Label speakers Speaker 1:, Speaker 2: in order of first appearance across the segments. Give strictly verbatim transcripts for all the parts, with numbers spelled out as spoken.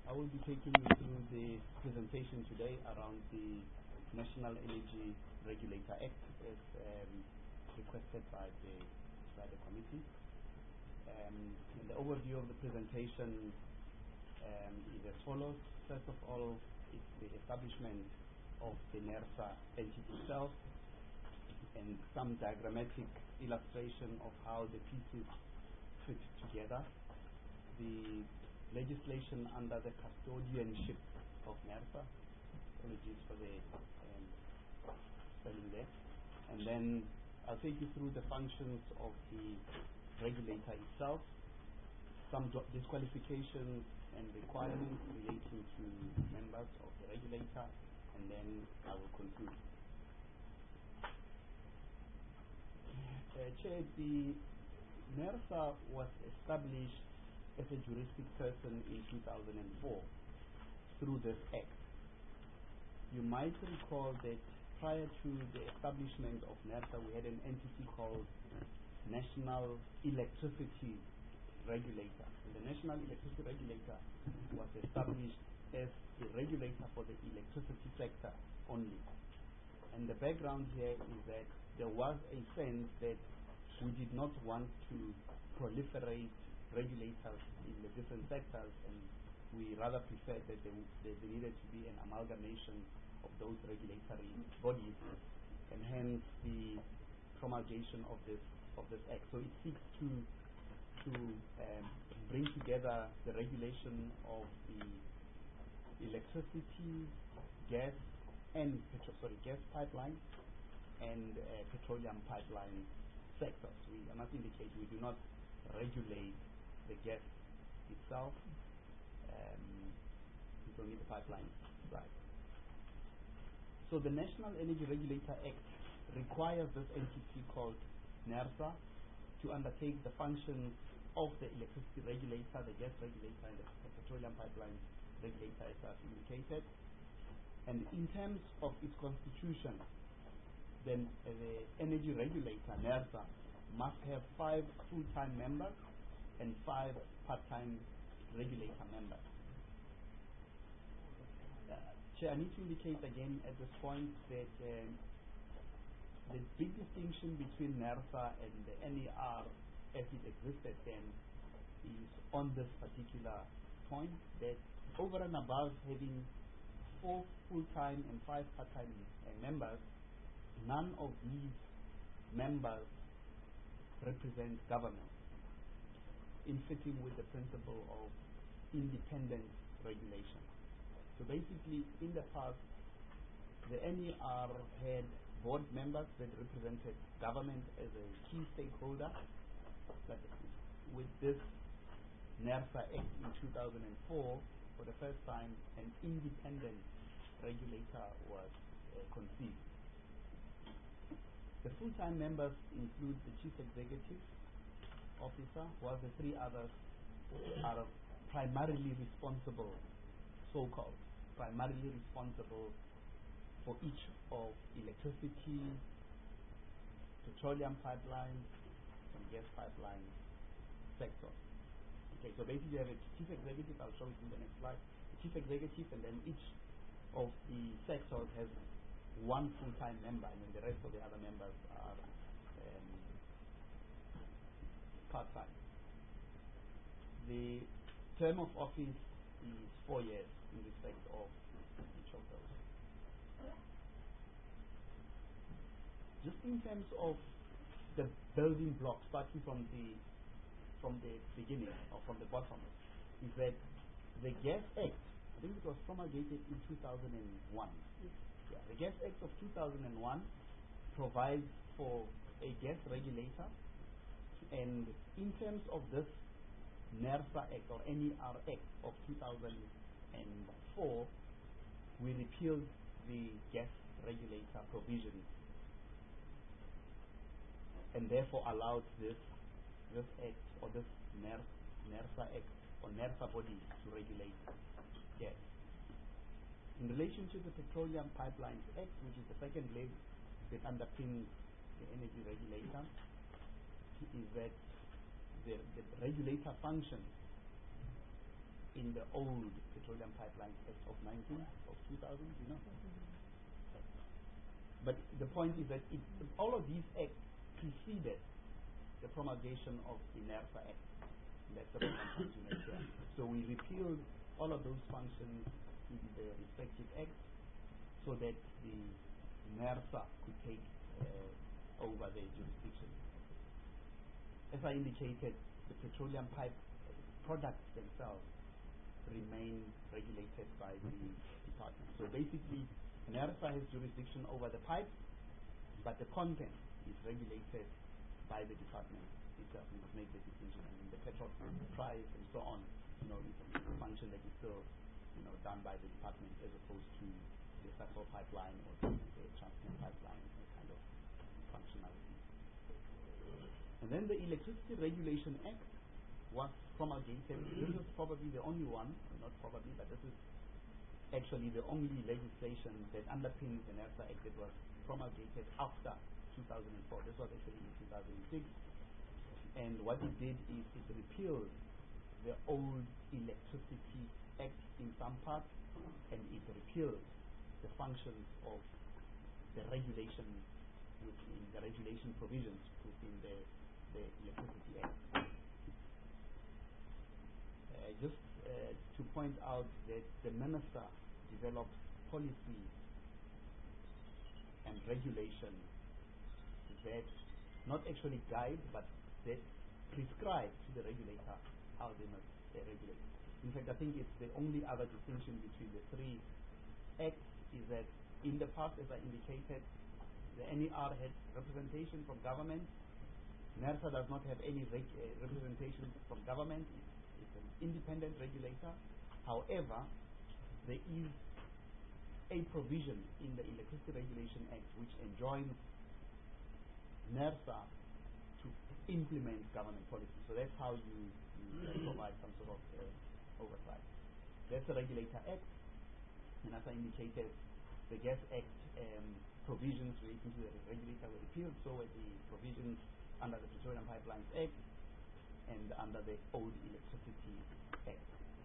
Speaker 1: I will be taking you through the presentation today around the National Energy Regulator Act as um, requested by the, by the committee. Um, the overview of the presentation um, is as follows. First of all, it's the establishment of the NERSA entity itself and some diagrammatic illustration of how the pieces fit together. The legislation under the custodianship of NERSA, apologies for the um, spelling there, and then I'll take you through the functions of the regulator itself, some disqualifications and requirements relating to members of the regulator, and then I will conclude. Uh, Chair, the NERSA was established as a juristic person in two thousand four through this Act. You might recall that prior to the establishment of NERSA, we had an entity called National Electricity Regulator. And the National Electricity Regulator was established as a regulator for the electricity sector only. And the background here is that there was a sense that we did not want to proliferate regulators in the different sectors, and we rather preferred that there, there needed to be an amalgamation of those regulatory bodies, and hence the promulgation of this of this act. So it seeks to to um, bring together the regulation of the electricity, gas, and petro sorry gas pipeline and uh, petroleum pipeline sectors. We I must indicate we do not regulate the gas itself, um, it's only the pipeline side. So the National Energy Regulator Act requires this entity called NERSA to undertake the functions of the electricity regulator, the gas regulator, and the petroleum pipeline regulator, as I've indicated. And in terms of its constitution, then uh, the energy regulator, NERSA, must have five full-time members and five part-time regulator members. Uh, Chair, I need to indicate again at this point that um, the big distinction between NERSA and the N E R as it existed then is on this particular point, that over and above having four full-time and five part-time uh, members, none of these members represent government, in fitting with the principle of independent regulation. So basically, in the past, the N E R had board members that represented government as a key stakeholder, but with this NERSA Act in two thousand four, for the first time, an independent regulator was uh, conceived. The full-time members include the Chief Executive Officer, while the three others are primarily responsible, so-called, primarily responsible for each of electricity, petroleum pipelines, and gas pipeline sectors. Okay, so basically you have a Chief Executive, I'll show it in the next slide, the Chief Executive, and then each of the sectors has one full-time member, and then the rest of the other members are um, part-time. The term of office is four years in respect of each of those. Just in terms of the building blocks, starting from the from the beginning or from the bottom, is that the Gas Act, I think it was promulgated in two thousand one. Yeah, the Gas Act of two thousand one provides for a gas regulator, and in terms of this NERSA Act or N E R Act of two thousand four, we repealed the gas regulator provisions and therefore allowed this this act or this NERSA Act or NERSA body to regulate gas. In relation to the Petroleum Pipelines Act, which is the second leg that underpins the energy regulator, is that the, the regulator function in the old Petroleum Pipelines Act of nineteen of two thousand, you know. But the point is that it, all of these acts preceded the promulgation of the NERSA Act. That's the point I'm trying to make here. So we repealed all of those functions in the respective acts so that the NERSA could take uh, over the jurisdiction. As I indicated, the petroleum pipe products themselves remain regulated by the department. So basically, NERSA has jurisdiction over the pipe, but the content is regulated by the department itself. We must make the decision. I mean, the petrol price and so on, you know, it's a function that is still, you know, done by the department as opposed to the Sasol pipeline or the Transnet pipeline kind of functionality. And then the Electricity Regulation Act was promulgated. This is probably the only one, not probably, but this is actually the only legislation that underpins the NERSA Act that was promulgated after two thousand four. This was actually in two thousand six. And what it did is it repealed the old Electricity Act in some parts, and it repealed the functions of the regulation within the regulation provisions within the, the Electricity Act. Uh, just uh, to point out that the minister develops policy and regulation that not actually guide but that prescribe to the regulator how they must uh, regulate. In fact, I think it's the only other distinction between the three acts is that in the past, as I indicated, the N E R had representation from government. NERSA does not have any reg uh, representation from government. It's, it's an independent regulator. However, there is a provision in the Electricity Regulation Act which enjoins NERSA to implement government policy. So that's how you, you provide some sort of uh, oversight. That's the Regulator Act, and as I indicated, the Gas Act um, provisions relating to the regulator were repealed, so were the provisions under the Petroleum Pipelines Act and under the old Electricity Act.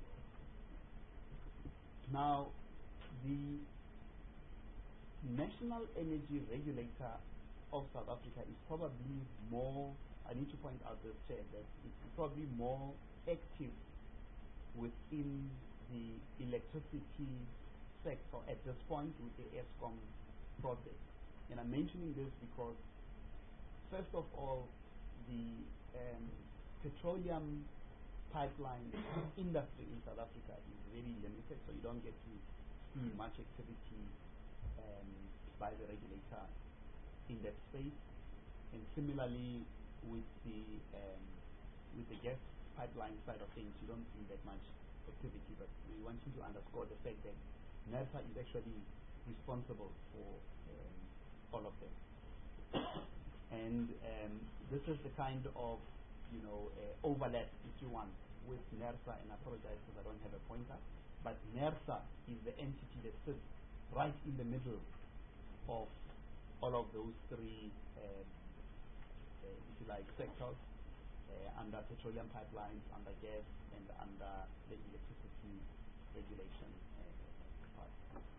Speaker 1: Now, the National Energy Regulator of South Africa is probably more, I need to point out this, Chair, that it's probably more active within the electricity sector at this point with the ESCOM project. And I'm mentioning this because, first of all, the um, petroleum pipeline industry in South Africa is very limited, so you don't get to see much activity um, by the regulator in that space. And similarly, with the um, with the gas pipeline side of things, you don't see that much activity. But we want you to underscore the fact that NERSA is actually responsible for um, all of them. And um, this is the kind of, you know, uh, overlap, if you want, with NERSA, and I apologize because I don't have a pointer, but NERSA is the entity that sits right in the middle of all of those three, um, uh, if you like, sectors, uh, under petroleum pipelines, under gas, and under the electricity regulation uh, part.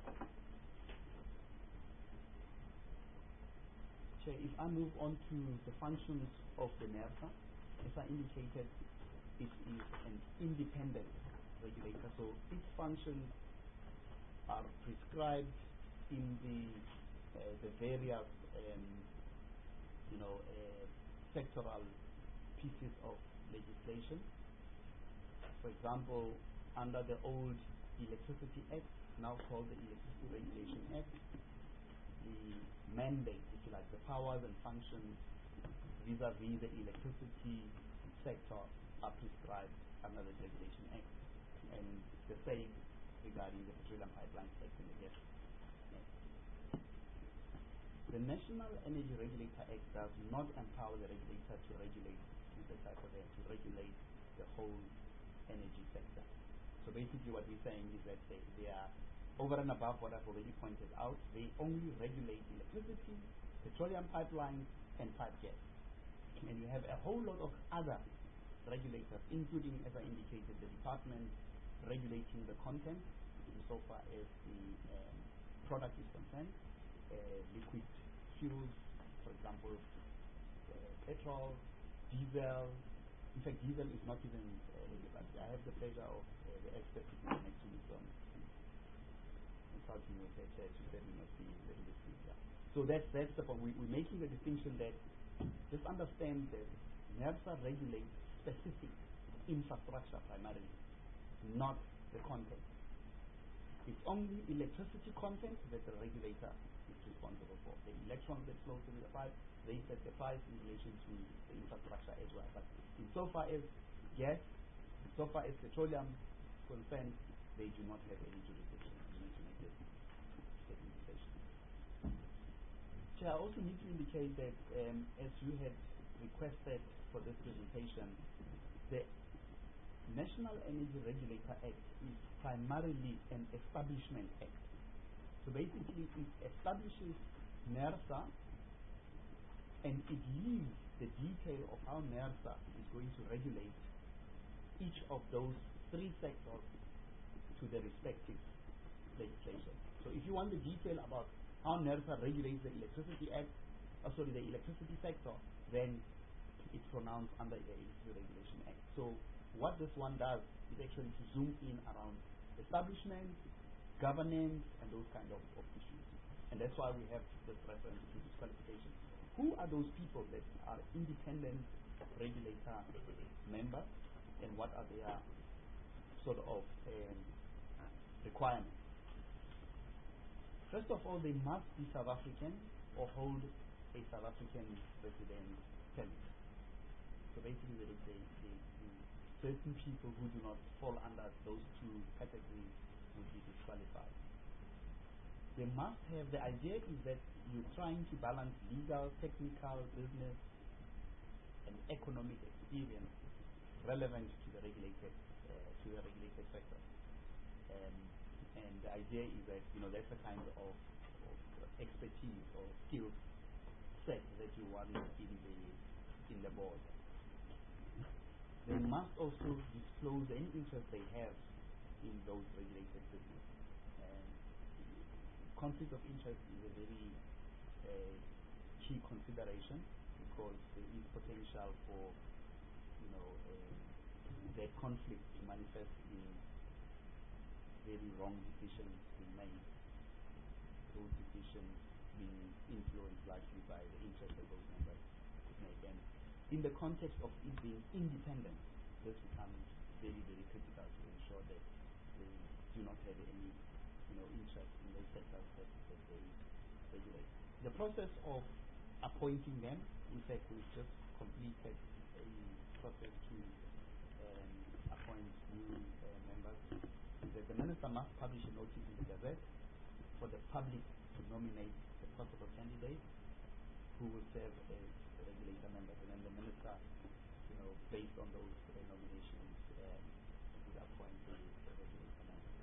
Speaker 1: So if I move on to the functions of the NERSA, as I indicated, it is an independent regulator, so its functions are prescribed in the uh, the various um, you know uh, sectoral pieces of legislation. For example, under the old Electricity Act, now called the Electricity Regulation Act, the mandate, if you like, the powers and functions vis-a-vis the electricity sector are prescribed under the Regulation Act, and the same regarding the Petroleum Pipelines Act and the Gas Act. The National Energy Regulator Act does not empower the regulator to regulate the type of to regulate the whole energy sector. So basically what we're saying is that they, they are over and above what I've already pointed out. They only regulate electricity, petroleum pipelines, and pipe gas. And you have a whole lot of other regulators, including, as I indicated, the department regulating the content insofar as the um, product is concerned, uh, liquid fuels, for example, uh, petrol, diesel. In fact, diesel is not even uh, relevant. I have the pleasure of uh, the expert sitting next to me from consulting with H S, who said we must be a little bit simpler. So that's, that's the point. We, we're making the distinction that just understand that NERSA regulates specific infrastructure primarily, not the content. It's only electricity content that the regulator is responsible for. The electrons that flow through the pipe, they set the price in relation to the infrastructure as well. But insofar as gas, insofar as petroleum is concerned, they do not have any jurisdiction. You need to make this, this indication. Chair, I also need to indicate that um, as you had requested for this presentation, the National Energy Regulator Act is primarily an establishment act. So basically it establishes NERSA and it leaves the detail of how NERSA is going to regulate each of those three sectors to the respective legislation. So if you want the detail about how NERSA regulates the Electricity Act, uh, sorry, the electricity sector, then it's pronounced under the Electricity Regulation Act. So what this one does is actually to zoom in around establishment, governance, and those kind of, of issues. And that's why we have this reference to disqualification. Who are those people that are independent regulator members, and what are their sort of um, requirements? First of all, they must be South African or hold a South African resident permit. So basically, there is a, a, a certain people who do not fall under those two categories would be disqualified. They must have, the idea is that you're trying to balance legal, technical, business, and economic experience relevant to the regulated, uh, to the regulated sector. Um, and the idea is that, you know, that's the kind of, of expertise or skill set that you want in the, in the board. They must also disclose any interest they have in those regulated business. And conflict of interest is a very uh, key consideration because there is potential for, you know, uh, that conflict to manifest in very wrong decisions being made. Those decisions being influenced largely by the interest that those members make. And in the context of it being independent, this becomes very, very critical to ensure that they do not have any, you know, interest in those sectors that, that they regulate. The process of appointing them, in fact, we've just completed a process to um, appoint new uh, members. That the minister must publish a notice in the Gazette for the public to nominate the possible candidate who will serve as regulator members, and then the minister, you know, based on those uh, nominations, uh, will appoint the, the regulator members.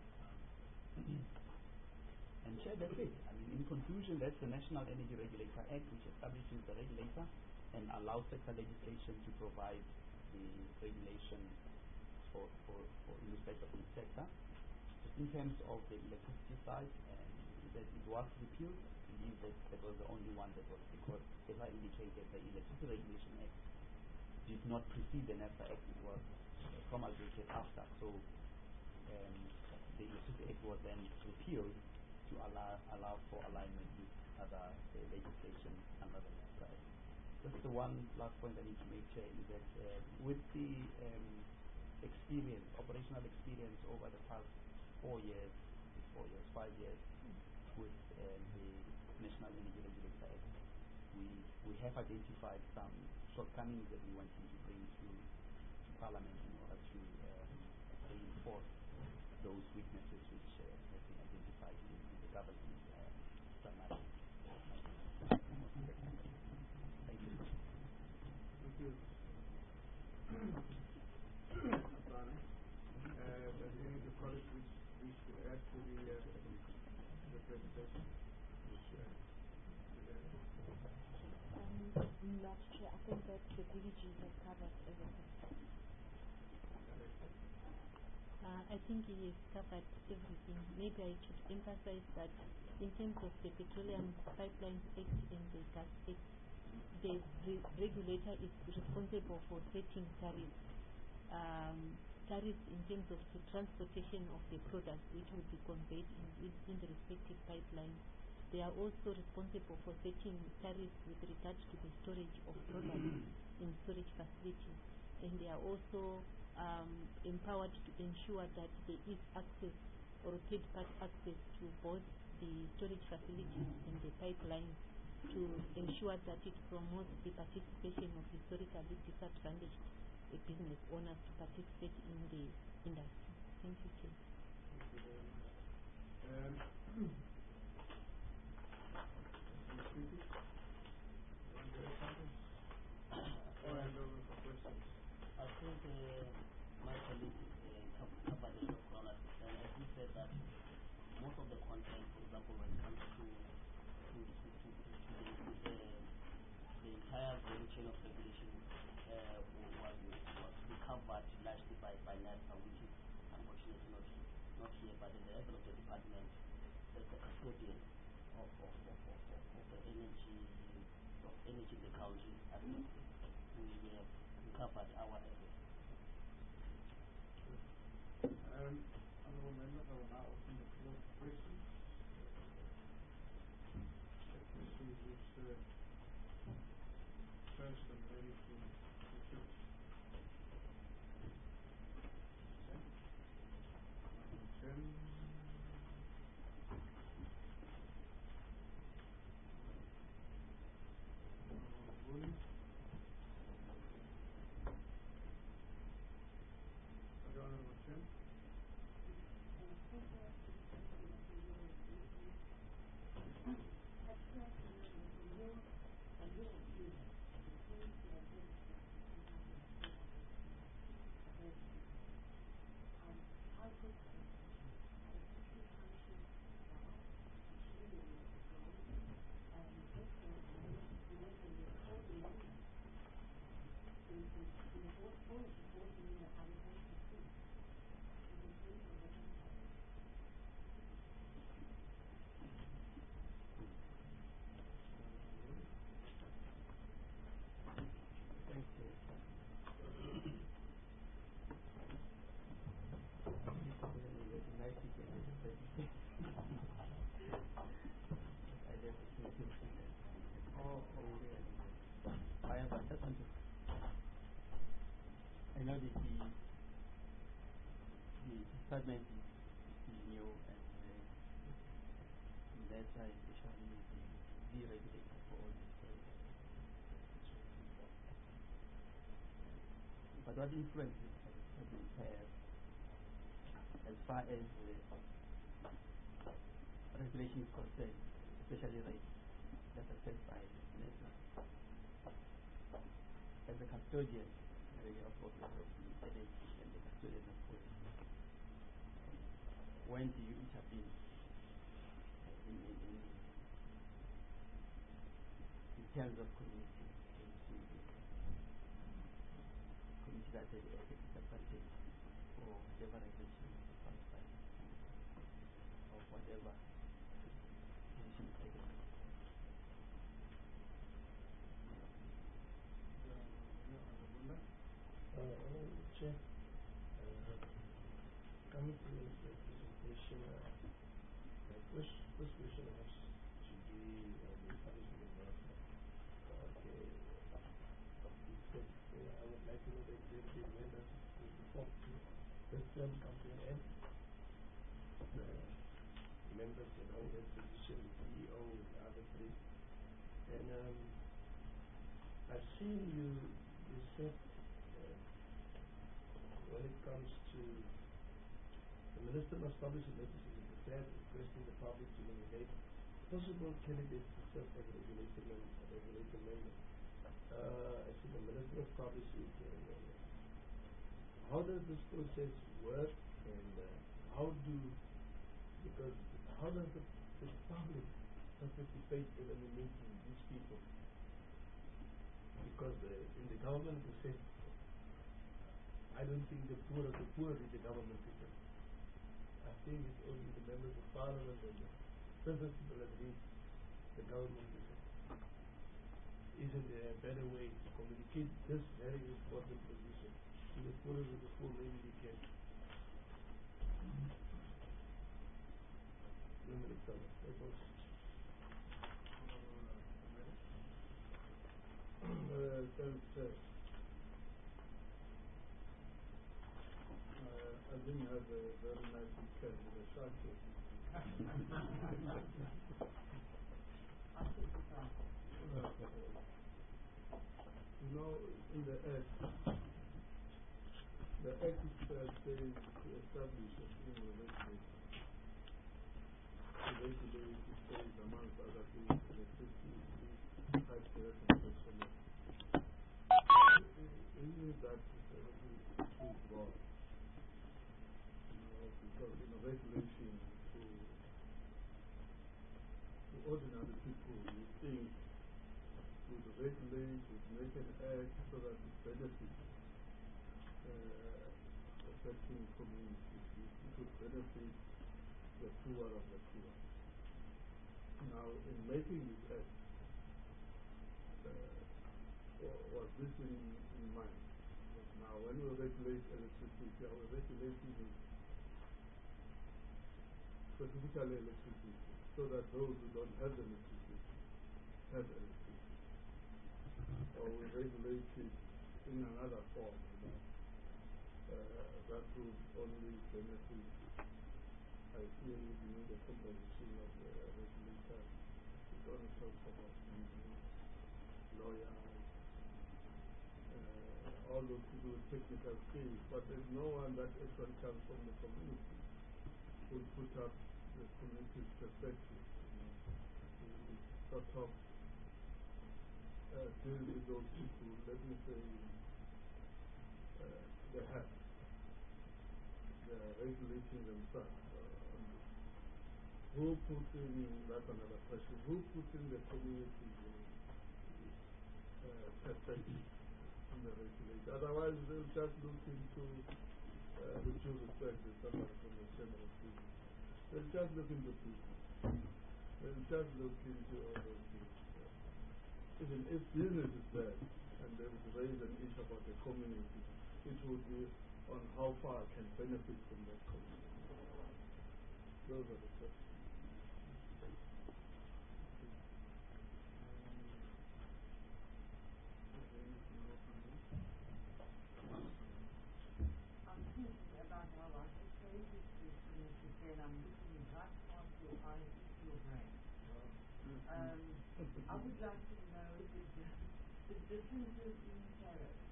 Speaker 1: And Chair, that's it. I mean, in conclusion, that's the National Energy Regulator Act, which establishes the regulator and allows sector legislation to provide the regulation for, for, for in respect of each sector. Just in terms of the electricity side, um, that it was repealed, I believe that that was the only one that was, because as I indicated, the Electricity Regulation Act did not precede the NERSA Act, it was uh, promulgated after. So um, the Electricity Act was then repealed to allow, allow for alignment with other uh, legislation under the NERSA Act. Just the one last point I need to make, Chair, is that uh, with the um, experience, operational experience over the past four years, four years, five years, with um, the National Energy Regulator Act, we we have identified some shortcomings that we wanted to bring to, to Parliament in order to um, reinforce those weaknesses which uh, have been identified in, in the governance uh, primarily. Thank you.
Speaker 2: Thank you. Asana. Uh, does any of the colleagues wish, wish to add to the, uh, the presentation?
Speaker 3: Um, not sure. I think that the D V G has covered everything. Uh,
Speaker 4: I think he has covered everything. Maybe I should emphasize that in terms of the Petroleum Pipelines Act and the Gas Act, the re- regulator is responsible for setting tariffs. Um, tariffs in terms of the transportation of the products which will be conveyed in, in, in the respective pipelines. They are also responsible for setting tariffs with regard to the storage of products in storage facilities. And they are also um, empowered to ensure that there is access or third-party access to both the storage facilities and the pipelines to ensure that it promotes the participation of historically disadvantaged uh, business owners to participate in the industry. Thank you, Chair.
Speaker 2: Thank you very much. Um, any speakers? Want to add something? Or hand over for questions?
Speaker 5: I think uh, my colleague uh, co- covered a lot of ground, and as he said that most of the content, for example, when it comes to to to, to, to, to the, the, the entire value chain of regulation uh, was was recovered largely by by NERSA, which is unfortunately not not here, but at the level of the department, as the custodian of of, of, of, of, of the energy of energy in the country, I think we have recovered our efforts.
Speaker 2: Um, honourable members, I will now open the floor for questions. The questions which uh, first I'm ready to put. Ten. Honourable Honourable Chen.
Speaker 1: Thank you. Nice to get this. I left it. Oh, okay. I have a second. I know that the the department is, is new, and uh, that I especially the, the regulator for all this. But what influences has been have as far as uh, regulation is concerned, especially rates that are set by NERSA. As a custodian area of of the energy and the custodian of policy, when do you intervene in, in, in, in terms of community, community, community that is a disadvantage or whatever regulation is passed by, or whatever position is taken?
Speaker 6: Uh, Honourable Chair, uh, coming to the presentation, uh, my first, first question has to be on the establishment of uh, okay, it said, uh, I would like to know the executive members who report to the term come to an end. The members and hold their position, C E O, the other three. And um, I've seen you, you said when it comes to the minister must publish a notice in the Gazette requesting the public to nominate possible candidates to serve as regulator member. Regulator member. Uh, I see the minister must publish it. And, uh, how does this process work, and uh, how do because how does the, the public participate in nominating these people? Because uh, in the government they say, I don't think the poor of the poor is the government people. think it's only the members of parliament and the business people that read the government. Isn't there a better way to communicate this very important position to the fullest of the full? Maybe we can. That was uh, self-serve. Uh, I didn't have a very nice weekend with a shark. You know, in the act, the act itself says to establish a criminal regulation. The regulation says, amongst other things, electricity, type certification. Isn't that too broad? You know, because in a regulation to, to ordinary people, you think to regulate, to make an act so that it benefits uh, affecting communities. It would benefit the poor of the poor. Now, in making this act, uh, was this in, in mind? Now, when we regulate electricity, our regulation is specifically electricity, so that those who don't have electricity have electricity. Or we regulate it in another form, you know, uh, that would only benefit, I feel, you know, the composition of the regulator. It only talks about engineers, lawyers, uh, all those people with technical skills, but there's no one that actually comes from the community who will put up the community's perspective, you know, to sort of Uh, deal with those people, let me say, uh, they have, they are regulating themselves. Uh, who put in, that's another question, who put in the community uh, perspective in the regulator? Otherwise, they'll just look into, uh, with due respect, there's somebody from the Chamber of Business. They'll just look into business. They'll just look into all those things. Even if business is there and they would raise an issue about the community, it would be on how far it can benefit from that community. Those are the questions.
Speaker 7: I'm thinking about how I should say this to then I'm looking right past your eyes into your brain. Um, I would like to know the, the differences in tariffs.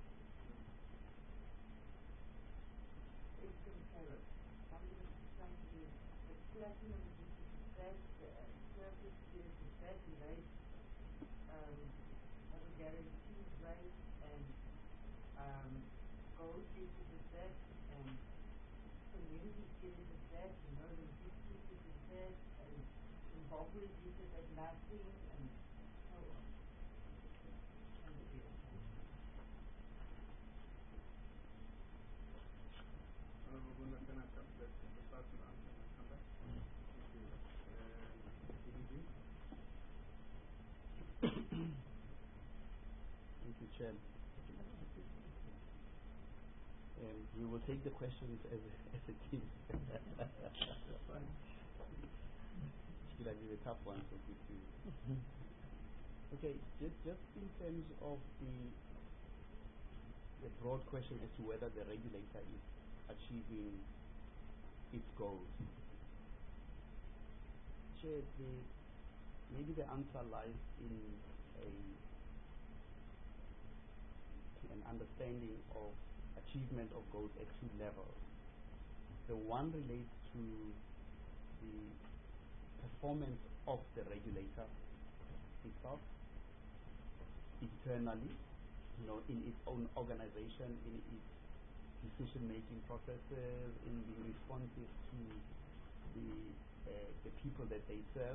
Speaker 7: It's in tariffs. I'm going to explain to you the platinum duty is that, the surface duty is that, and they um, have a guaranteed rate, and um, gold duty is that, and community duty is that, and Northern duty is that, and Zimbabwe duty is at nothing, and so on. Thank you.
Speaker 2: Honorable Guna, can I come back to the person answer and come back? Thank you.
Speaker 1: Thank you, Chair. Um, we will take the questions as, as it is. Should I be the tough ones or good to you? Okay, just, just in terms of the the broad question as to whether the regulator is achieving its goals. Chair, the, maybe the answer lies in a an understanding of achievement of goals at two levels. The one relates to the performance of the regulator itself, internally, you know, in its own organization, in its decision-making processes, in being responsive to the uh, the people that they serve.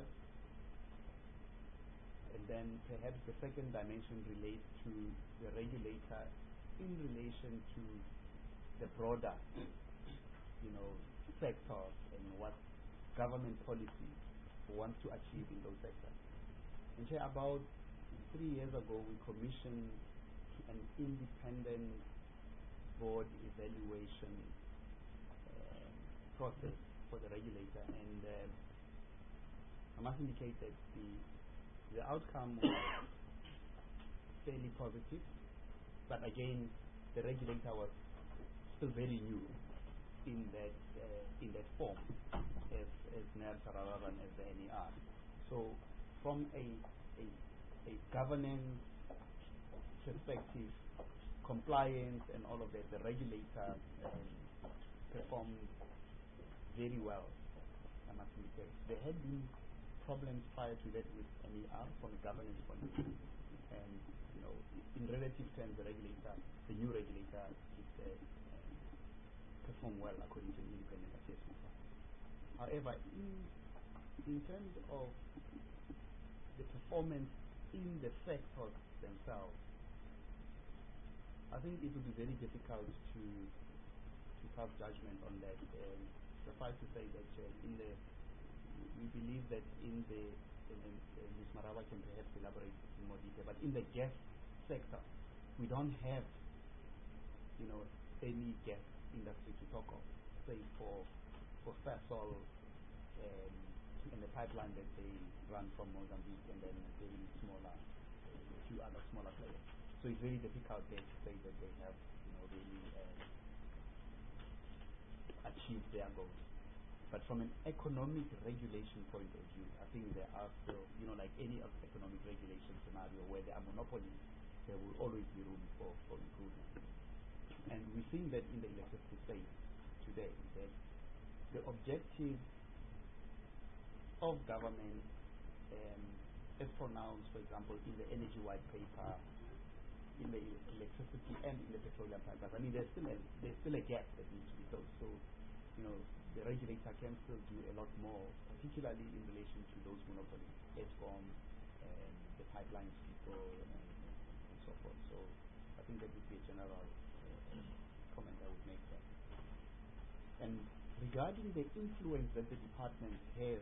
Speaker 1: And then perhaps the second dimension relates to the regulator in relation to the broader, you know, sectors and what government policy wants to achieve in those sectors. And Chair, about three years ago, we commissioned an independent board evaluation uh, process for the regulator, and uh, I must indicate that the the outcome was fairly positive, but again, the regulator was still very new in that uh, in that form as as NERSA rather than as the N E R. So, from a a, a governance perspective, compliance and all of that, the regulator um, performed very well, I must indicate. There had been problems prior to that with N E R from a governance point of view, and you know, in relative terms, the regulator, the new regulator, is uh, um, performed well according to the independent assessment. However, in in terms of the performance in the sectors themselves, I think it would be very difficult to to pass judgment on that. Um, suffice to say that uh, in the we believe that in the in, in, uh, Miz Maraba can perhaps elaborate in more detail, but in the gas sector, we don't have you know any gas industry to talk of, say for for Sasol um, and the pipeline that they run from Mozambique, and then very smaller, a few other smaller players. So it's very difficult there to say that they have, you know, really uh, achieved their goals. But from an economic regulation point of view, I think there are still, you know, like any other economic regulation scenario where there are monopolies, there will always be room for, for improvement. And we're seeing that in the electricity space today, that the objective of government, um, as pronounced, for example, in the Energy White Paper, in the electricity and in the petroleum pipelines. I mean, there's still a, there's still a gap that needs to be closed. So, you know, the regulator can still do a lot more, particularly in relation to those monopolies, ESCOM, and the pipelines people, and, and so forth. So, I think that would be a general uh, comment I would make there. And regarding the influence that the department has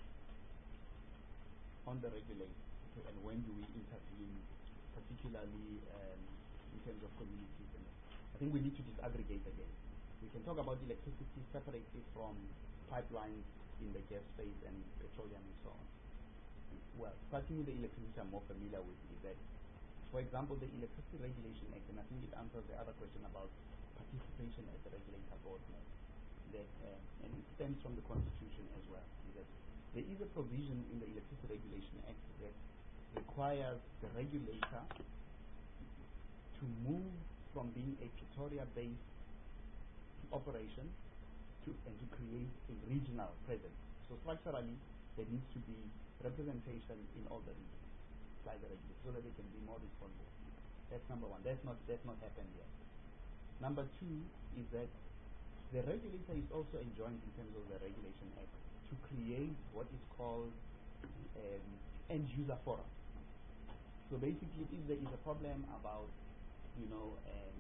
Speaker 1: on the regulator, and when do we intervene, particularly um, in terms of communities, and I think we need to disaggregate again. We can talk about electricity separately from pipelines in the gas space and petroleum and so on. Well, starting with the electricity I'm more familiar with is that, for example, the Electricity Regulation Act, and I think it answers the other question about participation at the regulator board, that, uh, and it stems from the Constitution as well, is that there is a provision in the Electricity Regulation Act that requires the regulator to move from being a Pretoria-based operation to and to create a regional presence. So structurally, there needs to be representation in all the regions, like the regulator, so that they can be more responsive. That's number one. That's not that's not happened yet. Number two is that the regulator is also enjoined in terms of the Regulation Act to create what is called um, end user forum. So basically, if there is a problem about, you know, um,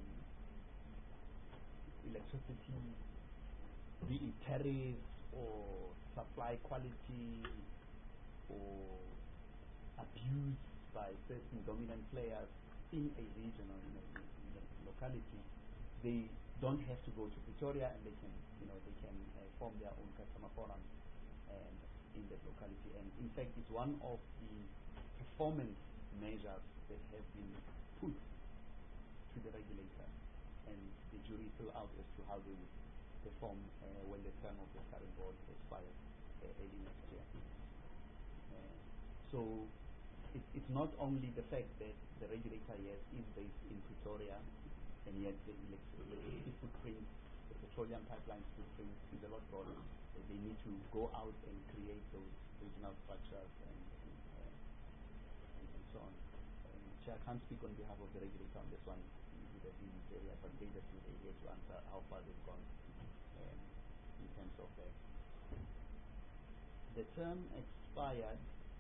Speaker 1: electricity, be it tariffs or supply quality or abuse by certain dominant players in a region or in a, in a locality, they don't have to go to Pretoria, and they can, you know, they can uh, form their own customer forums um, in that locality. And in fact, it's one of the performance measures that have been put to the regulator, and the jury is still out as to how they would perform uh, when the term of the current board expires uh, early next year. Uh, so it, it's not only the fact that the regulator, yes, is based in Pretoria, and yet the electricity footprint, the petroleum pipelines footprint is a lot broader. So they need to go out and create those regional structures and, and, uh, and so on. Um, Chair, I can't speak on behalf of the regulator on this one. It would have been very advantageous to the area to answer how far they've gone um, in terms of that. The term expired,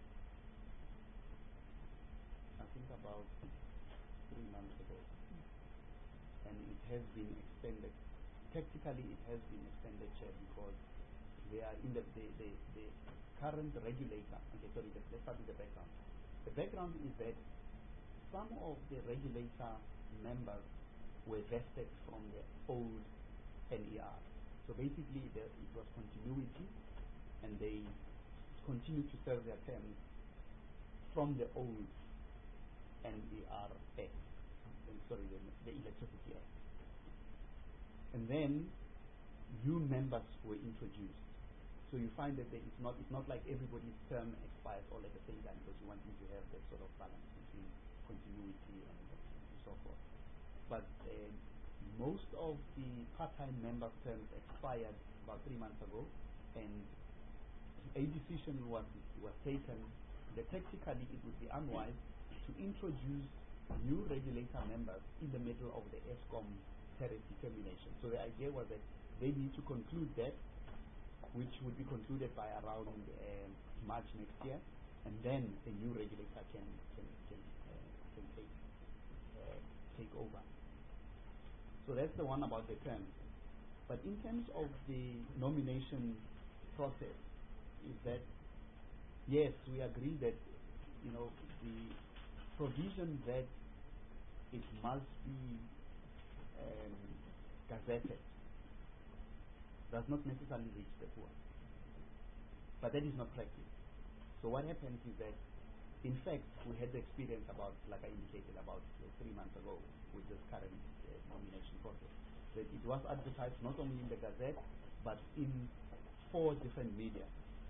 Speaker 1: I think, about three months ago, and it has been extended tactically it has been extended, Chair, because they are in the, the, the, the current regulator. Okay, sorry, let's let's start with the background. The background is that some of the regulator members were vested from the old N E R. So basically, the, it was continuity, and they continue to serve their terms from the old N E R Act, and sorry, the, the Electricity Act. And then new members were introduced. So you find that there is not, it's not like everybody's term expires all at the same time, because you want to have that sort of balance between continuity and, and so forth. But uh, most of the part-time member terms expired about three months ago, and a decision was was taken that technically it would be unwise to introduce new regulator members in the middle of the ESCOM tariff determination. So the idea was that they need to conclude that, which would be concluded by around uh, March next year, and then a new regulator can can can, uh, can take uh, take over. So that's the one about the terms. But in terms of the nomination process, is that yes, we agree that, you know, the provision that it must be um, gazetted does not necessarily reach the poor. But that is not practice. So what happens is that, in fact, we had the experience about, like I indicated, about uh, three months ago with this current uh, nomination process. That it was advertised not only in the Gazette, but in four different media.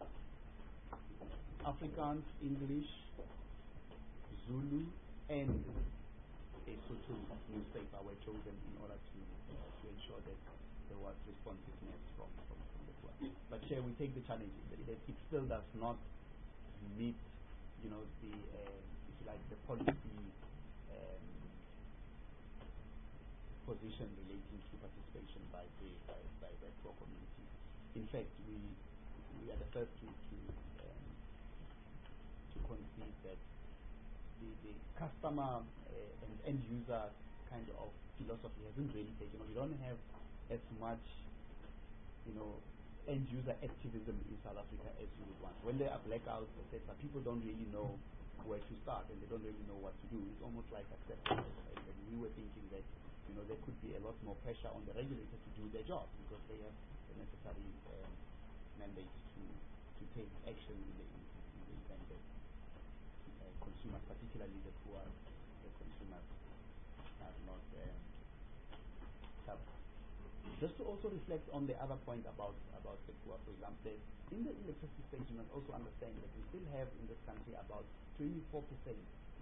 Speaker 1: Afrikaans, English, Zulu, and a Sotho newspaper were chosen in order to, uh, to ensure that there was responsiveness from, from, from the poor. But Chair, we take the challenge that it, it still does not meet, you know, the, uh, if you like, the policy um, position relating to participation by the by, by, by poor community. In fact, we we are the first to to, um, to concede that the, the customer uh, and end user kind of philosophy hasn't really taken off. We don't have as much, you know, end user activism in South Africa as you would want. When there are blackouts, et cetera, people don't really know where to start, and they don't really know what to do. It's almost like acceptance. Right? And we were thinking that, you know, there could be a lot more pressure on the regulator to do their job, because they have the necessary um, mandates to to take action in the, in the event that uh, consumers, particularly the poor the consumers, are not um, covered. Just to also reflect on the other point about about the poor, for example, in the electricity space, you must also understand that we still have in this country about twenty-four percent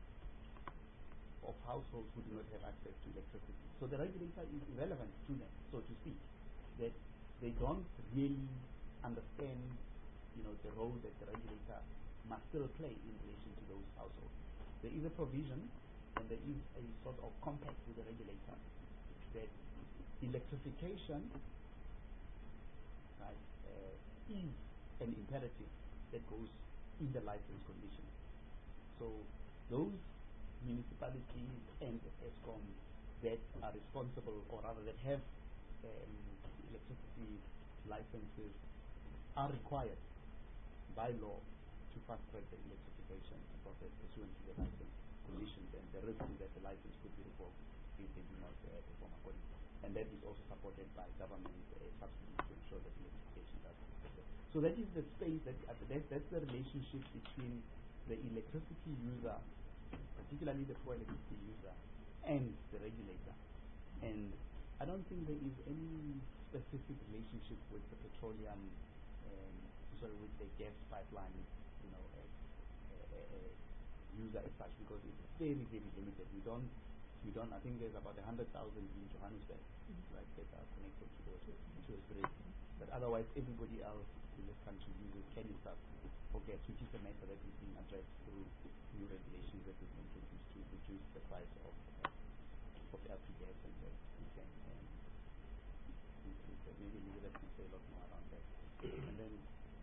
Speaker 1: of households who do not have access to electricity. So the regulator is irrelevant to them, so to speak, that they don't really understand, you know, the role that the regulator must still play in relation to those households. There is a provision and there is a sort of compact with the regulator that electrification, right, uh, is an imperative that goes in the license condition. So those municipalities and ESCOM that are responsible, or rather that have um, electricity licenses, are required by law to fast track the electrification process pursuant to the license conditions, and the risk is that the license could be revoked if they do not uh, perform accordingly. And that is also supported by government uh, subsidies to ensure that electrification does happen. So that is the space, that, uh, that that's the relationship between the electricity user, particularly the poor electricity user, and the regulator. And I don't think there is any specific relationship with the petroleum, um, sorry, with the gas pipeline, you know, uh, uh, uh, user as such, because it's very, very limited. We don't, we don't. I think there's about a hundred thousand in Johannesburg, mm-hmm. right, that are connected to the to the grid. But otherwise, everybody else in this country uses Kennysup for gas, which is a matter that is being addressed through new regulations that we've introduced to reduce the price of uh, of L P gas, and that we can um, increase that. Maybe Elizabeth can say a lot more around that. And then,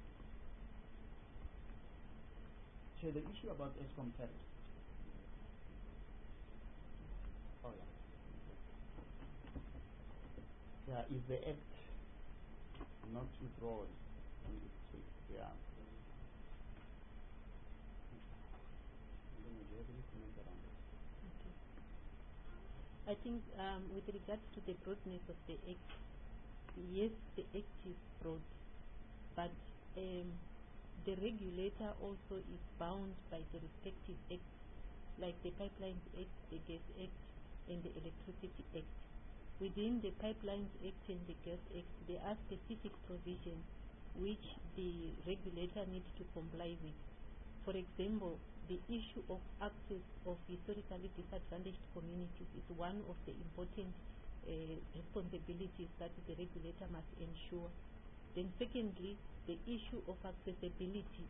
Speaker 1: Chair, the issue about ESCOM tariffs. Oh yeah. Yeah, if the act not withdrawn, um, it's, yeah. I don't know, do you have any comment around it?
Speaker 4: Okay. I think um, with regards to the broadness of the Act, yes, the Act is broad, but um, the regulator also is bound by the respective acts, like the Pipelines Act, the Gas Act, and the Electricity Act. Within the Pipelines Act and the Gas Act, there are specific provisions which the regulator needs to comply with. For example, the issue of access of historically disadvantaged communities is one of the important uh, responsibilities that the regulator must ensure. Then secondly, the issue of accessibility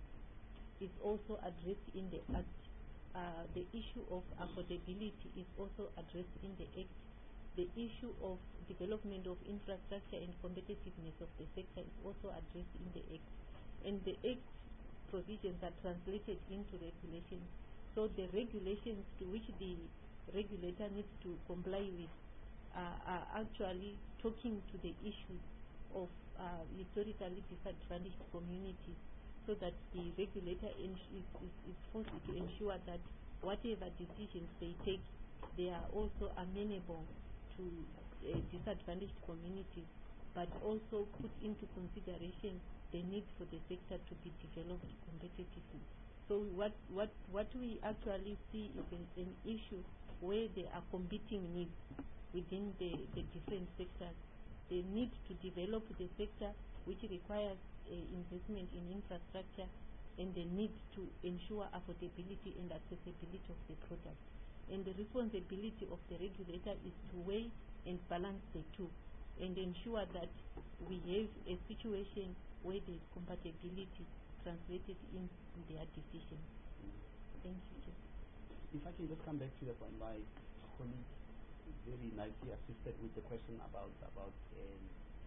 Speaker 4: is also addressed in the Act. Uh, the issue of affordability is also addressed in the Act. The issue of development of infrastructure and competitiveness of the sector is also addressed in the Act. And the Act provisions are translated into regulations. So the regulations to which the regulator needs to comply with uh, are actually talking to the issues of uh, historically disadvantaged communities, so that the regulator ins- is, is, is forced to ensure that whatever decisions they take, they are also amenable to uh, disadvantaged communities, but also put into consideration the need for the sector to be developed competitively. So what, what, what we actually see is an, an issue where there are competing needs within the, the different sectors. The need to develop the sector, which requires uh, investment in infrastructure, and the need to ensure affordability and accessibility of the product. And the responsibility of the regulator is to weigh and balance the two and ensure that we have a situation where there is compatibility translated in their decisions. Thank you, Chair.
Speaker 1: If I can just come back to the point, my colleague very nicely assisted with the question about about um,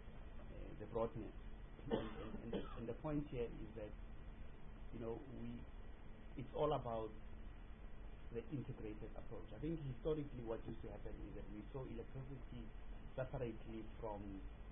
Speaker 1: uh, the broadness. And, and, and, the, and the point here is that, you know, we it's all about the integrated approach. I think historically what used to happen is that we saw electricity separately from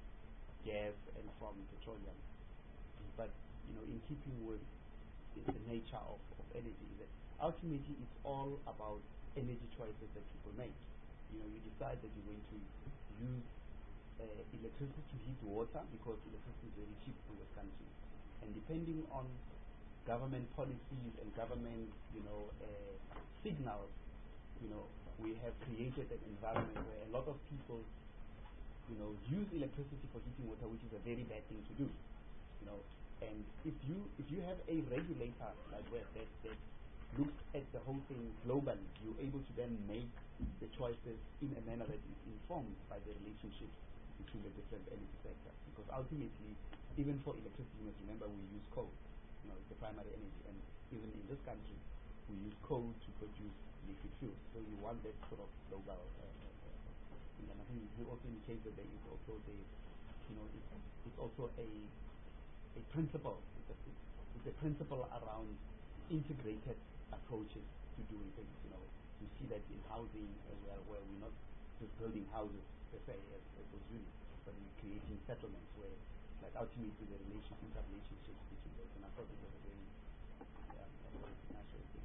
Speaker 1: gas and from petroleum. But, you know, in keeping with the nature of, of energy, that ultimately it's all about energy choices that people make. You know, you decide that you're going to use uh, electricity to heat water because electricity is very cheap in this country. And depending on government policies and government, you know, uh, signals, you know, we have created an environment where a lot of people, you know, use electricity for heating water, which is a very bad thing to do, you know. And if you if you have a regulator like that that, that looks at the whole thing globally, you're able to then make the choices in a manner that is informed by the relationship between the different energy sectors. Because ultimately, even for electricity, you must remember we use coal. You know, it's the primary energy, and even in this country, we use coal to produce liquid fuel. So you want that sort of global. Uh, uh, and I think you also indicate that there is also the, you know, it's, it's also a a principle. It's a, it's a principle around integrated approaches to doing things. You know, you see that in housing, uh, where where we're not just building houses per se as, as those units, but we're creating settlements where, like, ultimately the relation, interrelationships between those. And I thought it was a very, um, a very natural thing.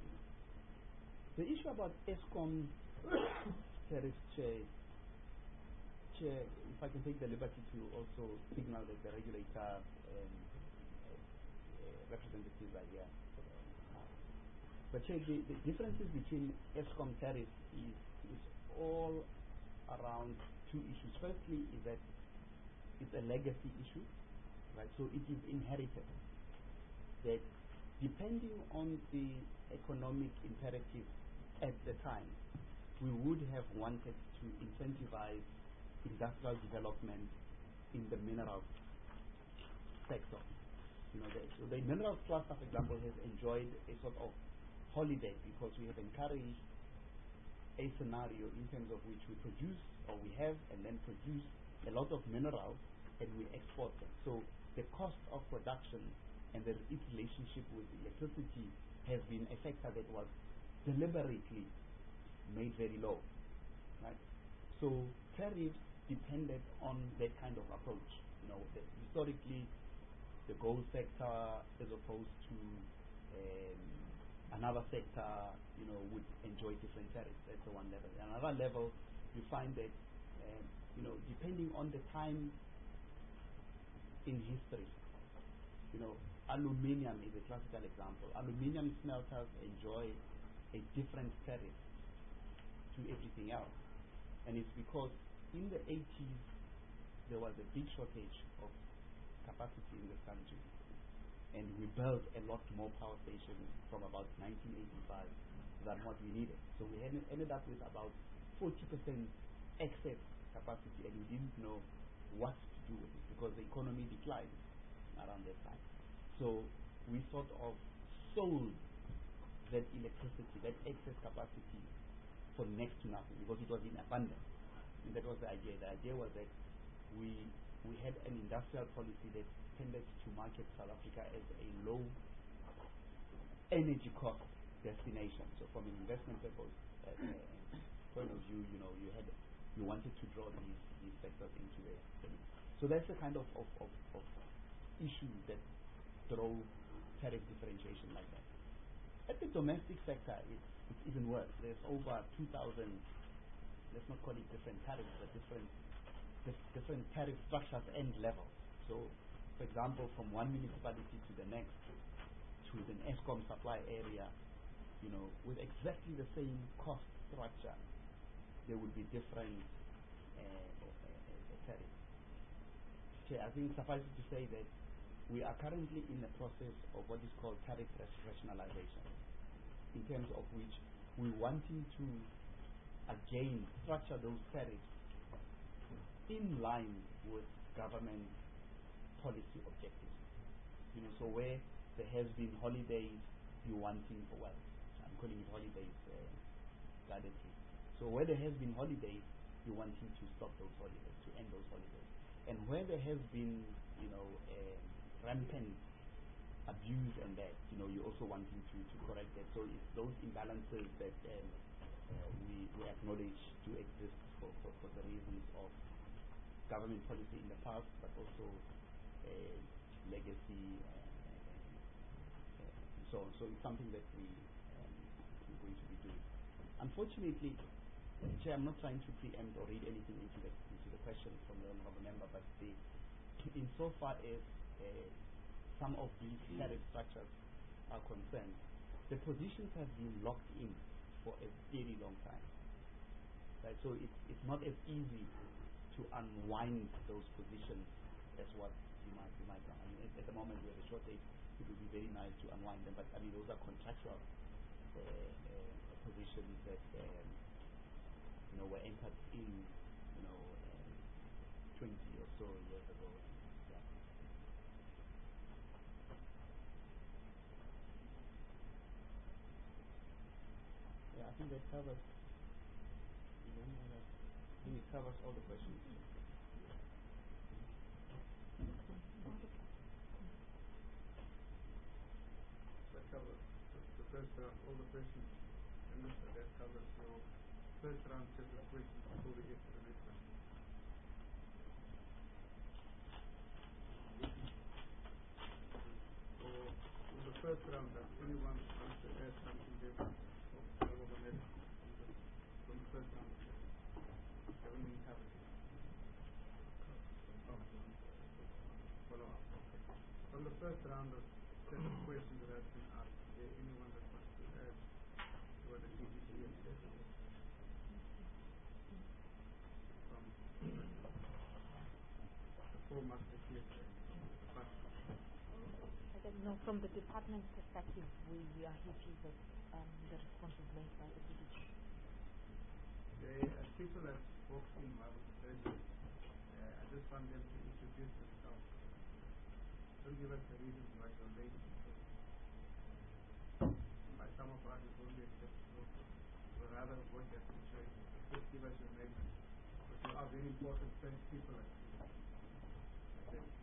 Speaker 1: The issue about ESCOM tariff, Chair, Chair, if I can take the liberty to also signal that the regulator um, uh, representatives are here. But Chair, the, the differences between ESCOM tariffs is, is all around two issues. Firstly is that it's a legacy issue, right? So it is inherited. That depending on the economic imperative at the time, we would have wanted to incentivize industrial development in the minerals sector. You know, the, so the minerals cluster, for example, has enjoyed a sort of holiday because we have encouraged a scenario in terms of which we produce, or we have and then produce a lot of minerals and we export them. So the cost of production and the, its relationship with electricity has been a factor that was deliberately made very low. Right? So tariffs depended on that kind of approach. You know, the, historically, the gold sector as opposed to um, another sector, you know, would enjoy different tariffs. That's the one level. Another level, you find that, um, you know, depending on the time in history, you know, aluminium is a classical example. Aluminium smelters enjoy a different tariff to everything else. And it's because in the eighties, there was a big shortage of capacity in this country. And we built a lot more power stations from about nineteen eighty-five than what we needed. So we had, ended up with about forty percent excess capacity, and we didn't know what to do with it because the economy declined around that time. So we sort of sold that electricity, that excess capacity, for next to nothing because it was in abundance. And that was the idea. The idea was that we we had an industrial policy that tended to market South Africa as a low energy cost destination. So from an investment purpose uh, uh, point of view, you know, you had you wanted to draw these these sectors into the. So that's the kind of of, of, of issue that drove tariff differentiation like that. At the domestic sector, it's, it's even worse. There's over two thousand, let's not call it different tariffs, but different dif- different tariff structures and levels. So, for example, from one municipality to the next, to the ESCOM supply area, you know, with exactly the same cost structure, there would be different uh, uh, uh, tariffs. Okay, I think suffice it to say that we are currently in the process of what is called tariff rationalization, in terms of which we're wanting to again structure those tariffs in line with government policy objectives. You know, so where there has been holidays, you wanting, well, I'm calling it holidays uh, guidance. So where there has been holidays, you wanting to stop those holidays, to end those holidays. And where there has been, you know, uh, rampant abuse and that, you know, you're also wanting to, to correct that. So it's those imbalances that um, uh, we, we acknowledge to exist for, for, for the reasons of government policy in the past, but also uh, legacy uh, uh, and so on. So it's something that we, um, we're going to be doing. Unfortunately, uh, Chair, I'm not trying to preempt or read anything into the, into the question from the honourable member, but the, insofar as uh, some of these tariff structures are concerned, the positions have been locked in for a very long time. Right? So it's, it's not as easy to unwind those positions as what you might, you might I mean, at, at the moment we have a shortage, it would be very nice to unwind them, but I mean, those are contractual uh, uh, positions that um, you know, were entered in, you know, um, twenty or so years ago. Yeah. Yeah, I think that covers. I think it covers all the questions.
Speaker 2: That covers the, the first round, all the questions. And that covers your first round set of questions before we get to the next one. For, for the first round, does anyone wants to add something there? Oh, from the first round, haven't been covered yet. Oh, follow up. Okay. From the first round of set of questions that have been asked, is there anyone that wants to add to what the T B C has said? From the four musketeers and the first one.
Speaker 4: I don't know, from the department perspective, we, we are happy with um, the responses made by the P D G.
Speaker 2: They, as people have walked in while we studied, uh, I just want them to introduce themselves. Don't give us the reasons why you're late. By some of us, it's only acceptable. But rather, avoid that situation. Just give us your name. But you are very important people like you. That's it.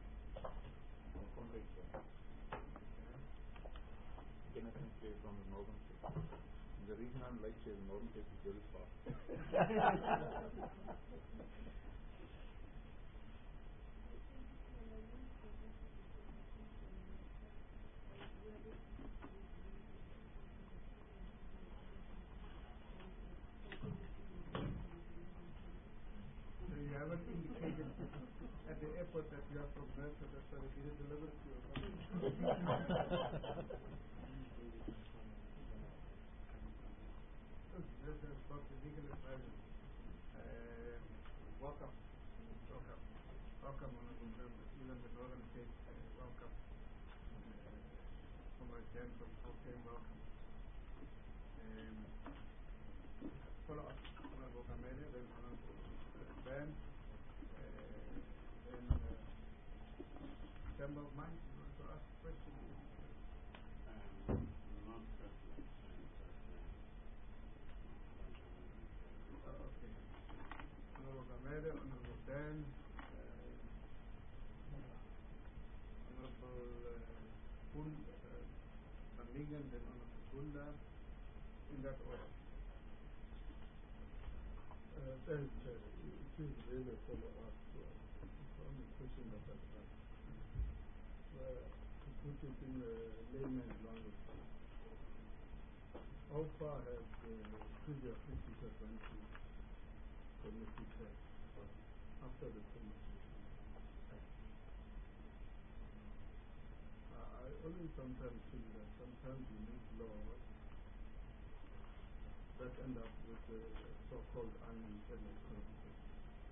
Speaker 8: Kenneth Sinclair from the Northern Cape. The reason I'm late here, the Northern Cape is very far.
Speaker 2: airport that you are from Mercer, that's why they didn't deliver it to you. This is about the legal advisor. Uh, welcome. Welcome. Welcome, honorable members. Even the Northern Cape, uh, welcome. Uh, Comrade Jan from Gauteng, welcome. Um, follow up, Honorable Kamele, then Honorable uh, Ben, uh, then uh, Chamber of Mines, you want to ask a question?
Speaker 9: Um, not just the same, but
Speaker 2: Uh, okay. Honorable Kamele, Honorable Ben, uh, Honorable uh, Pun, uh, Van Lingen, then Honorable Gunda, in that order.
Speaker 6: Uh, thanks, Chair. It is really a follow-up uh, on the question that I asked. Uh, to put it in a layman's language, how far has the previous disadvantage benefited after the Constitution Act? Uh, I always sometimes feel that sometimes you need laws that end up with the so-called unintended consequences.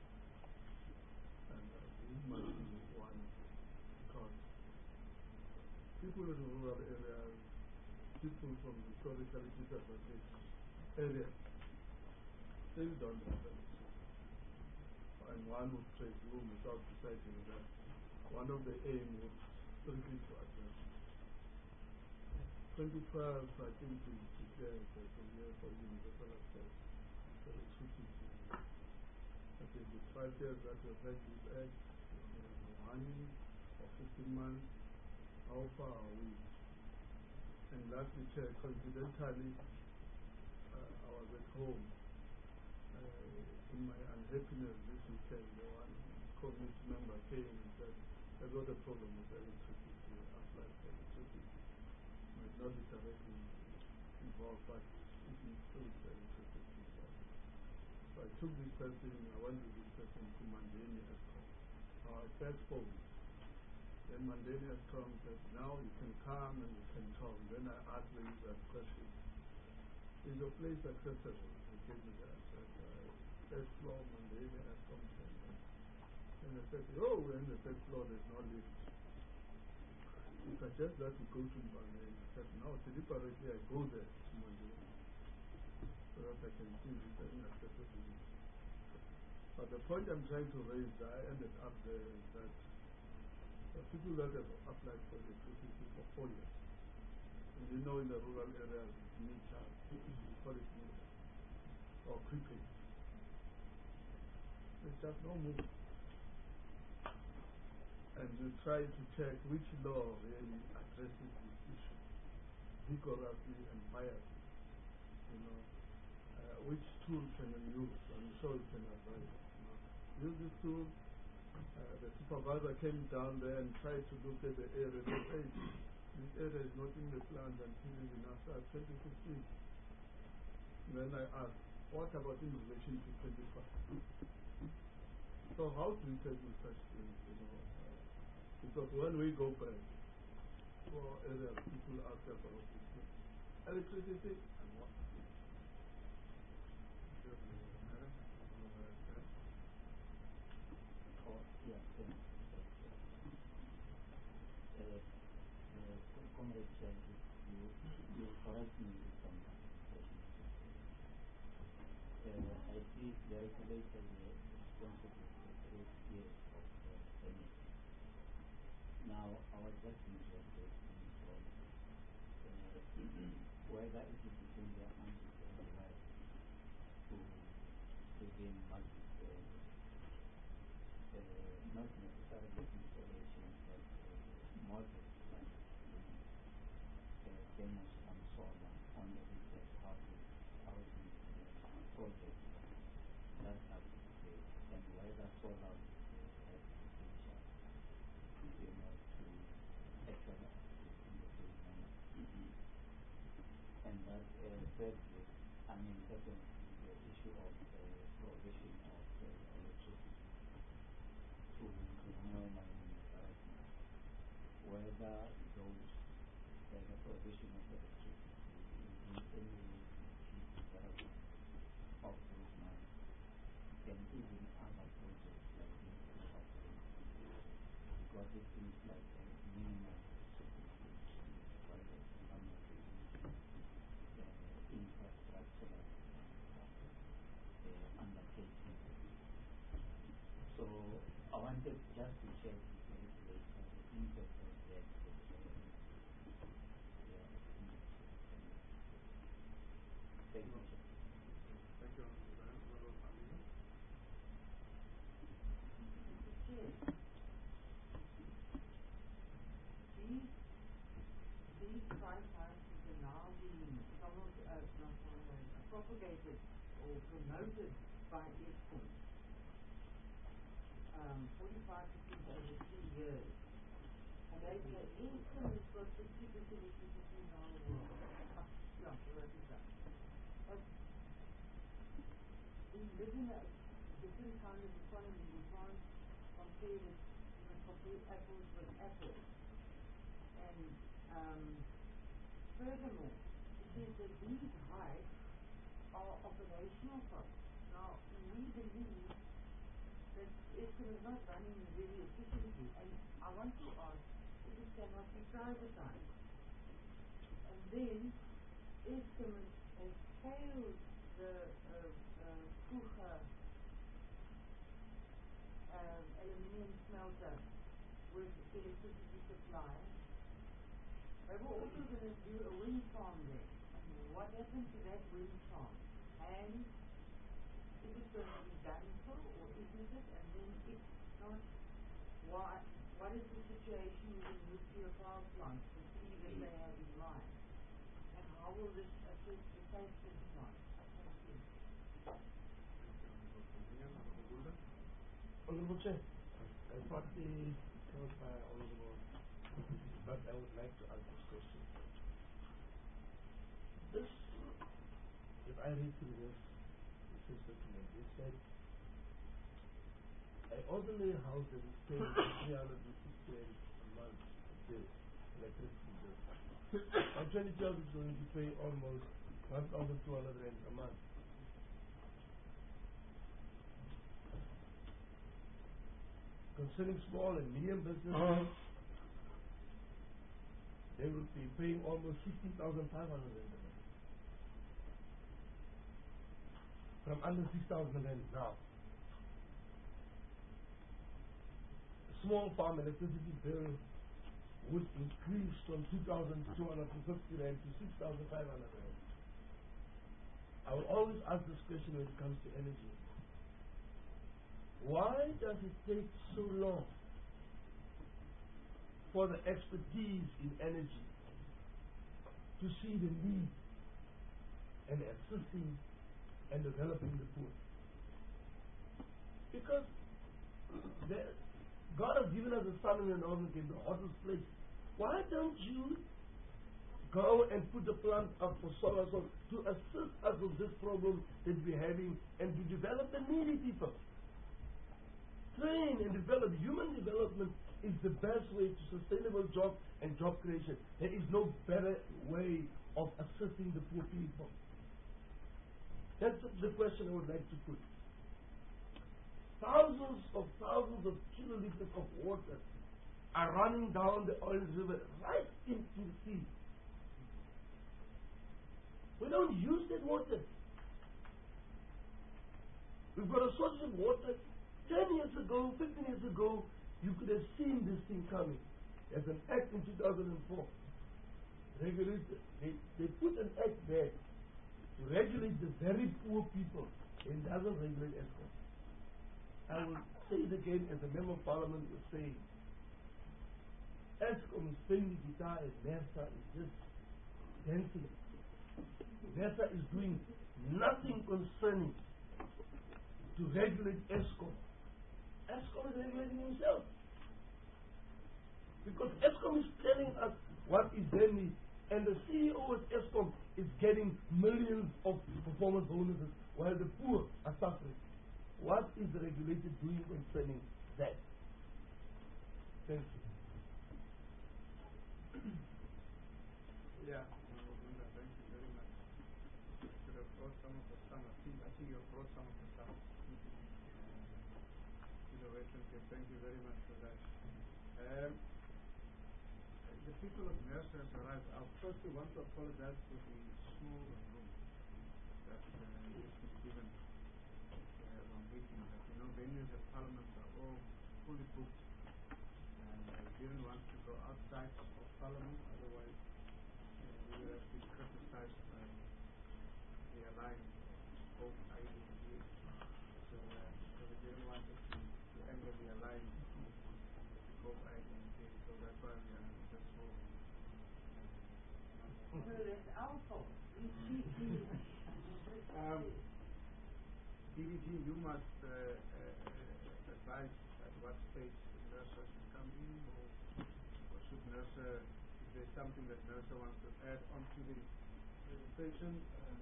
Speaker 6: And uh, this might be one, because people in rural areas, people from historically disadvantaged areas, still don't have anything. And one would presume without deciding that one of the aims was strictly to address twenty twelve, I think, is declared as a year for universal access to electricity. I think the five years that we've had this act, one or fifteen months, how far are we? And lastly, Chair, coincidentally, uh, I was at home uh, in my unhappiness this weekend. One community member came and said, I've got a problem with electricity, applied for electricity. Might not be directly involved, but it includes electricity. So I took this person, I went with this person to Mandeni Eskom. Uh, I first phone. Then Mandeni Eskom said, now you can come and you can talk. Then I asked them that question. Is your place accessible? They gave me the answer. First floor, Mandeni Eskom. And I said, oh, we're in the first floor, there's no lift. He suggests that we go to Mandeni. I said, no, deliberately I go there to Mandeni so that I can see this inaccessibility. But the point I'm trying to raise, I ended up there, is that the people that have applied for electricity for four years, and you know in the rural areas, it's meter, we call it meter, or prepaid. There's just no movement. And you try to check which law really addresses this issue vigorously and fiercely. You know, uh, which tool can you use? I'm sure you can advise. You know, use this tool. Uh, the supervisor came down there and tried to look at the area. Said, hey, this area is not in the plan until even after twenty fifteen. And then I asked, what about in relation to twenty-five? So how do we take these such things? You know, uh, because when we go back for areas, people ask about this electricity and water.
Speaker 9: Oh, yeah, thanks. Uh, uh, Comrade Chair, you, you correct me if I'm not mistaken. Uh, I see the regulator is responsible for eight years of uh, permit. Now, I was just interested in from, uh, whether it is within their ambit and right to begin multi uh, uh, not necessarily installation, but uh, models like uh, demos and solar on the retail housing, housing uh, projects that have to be, and whether solar uh, has potential, you know, to actually assist in the same manner. And that uh, thirdly, I mean, secondly, the issue of uh, provision of uh, electricity to Moena whether those uh, the prohibition of electricity in any way impede development of those mines and even other projects like nuclear operations, because it seems like a minimal certification is required for some of the uh, infrastructural uh, uh, undertaking. So I wanted just to check with the regulator the impact of that. Thank you.
Speaker 2: Thank you, Honorable Aminu.
Speaker 7: Mister Chair, these, these price hikes are now being some of, uh, not some of them, uh, propagated or promoted by ESCOM. Um, forty-five percent over three years. And they say ESCOM has got fifty percent electricity in our world. Ah, yeah, so that is that. But we live in a different kind of economy. We can't compare with, you know, compare apples with apples. And um, furthermore, it says that these hikes are operational costs. Now, we believe that ESCOM is not running very efficiently, and I want to ask if it cannot be privatized. And then ESCOM has failed the uh, uh, Kucha um, aluminium smelter with electricity supply. They were also going to do a wind farm there. What happened to that wind farm? And is it going to be done so, or isn't it? And then if not, why, what is the situation with the nuclear power plants, the three that they have in mind? And how will this affect the safety plant? Thank you.
Speaker 6: Honorable Chair, I partly covered by Honorable, but I would like to ask this question. This, if I read through this, this document, it said, an ordinary house that is paying three hundred sixty a month bill, electricity bill. By twenty twelve, it's going to pay almost one thousand two hundred rand a month. Concerning small and medium businesses, uh-huh. they will be paying almost sixteen thousand five hundred rand a month. From under six thousand rand now. Small farm electricity bill would increase from two thousand two hundred fifty rand to six thousand five hundred rand. I will always ask this question when it comes to energy. Why does it take so long for the expertise in energy to see the need and assisting and developing the poor? Because the, God has given us a sun and an oven in the hottest place. Why don't you go and put the plant up for solar so to assist us with this problem that we're having and to develop the needy people? Train and develop. Human development is the best way to sustainable job and job creation. There is no better way of assisting the poor people. That's the question I would like to put. Thousands of thousands of kiloliters of water are running down the Orange River right into the sea. We don't use that water. We've got a source of water. Ten years ago, fifteen years ago, you could have seen this thing coming. There's an act in two thousand four. Regulate, they, they put an act there to regulate the very poor people. It doesn't regulate ESCOM. I will say it again as a member of parliament was saying. ESCOM is playing the guitar and NERSA is just dancing. NERSA is doing nothing concerning to regulate ESCOM. ESCOM is regulating himself. Because ESCOM is telling us what is their need. And the C E O of ESCOM is getting millions of performance bonuses while the poor are suffering. What is the regulator doing concerning that? Thank you.
Speaker 2: brought some of the sun. I think, I think you have brought some of the sun to the Western Cape. Thank you very much for that. Um, the people of Nersa has arrived. I firstly want to apologize for the small room that uh, has been given uh, on meeting. But you know, venues at Parliament are all fully booked, and I didn't want to go outside of Parliament, otherwise uh, we would have been criticized by the alliance of both I D and so, uh, so we didn't want to, to anger the alliance of both I D and so that's why we are in this whole
Speaker 7: So that's our fault.
Speaker 2: um, D D G, you must uh, uh, advise at what stage Nersa should come in, or, or should Nersa, if there's something that Nersa wants to add onto the presentation, uh,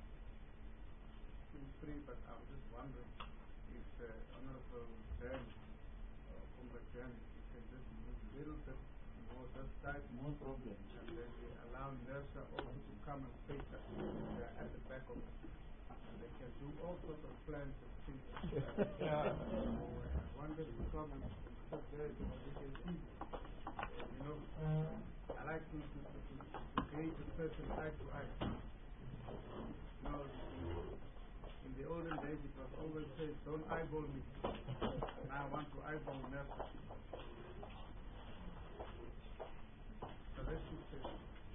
Speaker 2: feel free, but I'm just wondering if uh, Honorable Dan, uh, Comrade Dan, if you can just move a little bit more this side.
Speaker 9: No problem.
Speaker 2: And then we allow Nersa also to come and face us uh, at the back of it. And they can do all sorts of plans and things. Yeah. So, uh, one bit of problem is there, you know, we can see. Uh, you know, I like to, to, to, to, to gauge a person eye to eye. You know, in the olden days it was always said, don't eyeball me. And I want to eyeball Nersa. So let's just say.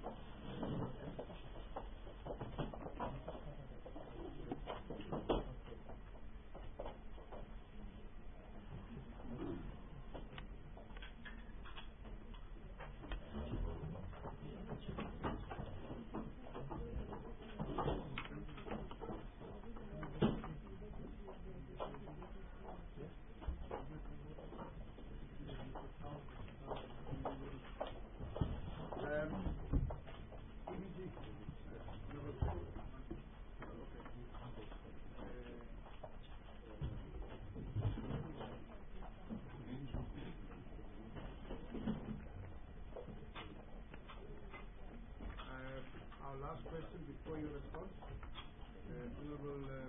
Speaker 2: Last question before you respond. Uh, Honorable, uh,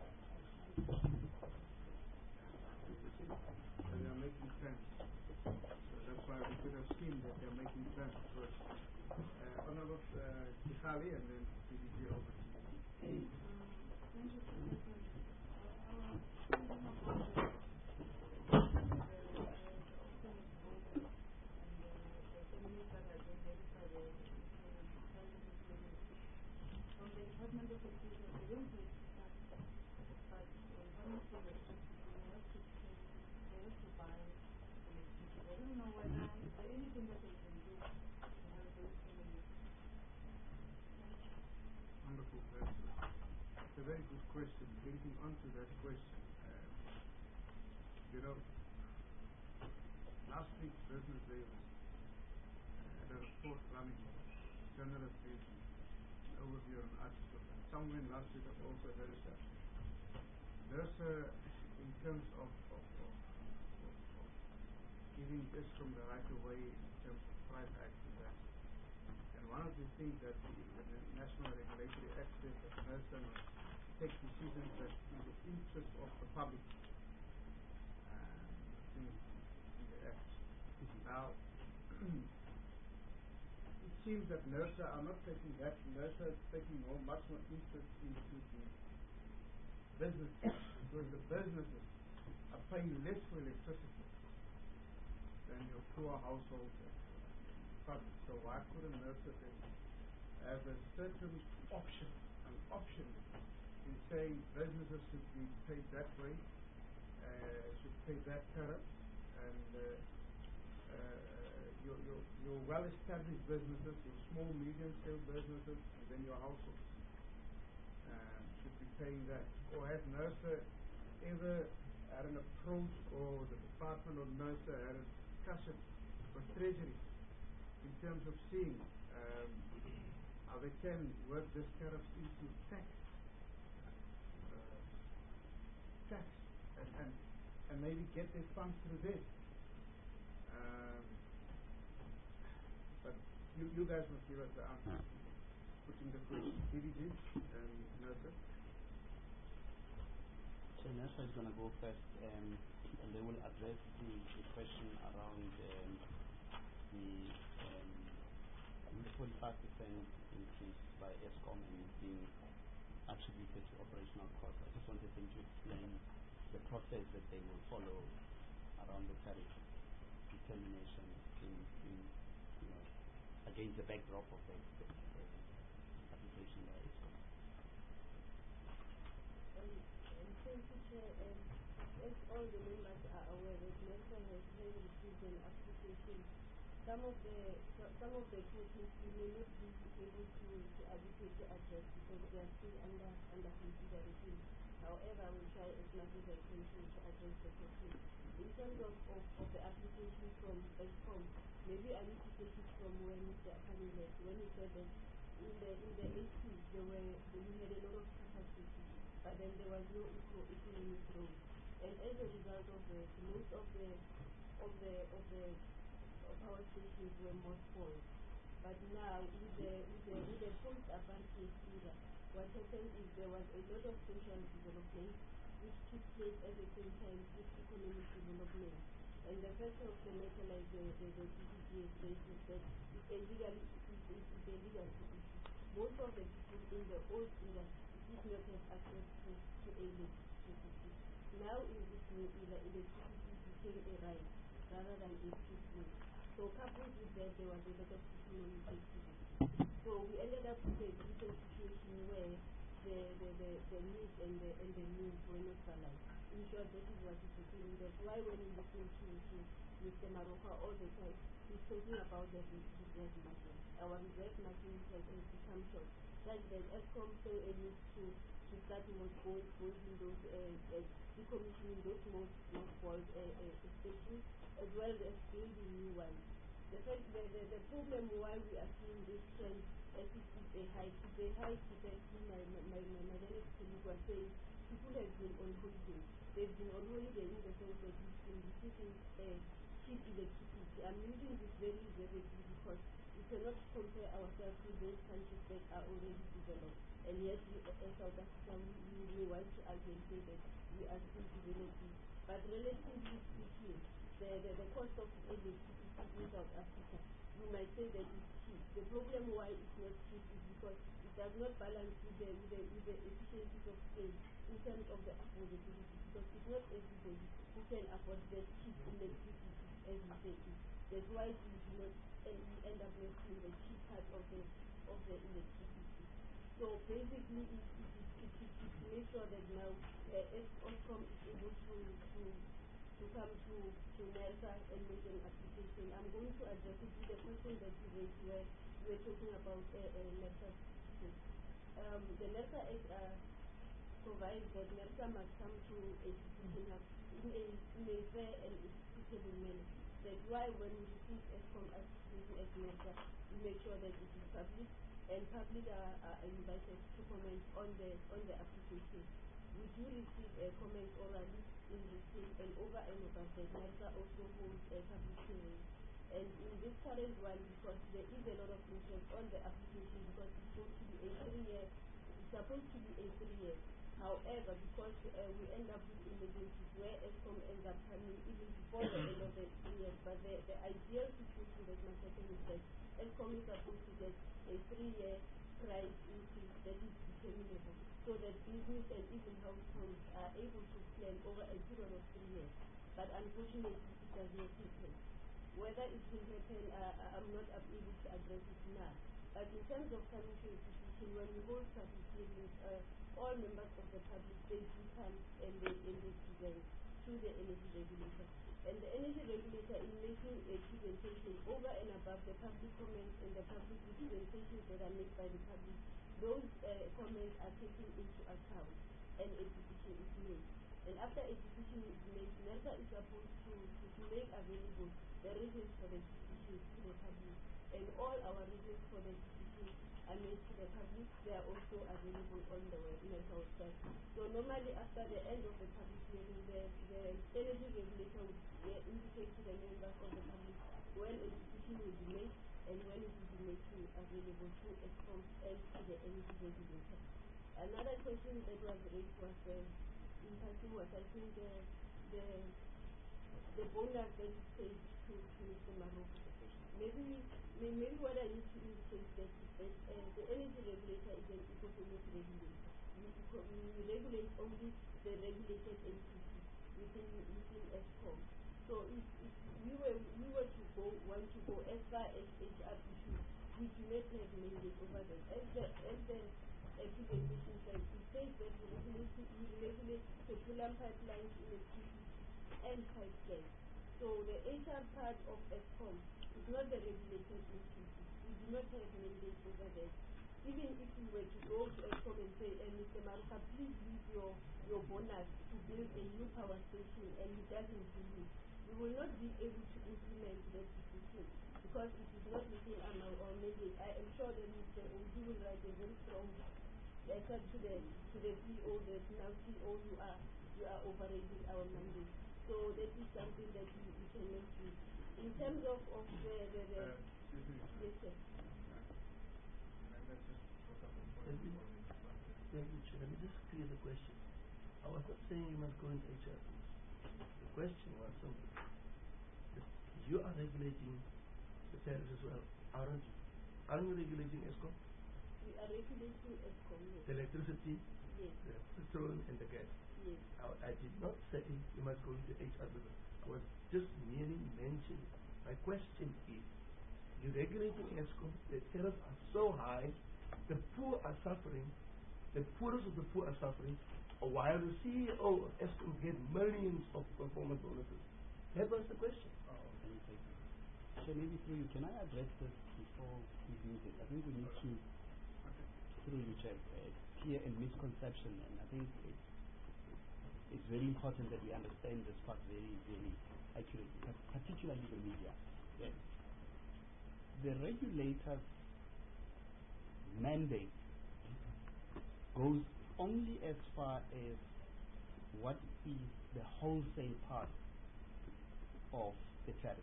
Speaker 2: they are making plans. So that's why we could have seen that they are making plans first. Uh, Honorable uh, Kihali, and then D D G over to you.
Speaker 3: Department of Education, they don't do that. But one of the restrictions, they have to pay, they have to buy electricity. I don't know whether, is there anything that they can do to help those families?
Speaker 2: Wonderful. That's a very good question. Linking on to that question, uh, you know, last week's business day was uh, had a report running, journalist briefing, overview on article, and somewhere in last week I've also heard that there's a, in terms of, of, of, of, of giving Eskom the right of way in terms of private access, and one of the things that the, the National Regulatory Act says that NERSA must take decisions that in the interest of the public, and I think in the Act. Now, it seems that NERSA are not taking that. NERSA is taking more, much more interest into the business, because the businesses are paying less for electricity than your poor households and public. So why couldn't NERSA have a certain option, an option in saying businesses should be paid that way, uh, should pay that tariff, and uh, uh, your, your, your well-established businesses, your small, medium-scale businesses, and then your households uh, should be paying that. Or has NERSA ever had an approach, or the Department of NERSA had a discussion with Treasury in terms of seeing um, how they can work this tariffs into tax, uh, tax, and, and, and maybe get their funds through this. Um, but you, you guys must give us the answer. putting the question. C D G and Nasa.
Speaker 1: So NERSA is going to go first, um, and they will address the, the question around um, the um, the forty-five percent increase by ESCOM and being attributed to operational costs. I just wanted them to explain the process that they will follow around the tariff determination in, in you know, against the backdrop of the, the, the application by ESCOM.
Speaker 3: Um, and thank you, Chair. Um, as all the members are aware, that NERSA has really received an application. Some of the so- some of the questions we may not be able to, to adequately address because they are still under under consideration. However, I will try as much as I can to, to address the question. In terms of, of, of the application from ESCOM, maybe I need to take it from when Mister Akani left, when he said that in the in the eighties there were we had a lot of capacity, but then there was no eco- economic growth. And as a result of it, most of the of the of the power stations were mothballed. But now, with the with the with the post-apartheid era, what happened is there was a lot of social development which took place at the same time with economic development. And the fact of the matter, like the the, the P P G has raised, is that it's a legal it's, it's, it's a legal issue. Most of the people in the old era did not have access to, to a electricity. Now in this new era, electricity became a right rather than a privilege. So coupled with that, there was a lot of economic activity. So we ended up with a, with a situation where the, the, the, the need and the, and the need were not balanced. In short, that is what is happening. That's why when we listen to, to Mister Maroka all the time, he's talking about the reserve margin. Our reserve margin has become short. Such that ESCOM so a need to, to start mothballing those, uh, uh, decommissioning those most mothballed uh, uh, stations, as well as building new ones. The, fact, the, the, the problem why we are seeing this trend as it is a high, is a high capacity. My, my, my, my Madeleine colleague was saying people have been on holiday. They've been on holiday in the sense that we've been receiving uh, cheap electricity. I'm using this very reservedly because we cannot compare ourselves with those countries that are already developed. And yet, we, as South Africa, we, we want to argue and say that we are still developing. But relatively speaking, the, the, the cost of electricity in South Africa, you might say that it's cheap. The problem why it's not cheap is because it does not balance with the, with the, with the efficiencies of scale in terms of the affordability, because it's not everybody who can afford the cheap electricity, as we say it. That's why we do not, and we end up not seeing the cheap part of the, of the electricity. So basically, it, it, it, it, it to make sure that now uh, ESCOM is able to, to to come to, to NERSA and make an application. I'm going to address it with the question that you raised where you were talking about uh, uh, NERSA. Um, the NERSA Act uh, provides that NERSA must come to a decision in a, in a fair and equitable manner. That's why when we receive ESCOM as as NERSA, we make sure that it is public, and public are, are invited to comment on the on the application. We do receive uh, comments orally in writing, and over and above that, NERSA also holds a public hearing. And in this current one, because there is a lot of interest on the application, because it's supposed to be a three-year, it's supposed to be a three-year. However, because uh, we end up with emergencies where ESCOM ends up coming even before the end of the three years, but the, the ideal situation that must happen is that ESCOM is supposed to get a three-year price increase that is determinable, so that business and even households are able to plan over a period of three years. But unfortunately, it does not happen. Whether it will happen, uh, I'm not able to address it now. But in terms of coming to a decision, when we hold public hearings, uh, all members of the public, they do come and they, and they present to the energy regulator. And the energy regulator, in making a presentation over and above the public comments and the public representations that are made by the public, those uh, comments are taken into account and a decision is made. And after a decision is made, NERSA is supposed to, to, to make available the reasons for the decision to the public. And all our reasons for the decision are made to the public. They are also available on the web, NERSA website. So normally after the end of the public hearing, the, the energy regulator would uh, indicate to the members of the public when a decision will be made,
Speaker 10: and when it will be making available to ESCOM and to the energy regulator. Another question that was raised was uh, in passing was I think the the the bonus that is paid to, to Mister Maroka. Maybe maybe what I need to indicate that is that uh, the energy regulator is an economic regulator. We, we regulate only the regulated entities within within ESCOM. So if, if we were we were to go want to go as far as H R issues, we do not have mandate over them. As the as the implementation says, it says that we regulate we regulate petroleum pipelines, electricity, and pipelines. So the H R part of ESCOM is not the regulated entity. We do not have mandate over that. Even if we were to go to ESCOM and say, eh, Mister Maruka, please use your, your bonus to build a new power station, and he doesn't do it, we will not be able to implement that decision because it is not within our, our mandate. I am sure that Mister Odu will write a very strong letter to the to the C E O that now C E O you are you are overriding our mandate. So that is something that we, we cannot do. In terms of, of the, the, the
Speaker 2: uh,
Speaker 10: yes, sir.
Speaker 6: Let me, thank you, Chair. Let me just clear the question. I was not saying you must go into H R. The question was simple. You are regulating the tariffs as well, aren't you? Aren't you regulating ESCOM?
Speaker 10: We are regulating ESCOM, yes.
Speaker 6: The electricity,
Speaker 10: yes.
Speaker 6: the petrol, and the gas.
Speaker 10: Yes.
Speaker 6: I, I did not say you must go into H R business. I was just merely mentioning. My question is, you're regulating ESCOM, the tariffs are so high, the poor are suffering, the poorest of the poor are suffering, while the C E O of ESCOM get millions of performance bonuses. That was the question.
Speaker 1: Oh, can you take it? So maybe through you, can I address this before we do this? I think we need to, through you, check uh, clear and misconception, and I think it's, it's very important that we understand this part very, very accurately, particularly the media. Yes. The regulator's mandate goes only as far as what is the wholesale part of the tariff.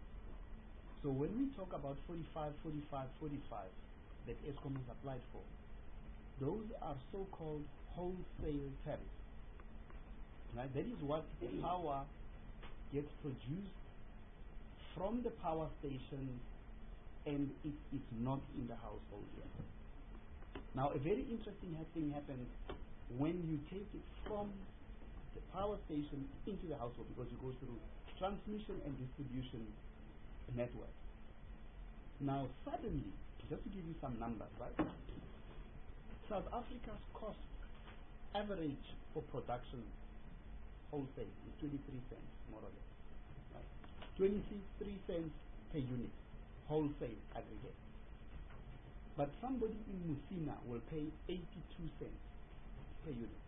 Speaker 1: So when we talk about forty-five, forty-five, forty-five that ESCOM has applied for, those are so-called wholesale tariffs. Right? That is what the power gets produced from the power station, and it is not in the household yet. Now, a very interesting thing happens when you take it from the power station into the household, because you go through transmission and distribution network. Now, suddenly, just to give you some numbers, right? South Africa's cost average for production wholesale is twenty-three cents, more or less. Right? twenty-three cents per unit, wholesale aggregate. But somebody in Musina will pay eighty-two cents per unit.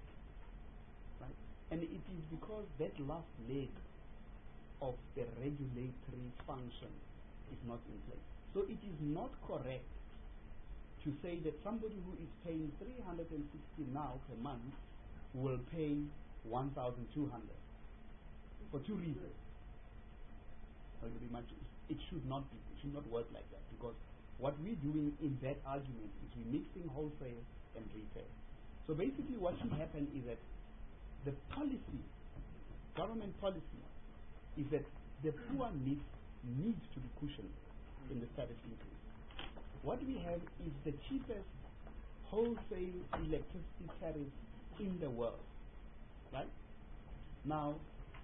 Speaker 1: Right? And it is because that last leg of the regulatory function is not in place. So it is not correct to say that somebody who is paying three hundred sixty now per month will pay one thousand two hundred for two reasons. Very much, it should not be. It should not work like that, because what we're doing in that argument is we're mixing wholesale and retail. So basically what should happen is that the policy, government policy, is that the poor needs, needs to be cushioned in the tariff increase. What we have is the cheapest wholesale electricity tariff in the world. Right? Now,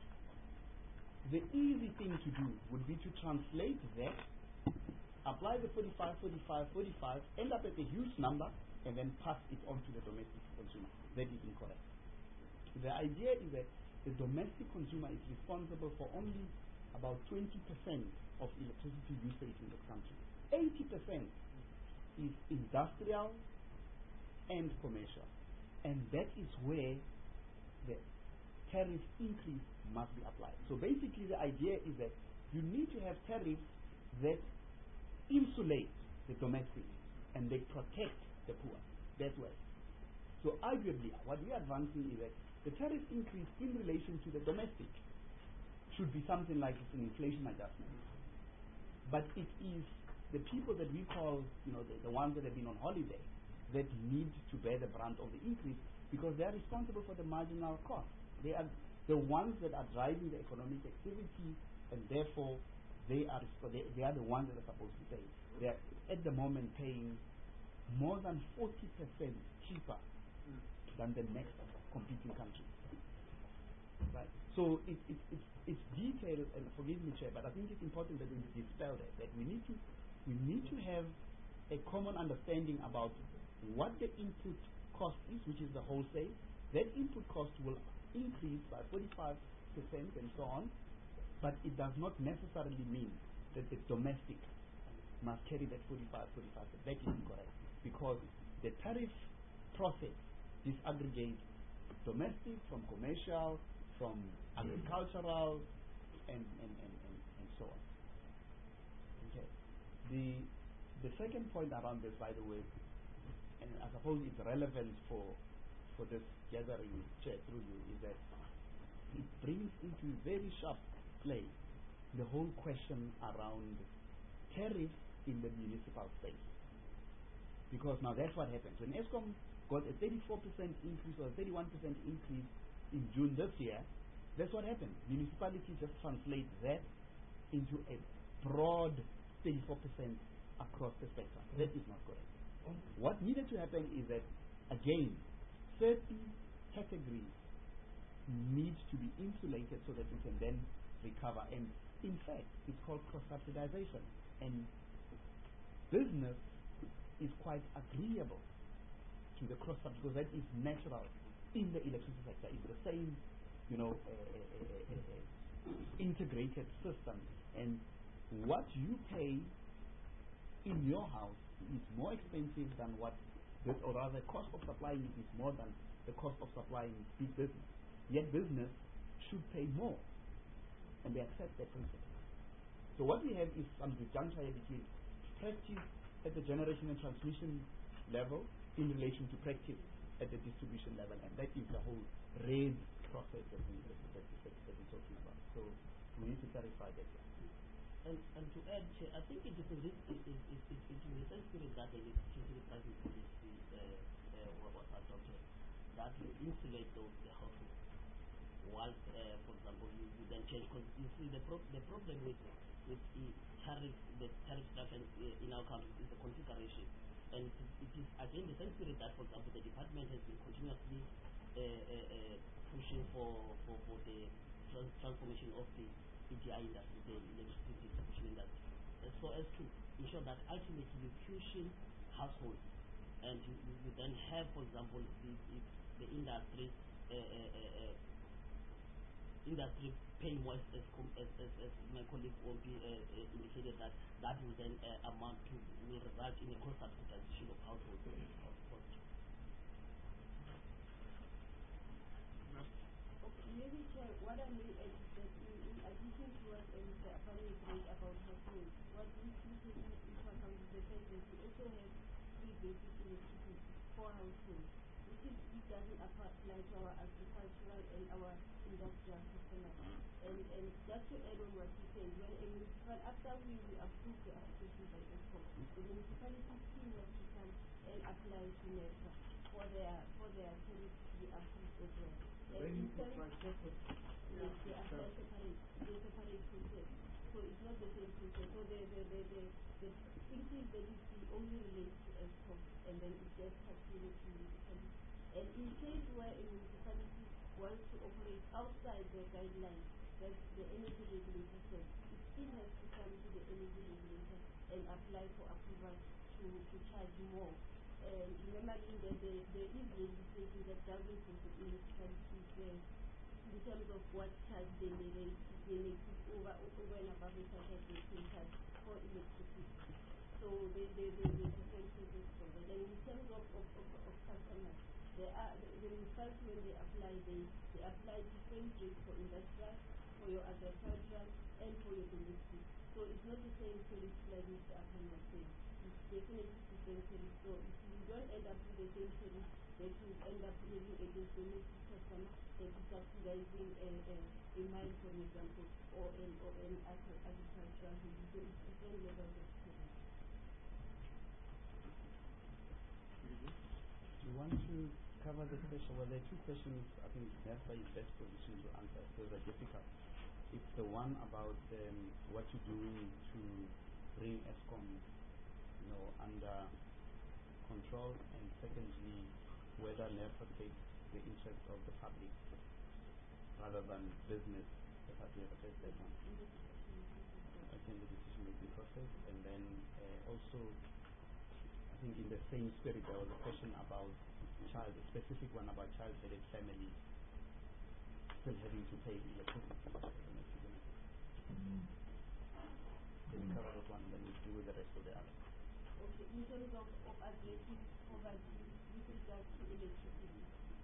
Speaker 1: the easy thing to do would be to translate that, apply the forty-five, forty-five, forty-five, end up at a huge number, and then pass it on to the domestic consumer. That is incorrect. The idea is that the domestic consumer is responsible for only about twenty percent of electricity usage in the country. eighty percent is industrial and commercial. And that is where the tariff increase must be applied. So basically the idea is that you need to have tariffs that insulate the domestic and they protect the poor. That way. So arguably what we are advancing is that the tariff increase in relation to the domestic should be something like an inflation adjustment. But it is the people that we call, you know, the, the ones that have been on holiday, that need to bear the brunt of the increase because they are responsible for the marginal cost. They are the ones that are driving the economic activity, and therefore they are resp- they, they are the ones that are supposed to pay. They are at the moment paying more than forty percent cheaper than the next competing country. Right. So it, it, it, it's detailed, and forgive me, Chair, but I think it's important that we dispel that. That we need to we need to have a common understanding about what the input cost is, which is the wholesale. That input cost will increase by forty-five percent and so on, but it does not necessarily mean that the domestic must carry that forty-five, forty-five percent. That is incorrect, because the tariff process disaggregates domestic from commercial, from agricultural, and, and, and, and, and so on. Okay. The the second point around this, by the way, and I suppose it's relevant for for this gathering, Chair, through you, is that it brings into very sharp play the whole question around tariffs in the municipal space. Because now that's what happens. When Eskom got a thirty-four percent increase or a thirty-one percent increase in June this year, that's what happened. Municipalities just translate that into a broad thirty-four percent across the spectrum. That is not correct. What needed to happen is that, again, certain categories need to be insulated so that we can then recover. And in fact, it's called cross-subsidization. And business is quite agreeable to the cross-sub because that is natural in the electricity sector. It's the same, you know, uh, uh, uh, uh, integrated system. And what you pay in your house is more expensive than what, the, or rather, cost of supplying it is more than the cost of supplying big business. Yet business should pay more, and they accept that principle. So what we have is some disjuncture between practice at the generation and transmission level in relation to practice at the distribution level, and that is the whole raise process that, we, that, that, that, that we're talking about. So we need to clarify that.
Speaker 5: And, and to add, Chair, I think it is a risk, it, it, it, it, it is a sense spirit that the electricity pricing policy uh, uh, was adopted, that will insulate those the households. Whilst, uh, for example, you, you then change, because you see the, pro- the problem with with the tariff, the tariff structure uh, in our country is the configuration, and it, it is again the sense spirit that, for example, the department has been continuously uh, uh, uh, pushing for, for, for the trans- transformation of the E G I industry, the electricity distribution industry, uh, so as to ensure that ultimately you cushion households, and you, you, you then have, for example, the, the, the industry, uh, uh, uh, uh, industry pay more, as, as, as, as my colleague Ompi uh, uh, indicated, that that will then uh, amount to, will result in a cost subsidization of households.
Speaker 10: Maybe, Chair, what I may add is that in, in addition to what um, the apparent rate about households, what we see to into account is the fact that we also have three basic electricity for households, which, is, which doesn't apply to our agricultural and our industrial customers. And, and just to add on what you said, when a municipal, after we, we approve the application by Eskom, the municipality still has to come and apply to NERSA for their for their tariff to be approved as well.
Speaker 2: They need to apply separate.
Speaker 10: Yes, they apply separate, they separate process. So it's not the same process. So the the the the, the increase that you see only relates to Eskom, and then it gets calculated to municipality. And in case where a municipality wants to operate outside the guidelines that the energy regulator says, it still has to come to the energy regulator and apply for approval to, to charge more. And remembering that there, there is legislation that doesn't prohibit municipalities uh, in terms of what charge they may raise, they may put over, over and above the charge that they can charge for electricity. So they, they, they, they different process for that. And in terms of, of, of, of customers, there are, the, the municipalities, when they apply, they, they apply different rates for industrial, for your agricultural, and for your domestic. So it's not the same tariff like Mister Akan was saying. It's definitely different tariff. So if you don't end up with the same tariff, that you end up living against the domestic customer that is subsidizing a, a, a mine, for example, or an, or an agricultural. So it's different levels of tariff.
Speaker 1: want to cover the question. Well, there are two questions I think NERSA is best positioned to answer because they're difficult. It's the one about um, what you're doing to bring ESCOM, you know, under control, and secondly, whether NERSA takes the interest of the public rather than business. If I do have a first that one. Okay, in the decision-making process, and then uh, also, I think in the same spirit, there was a question about child, a specific one about child-headed families still having to pay the electricity. Mm-hmm. Can you cover that one, and then we'll deal with the rest of the others.
Speaker 10: Okay, in terms of, of addressing poverty with regards to electricity,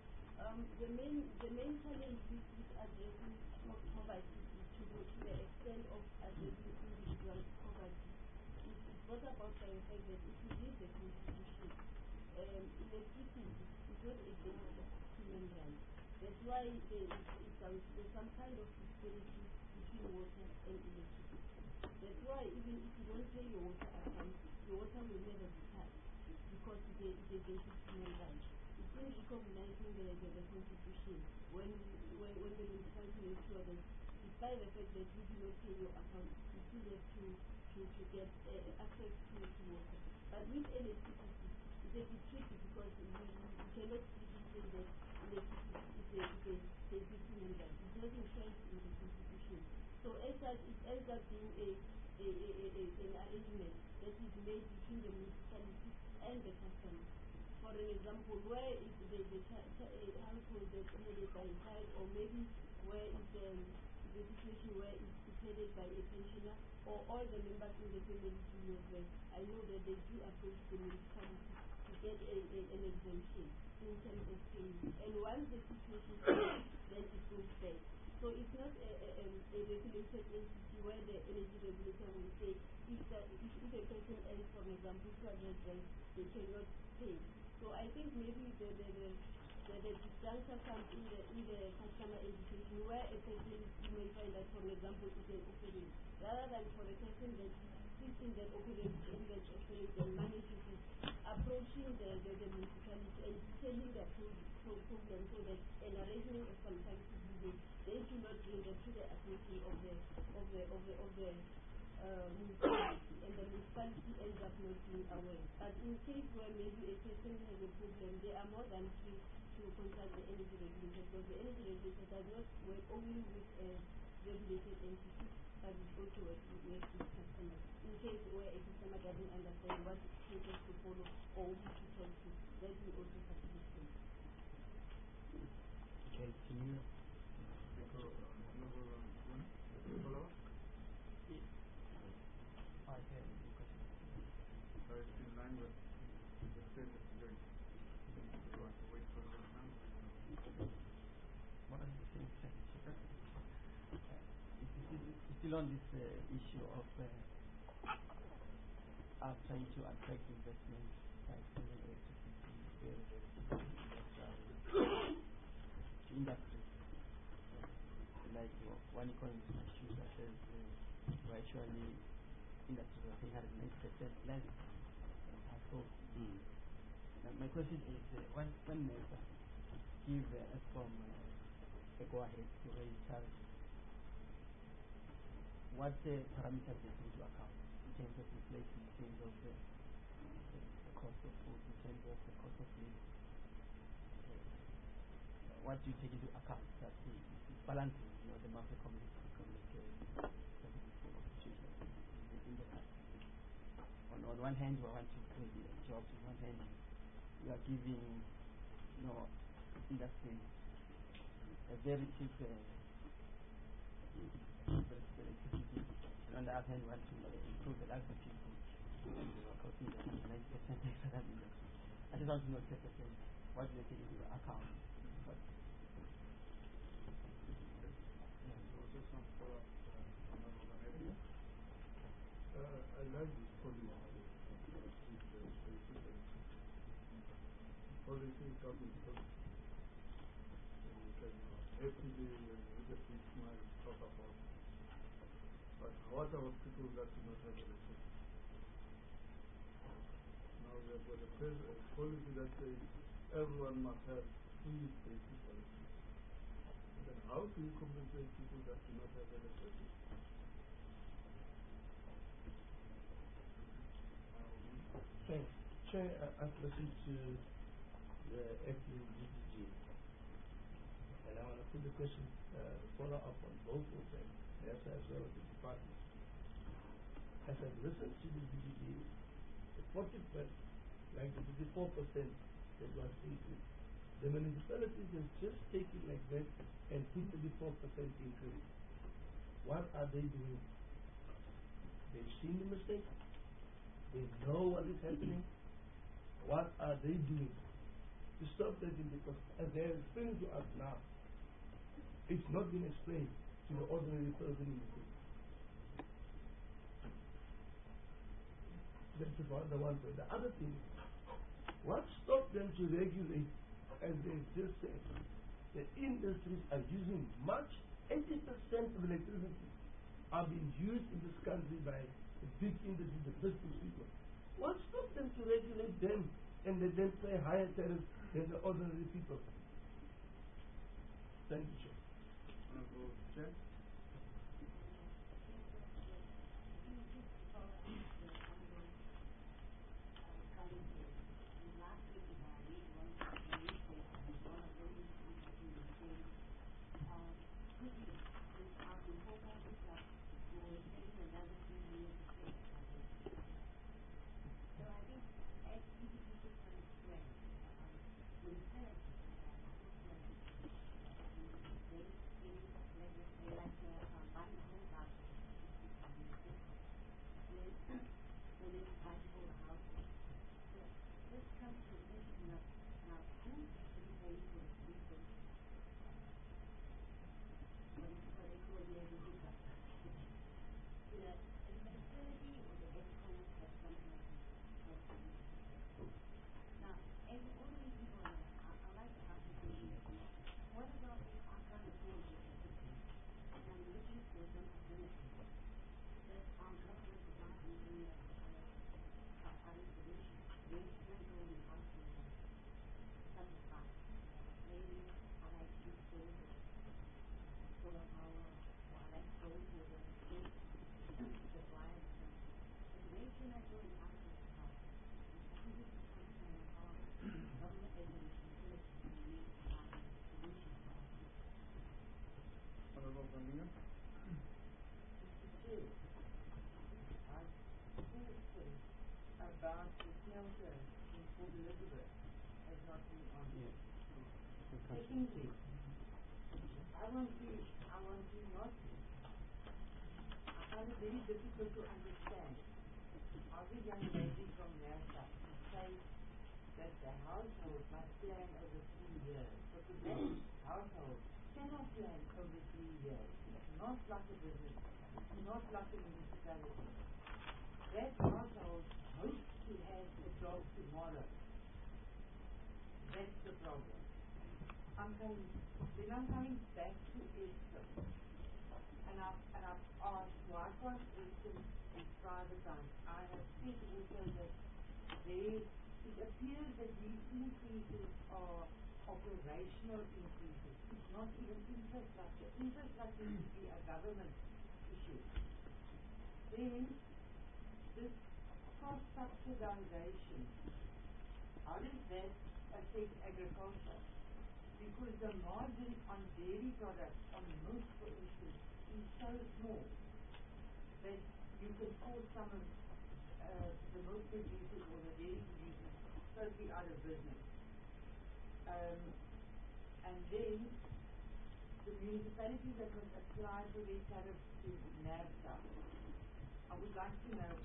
Speaker 10: um, the main the main challenge with, with addressing po- poverty is to, go to the extent of addressing individual poverty. It, it's not about the fact that if you read the Constitution, um, electricity is not a basic human right. That's why there is, is some, there's some kind of disparity between water and electricity. That's why even if you don't pay your water account, your water will never be taxed because it's a, it's a basic human right. It's in recognizing the, the, the Constitution when, when, when the municipality makes sure that despite the fact that you do not pay your account, you still have to, to, to get uh, access to, to water. But with electricity, it's a bit tricky because you, you, you cannot really say that electricity is a, is a basic human right. It doesn't change in the Constitution. So as such, it ends up being a, a, a, a, a, an arrangement that is made between the municipality and the customer. For an example, where is the, the ch- ch- a household that's headed by a child, or maybe where is the, the situation where it's, it's headed by a pensioner, or all the members in the family do not work. I know that they do approach the municipality to get a, a, an exemption in terms of payment. And once the situation is then it goes back. So it's not a, a, a regulated entity where the energy regulator will say if, that, if, if a person else, for example, two hundred rand, they cannot pay. So I think maybe the the, the, the, the disjuncture comes in the, in the customer education where a person, you may find that, for example, is an operator. Rather than for a person that sits in that operating in that operates and manages it, approaching the, the, the municipality and telling their pro- problem so that an arrangement of some kind to be made. They do not bring them to the attention of the of the of the of the uh, municipality, and the municipality ends up not being aware. But in case where maybe a person has a problem, they are more than free to consult the energy regulator, because the energy regulator does not work only with a regulated entity, but it also works with customers. In case where a customer doesn't understand what process to follow or who to talk to, that will also facilitate.
Speaker 1: Okay, can you?
Speaker 2: So it's in line with the state is doing. You want to wait for the exam?
Speaker 1: What are you saying? It's still on this uh, issue of uh, us trying to attract investment by selling electricity very, very cheap industry. Like uh, one economist in Sugar says uh, virtually industry I think had ninety percent less than household. Mm. Now my question is uh, when when NERSA give uh, ESCOM uh, a go ahead to raise tariffs, what uh, parameters they take into account in terms of inflation, in terms of the, the, the cost of food, in terms of the cost of living? Uh, what do you take into account that the, it's balancing, you know, the macroeconomic economic uh, situation in, in the country? On, on one hand, we want to create jobs. On one hand, we are giving, you know, industry a very cheap uh, electricity. And on the other hand, we want to uh, improve the lives of people. And we are costing the ninety percent extra than industry. I just want to know ten percent. What do they take into account? But
Speaker 2: Also some follow-up on the area.
Speaker 6: Uh, I like this policy. Policy talking policy. And you can every day when you get this smile talk about it. But what about people that do not have electricity? Now we have got a, pres- a policy that says everyone must have free basic electricity. Then how do you compensate people that do not have electricity? Thanks. Chair, I- I've listened to the acting D P G, and I want to put the question, uh, follow up on both of them, as as well as the department. As I've listened to the D P G, the forty percent, like the fifty-four percent that was taken, the municipalities have just taken like that and put thirty-four percent increase. What are they doing? They've seen the mistake. They know what is happening. What are they doing to stop that? Because as they are explaining to us now, it's not been explained to the ordinary person in the city. That's about the one point. The other thing, what stopped them to regulate, as they just said, the industries are using much, eighty percent of electricity are being used in this country by the big industry, the business people. What stopped them to regulate them and let them pay higher tariffs than the ordinary people? Thank you, Chair.
Speaker 2: Honorable Chair. Honorable Birmingham.
Speaker 7: About the shelter in Port Elizabeth has not been on.
Speaker 1: Yes.
Speaker 7: Secondly, I want to, I want to not, I find it very difficult to understand how the young lady from NASA say that the household must plan over three years. But the best household cannot plan over three years. Not like a business, not like a municipality. That household hopes to have a job tomorrow. That's the problem. I'm coming, then I'm coming back to Eskom. And I've, and I've asked why can't Eskom be privatized? I have said also that they, it appears that these increases are operational increases. It's not even infrastructure. Infrastructure should be a government issue. Then, this cost subsidization, how does that affect agriculture? Because the margin on dairy products, on milk for instance, is so small that you can force some of uh, the milk producers or the dairy producers totally out of business. Um, and then the municipalities that must apply for their tariffs to NAFTA, I would like to know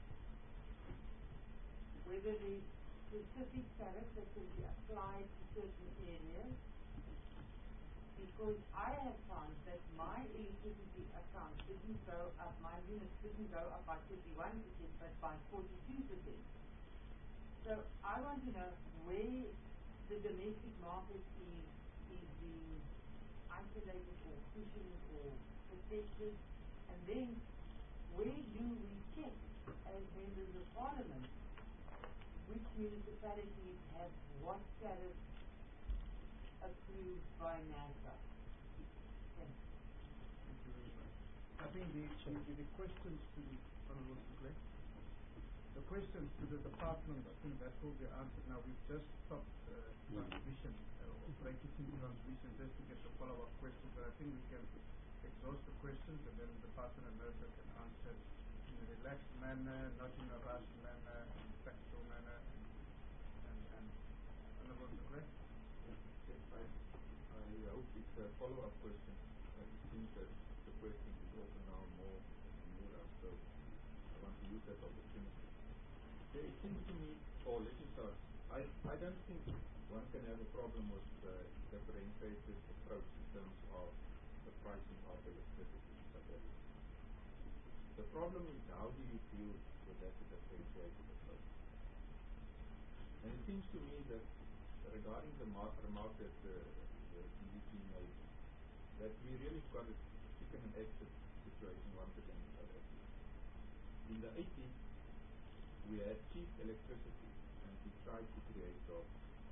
Speaker 7: whether there's specific tariffs that can be applied to certain areas, because I have found that my electricity account didn't go up, my units didn't go up by thirty-one percent but by forty-two percent. So I want to know where the domestic market is, is being isolated or cushioned or protected, and then where do we check as members of parliament which municipalities have what tariffs approved by NASA? Thank you.
Speaker 2: Thank you very much. I think the, the, the questions to the Honourable Secretary, the questions to the department, I think that will be answered now. We've just stopped uh, transmission uh, or breaking transmission just to get the follow-up questions, but I think we can exhaust the questions and then the department and minister can answer in a relaxed manner, not in a rushed manner, in a factual manner, and, and, and Honourable Secretary.
Speaker 8: Yes, I, I hope it's a follow-up question. I think that the question is also now more nearer, so I want to use that opportunity. Yeah, it seems to me, or let me start, I, I don't think one can have a problem with uh, differentiated approach in terms of the pricing of electricity. But uh, the problem is how do you deal with that differentiated approach? And it seems to me that regarding the mar remark that uh, the D V P made, that we really got a chicken and egg situation once again in South Africa. In the eighties, we had cheap electricity and we tried to create jobs.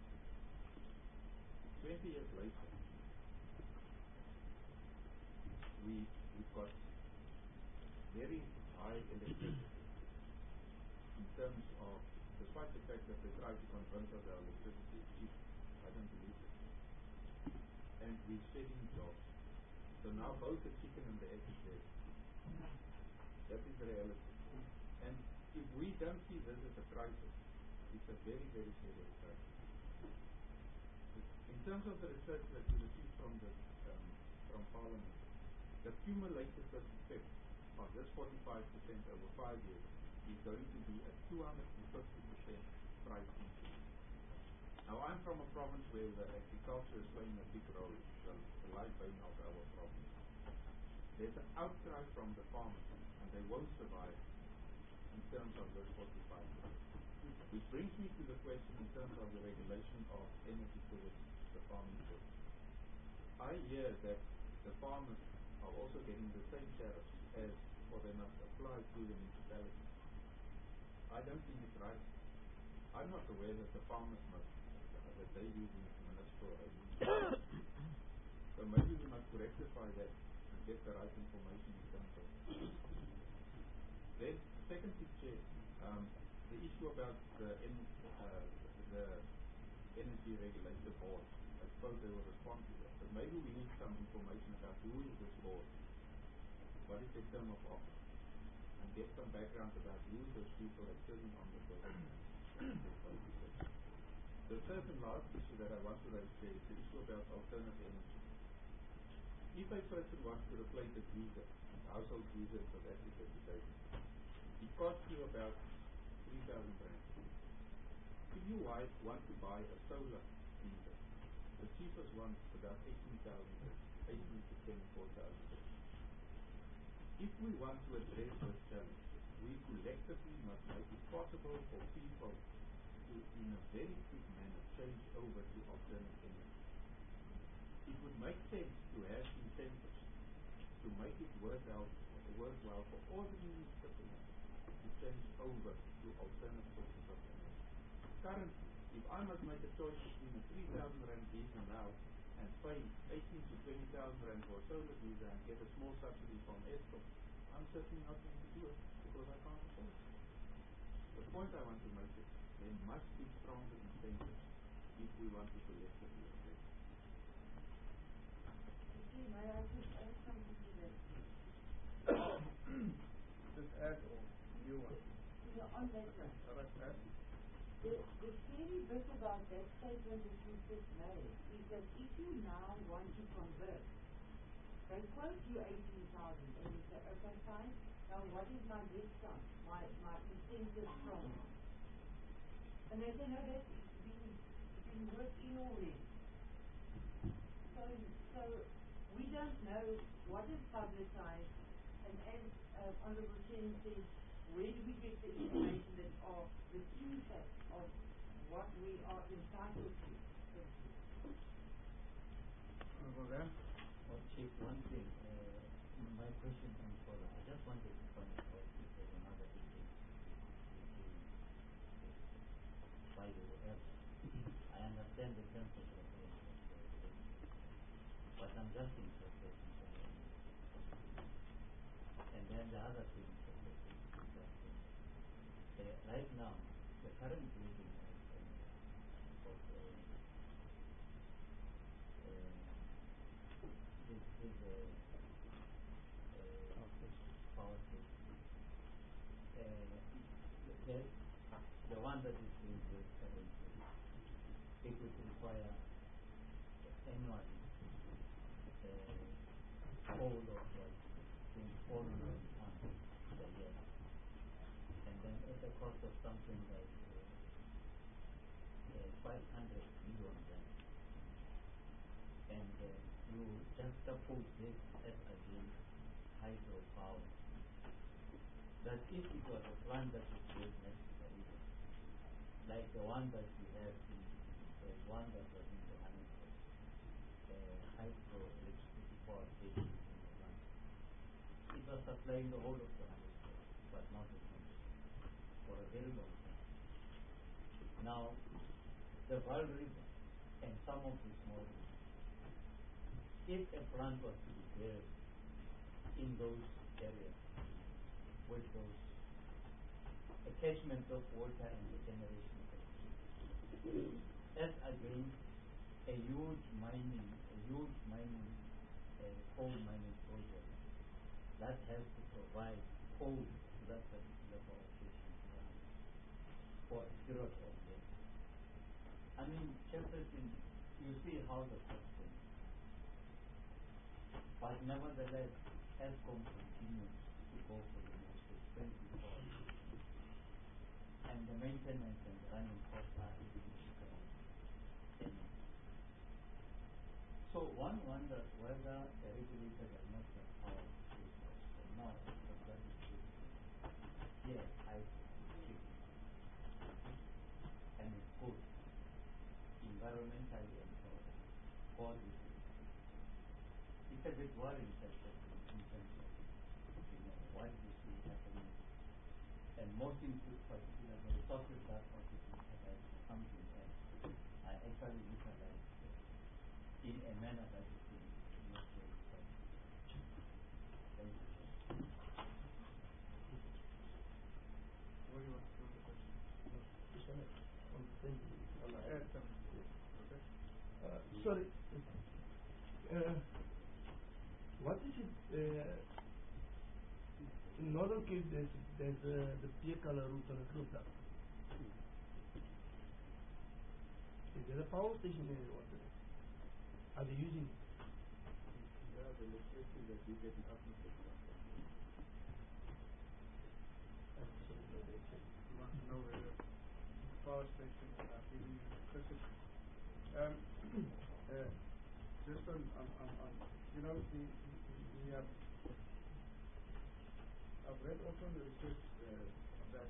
Speaker 8: Twenty years later, we we got very high electricity in terms of, despite the fact that they tried to convince us that electricity is cheap. I don't believe it. And we're selling jobs. So now both the chicken and the egg is there. That is the reality. And if we don't see this as a crisis, it's a very, very serious crisis. In terms of the research that we received from the um, from Parliament, the cumulative effect of this forty-five percent over five years is going to be a two hundred fifty percent price increase. Now I'm from a province where the agriculture is playing a big role, the, the lifebane of our province. There's an outcry from the farmers, and they won't survive in terms of this forty-five percent. Which brings me to the question in terms of the regulation of energy towards the farming sector. I hear that the farmers are also getting the same tariffs as, or they must apply to the municipalities. I don't think it's right. I'm not aware that the farmers must, that they use municipal aid. So maybe we must rectify that and get the right information in terms of it. Then, second picture, um, the issue about the, en uh, the Energy Regulator Board. I suppose they will respond to that. But maybe we need some information about who is this board, what is their term of office, and get some background about who those people are sitting on the board. The third and last issue that I want to raise here is the issue about alternative energy. If a person wants to replace a geyser, a household geyser in South Africa today, it costs you about three thousand rand. If you want to buy a solar geyser, the cheapest one is about eighteen thousand rand, eighteen to twenty-four thousand rand. If we want to address this challenge, we collectively must make it possible for people to, in a very quick manner, change over to alternative energy. It would make sense to have incentives to make it worthwhile, worthwhile for ordinary citizens to change over to alternative sources of energy. Currently, if I must make a choice between a three thousand rand geyser now and pay eighteen to twenty thousand rand for a solar geyser and get a small subsidy from Eskom, I'm certainly not going to do it because I can't afford it. The point I want to make is there must be stronger incentives if we want to collectively address.
Speaker 7: May I just add something to that?
Speaker 2: Just add or new one?
Speaker 7: You know, on that one.
Speaker 2: All right, add.
Speaker 7: The, the scary bit about that statement that you just made is that if you now want to convert, they quote you eighteen thousand and you say, okay, fine, now what is my discount, my, my incentive from? And they say, no, that's been, been worked in already. So, so we don't know what is publicized, and as uh, Honorable Chen says, where do we get the information that are the true facts of what we are entitled to?
Speaker 2: Honorable Ram?
Speaker 9: Well, Chief, one thing, uh, my question on solar, I just wanted to find out if there's another issue between five understand the terms of reference, but I'm just interested in the and then the other thing is that uh, right now the current building of, uh, of uh, uh, this is a uh, power station. Uh, the, the one that is being built currently, it would require annually uh, all of like twenty-four million tons a year, and then at the cost of something like uh, uh, five hundred million rand. And uh, you just suppose this as against hydropower. That if it was a plant that is built next to the river, like the one that we have in the one that was in Johannesburg, the hydroelectricity power station in the land. It was supplying the whole of Johannesburg, but not the country, for a very long time. Now, the Vaal River and some of the small rivers, if a plant was to be built in those areas, with those a catchment of water and the generation of electricity, as against a huge mining, a huge mining, uh, coal mining project that has to provide coal to that particular power station for a period of years. I mean, Chesterton, you see how the cost is. But nevertheless, ESCOM continues to go for the most expensive cost, and the maintenance and the running costs are even cheaper. So one wonders whether the regulator does not have power to say so. No, but that is true. Yes, I cheap, and it's good environmentally and so on. God is it. It's a bit worrying that in terms of, you know, what you see happening, and most in particular the resources that are utilized for something else are actually utilized in a manner that is not very effective. Thank you.
Speaker 2: What do you want to do with the question?
Speaker 6: No, just on it. On the thing, on the
Speaker 2: Add some. Okay.
Speaker 6: Uh, sorry. Uh, what is it? Uh, in Northern Cape, there's, there's uh, the Piekala route on the Kloof. Is there a power station in the water? Are they using it?
Speaker 8: Yeah, the electricity that we get in Africa.
Speaker 2: You want to know whether power stations are giving you electricity. Um, uh, just on, on, on, on, you know, the, the, the um, I've read also the research uh, that,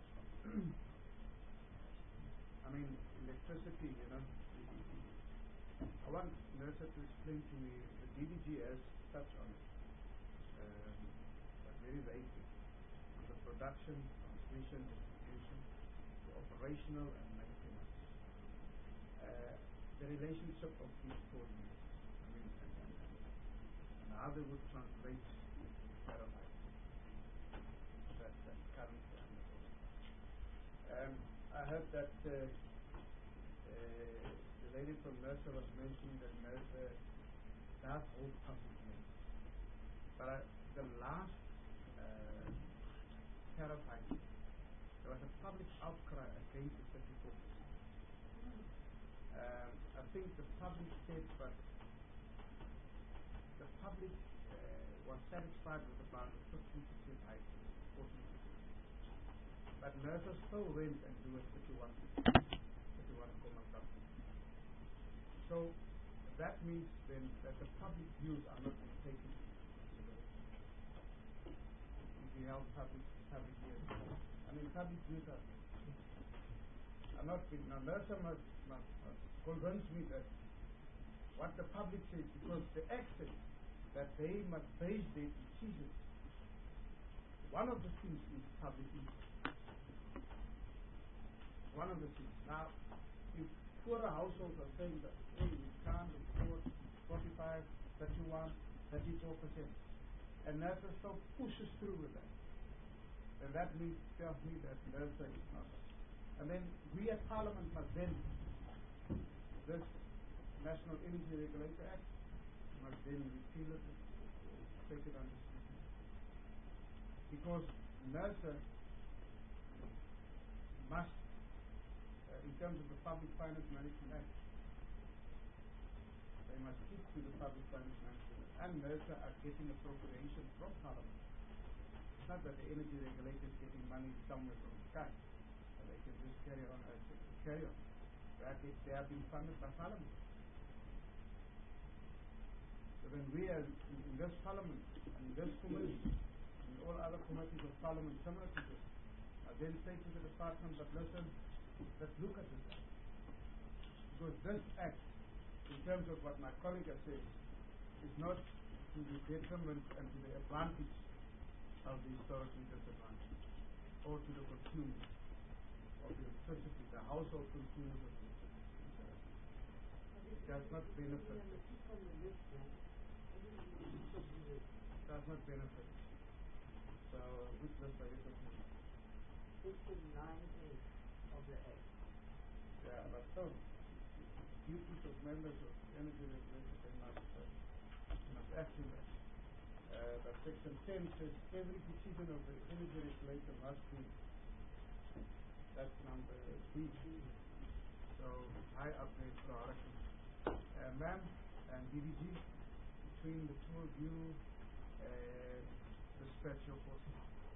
Speaker 2: I mean, electricity, you know, I want Nersa to explain to me, the D D G has touched on it, um, but very vaguely, on the production, transmission, distribution, the operational and maintenance, uh, the relationship of these four units, I mean, and, and, and, and how they would translate into terabytes that, that currently undergoing. Um, I heard that uh, uh, the lady from Nersa was mentioning that Nersa does hold public units. But uh, the last uh, terabyte, there was a public outcry against the thirty-four percent. Um, I think the public said, but the public uh, was satisfied with about a fifteen percent hike, fourteen percent. But Nersa still went and do a thirty-one percent, thirty-one comma something. So that means then that the public views are not being taken into consideration. If you have public public views, I mean public views are, are not being. Now Nersa must, must, must convince me that what the public says, because the accent that they must base their decisions. One of the things is public interest. One of the things. Now, if poorer households are saying that, hey, we can't afford forty-five, thirty-one, thirty-four percent. And NERSA still pushes through with that. And that means, tells me that NERSA is not. And then we as Parliament must then, this National Energy Regulator Act, must then repeal it, take it under scrutiny. Because NERSA must, uh, in terms of the Public Finance Management Act, they must keep to the Public Finance Management Act. And NERSA are getting appropriations from Parliament. It's not that the energy regulator is getting money somewhere from the sky. And they can just carry on as they carry on. That is, they are being funded by Parliament. So then we as in, in this Parliament, in this committee, and all other committees of Parliament similar to this, I then say to the department, but listen, let's look at this act. Because this act, in terms of what my colleague has said, is not to the detriment and to the advantage of the historically disadvantaged, or to the consumers of the electricity, the household consumers of electricity. It does not benefit. Does not benefit. So, which list are you talking about?
Speaker 7: This is nine A of the Act.
Speaker 2: Yeah, but still, duties of members of energy regulation, they must, uh, must act in that. Uh, but section ten says every decision of the energy regulator must be, that's number three. So, high up there, so uh, ma'am and D D G, between the two of you, uh, dispatch your forces.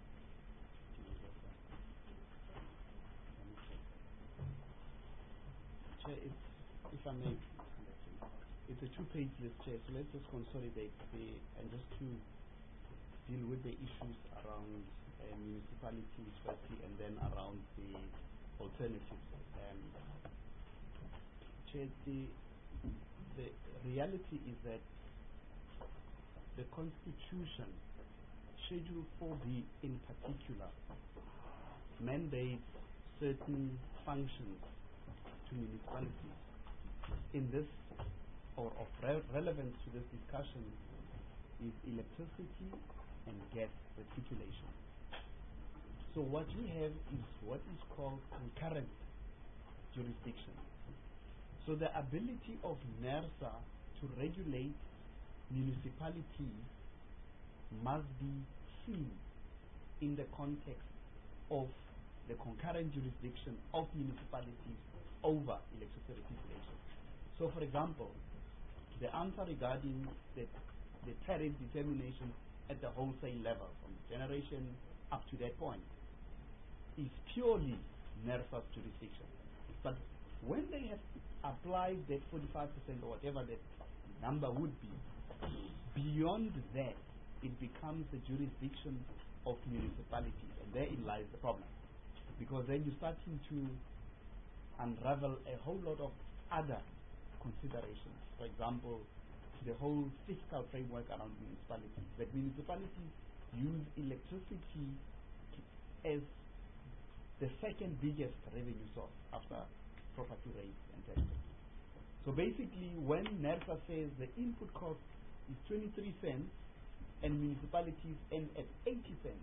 Speaker 1: Chair, it's, if I may, it's a two-page list, Chair, so let's just consolidate the, and just to deal with the issues around uh, municipalities firstly, and then around the alternatives. Um, Chair, the, the reality is that the Constitution, Schedule four B in particular, mandates certain functions to municipalities. In this, or of re relevance to this discussion, is electricity and gas reticulation. So what we have is what is called concurrent jurisdiction. So the ability of NERSA to regulate municipalities must be seen in the context of the concurrent jurisdiction of municipalities over electricity reticulation. So for example, the answer regarding the, the tariff determination at the wholesale level from generation up to that point is purely NERSA's jurisdiction. But when they have applied that forty-five percent or whatever that number would be, beyond that it becomes the jurisdiction of municipalities, and therein lies the problem. Because then you're starting to unravel a whole lot of other considerations. For example, the whole fiscal framework around municipalities. That municipalities use electricity as the second biggest revenue source after property rates and taxes. So basically, when NERSA says the input cost is twenty-three cents and municipalities end at eighty cents,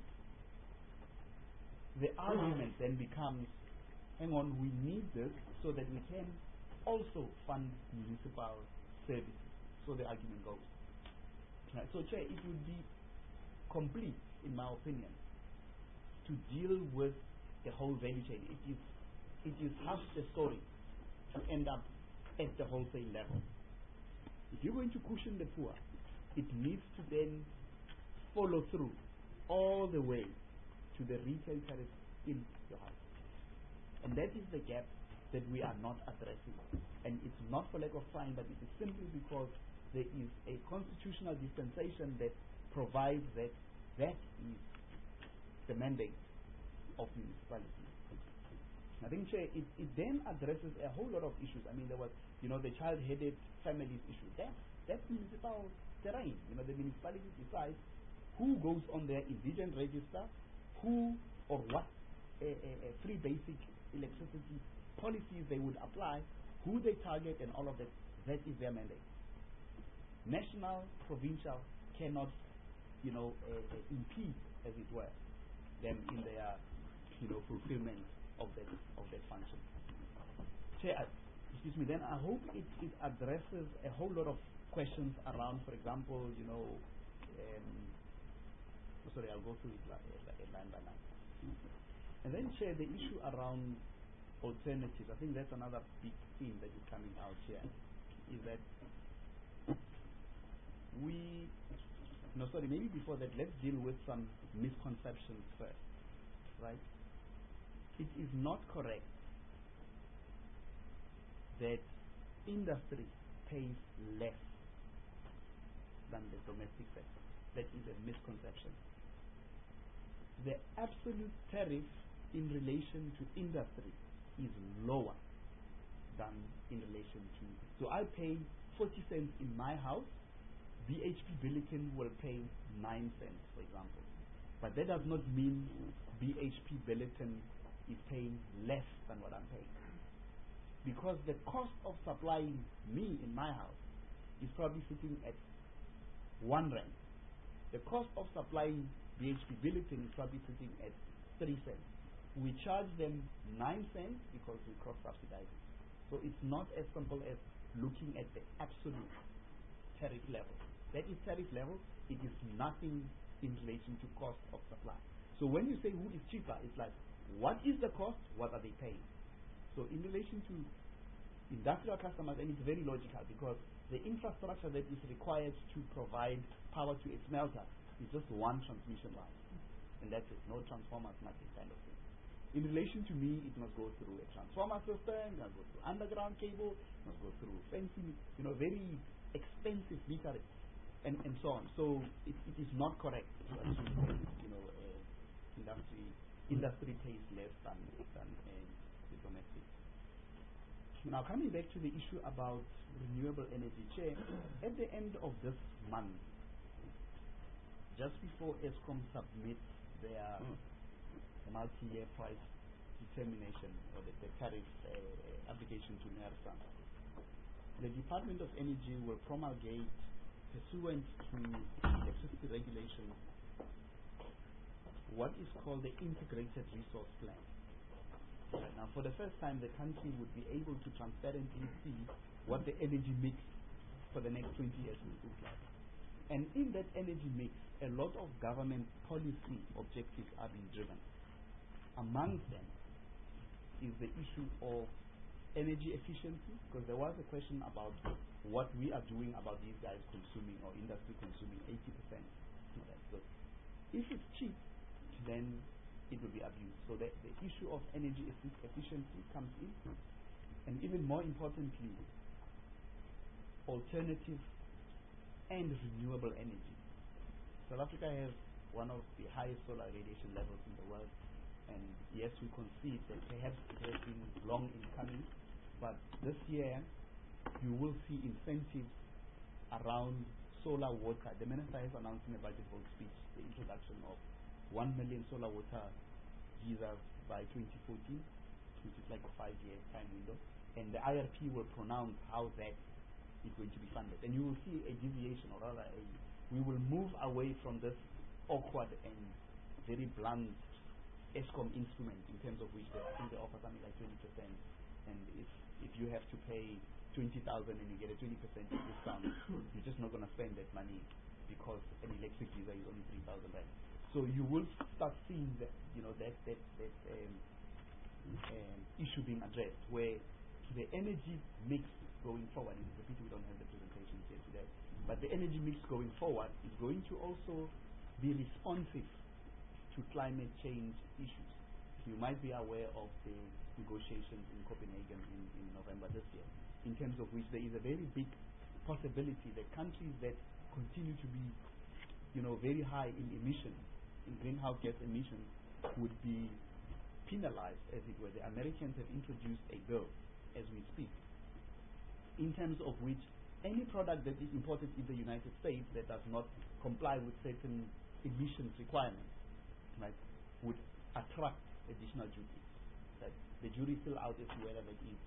Speaker 1: the argument then becomes, hang on, we need this so that we can also fund municipal services. So the argument goes. Right. So, Chair, it would be complete, in my opinion, to deal with the whole value chain. It is, it is half the story to end up at the wholesale level. If you're going to cushion the poor, it needs to then follow through all the way to the retail tariff in your house. And that is the gap that we are not addressing. And it's not for lack of trying, but it is simply because there is a constitutional dispensation that provides that that is the mandate of municipalities. I think, Chair, it, it then addresses a whole lot of issues. I mean, there was, you know, the child-headed families issue. That, that's municipal terrain. You know, the municipality decides who goes on their indigent register, who or what a, a, a free basic electricity policies they would apply, who they target and all of that, that is their mandate. National, provincial cannot, you know, uh, uh, impede, as it were, them in their, you know, fulfillment of that of that function. Chair, uh, excuse me. Then I hope it, it addresses a whole lot of questions around, for example, you know, um, sorry, I'll go through it li- uh, line by line. And then, Chair, the issue around alternatives. I think that's another big theme that is coming out here. Is that we, no, sorry, maybe before that, let's deal with some misconceptions first, right? It is not correct that industry pays less than the domestic sector. That is a misconception. The absolute tariff in relation to industry is lower than in relation to, so I pay forty cents in my house, B H P Billiken will pay nine cents, for example. But that does not mean B H P Billiken is paying less than what I'm paying. Because the cost of supplying me in my house is probably sitting at one rand. The cost of supplying B H P Billiken is probably sitting at three cents. We charge them nine cents because we cross-subsidize it. So it's not as simple as looking at the absolute tariff level. That is tariff level. It is nothing in relation to cost of supply. So when you say who is cheaper, it's like, what is the cost? What are they paying? So in relation to industrial customers, and it's very logical because the infrastructure that is required to provide power to its smelter is just one transmission line. And that's it. No transformers, nothing kind of thing. In relation to me, it must go through a transformer system, it must go through underground cable, it must go through fencing, you know, very expensive metering, and, and so on. So it, it is not correct to assume, you know, uh, industry industry pays less than, than uh, the domestic. Now coming back to the issue about renewable energy, Chair, at the end of this month, just before Eskom submits their multi-year price determination or the, the tariff uh, application to NERSA, the Department of Energy will promulgate, pursuant to electricity regulations, what is called the Integrated Resource Plan. Right now, for the first time, the country would be able to transparently see what the energy mix for the next twenty years will look like. And in that energy mix, a lot of government policy objectives are being driven. Amongst them is the issue of energy efficiency, because there was a question about what we are doing about these guys consuming, or industry consuming eighty percent. So if it's cheap, then it will be abused. So the, the issue of energy effi- efficiency comes in, and even more importantly, alternative and renewable energy. South Africa has one of the highest solar radiation levels in the world, and yes, we concede that perhaps it has been long in coming, but this year you will see incentives around solar water. The minister has announced in a budget board speech the introduction of one million solar water geysers by twenty fourteen, which is like a five-year time window, and the I R P will pronounce how that is going to be funded. And you will see a deviation, or rather, a, we will move away from this awkward and very blunt Eskom instrument in terms of which they, I think they offer something like twenty percent, and if if you have to pay twenty thousand and you get a twenty percent discount, you're just not going to spend that money because an electric geyser is only three thousand rand. So you will start seeing that, you know, that that that um, um, issue being addressed, where the energy mix going forward, and it's a pity we don't have the presentation here today, but the energy mix going forward is going to also be responsive to climate change issues. You might be aware of the negotiations in Copenhagen in, in November this year, in terms of which there is a very big possibility that countries that continue to be, you know, very high in emissions, in greenhouse gas emissions, would be penalized, as it were. The Americans have introduced a bill as we speak, in terms of which any product that is imported in the United States that does not comply with certain emissions requirements, right, would attract additional duties. That the jury is still out as to whether that is, you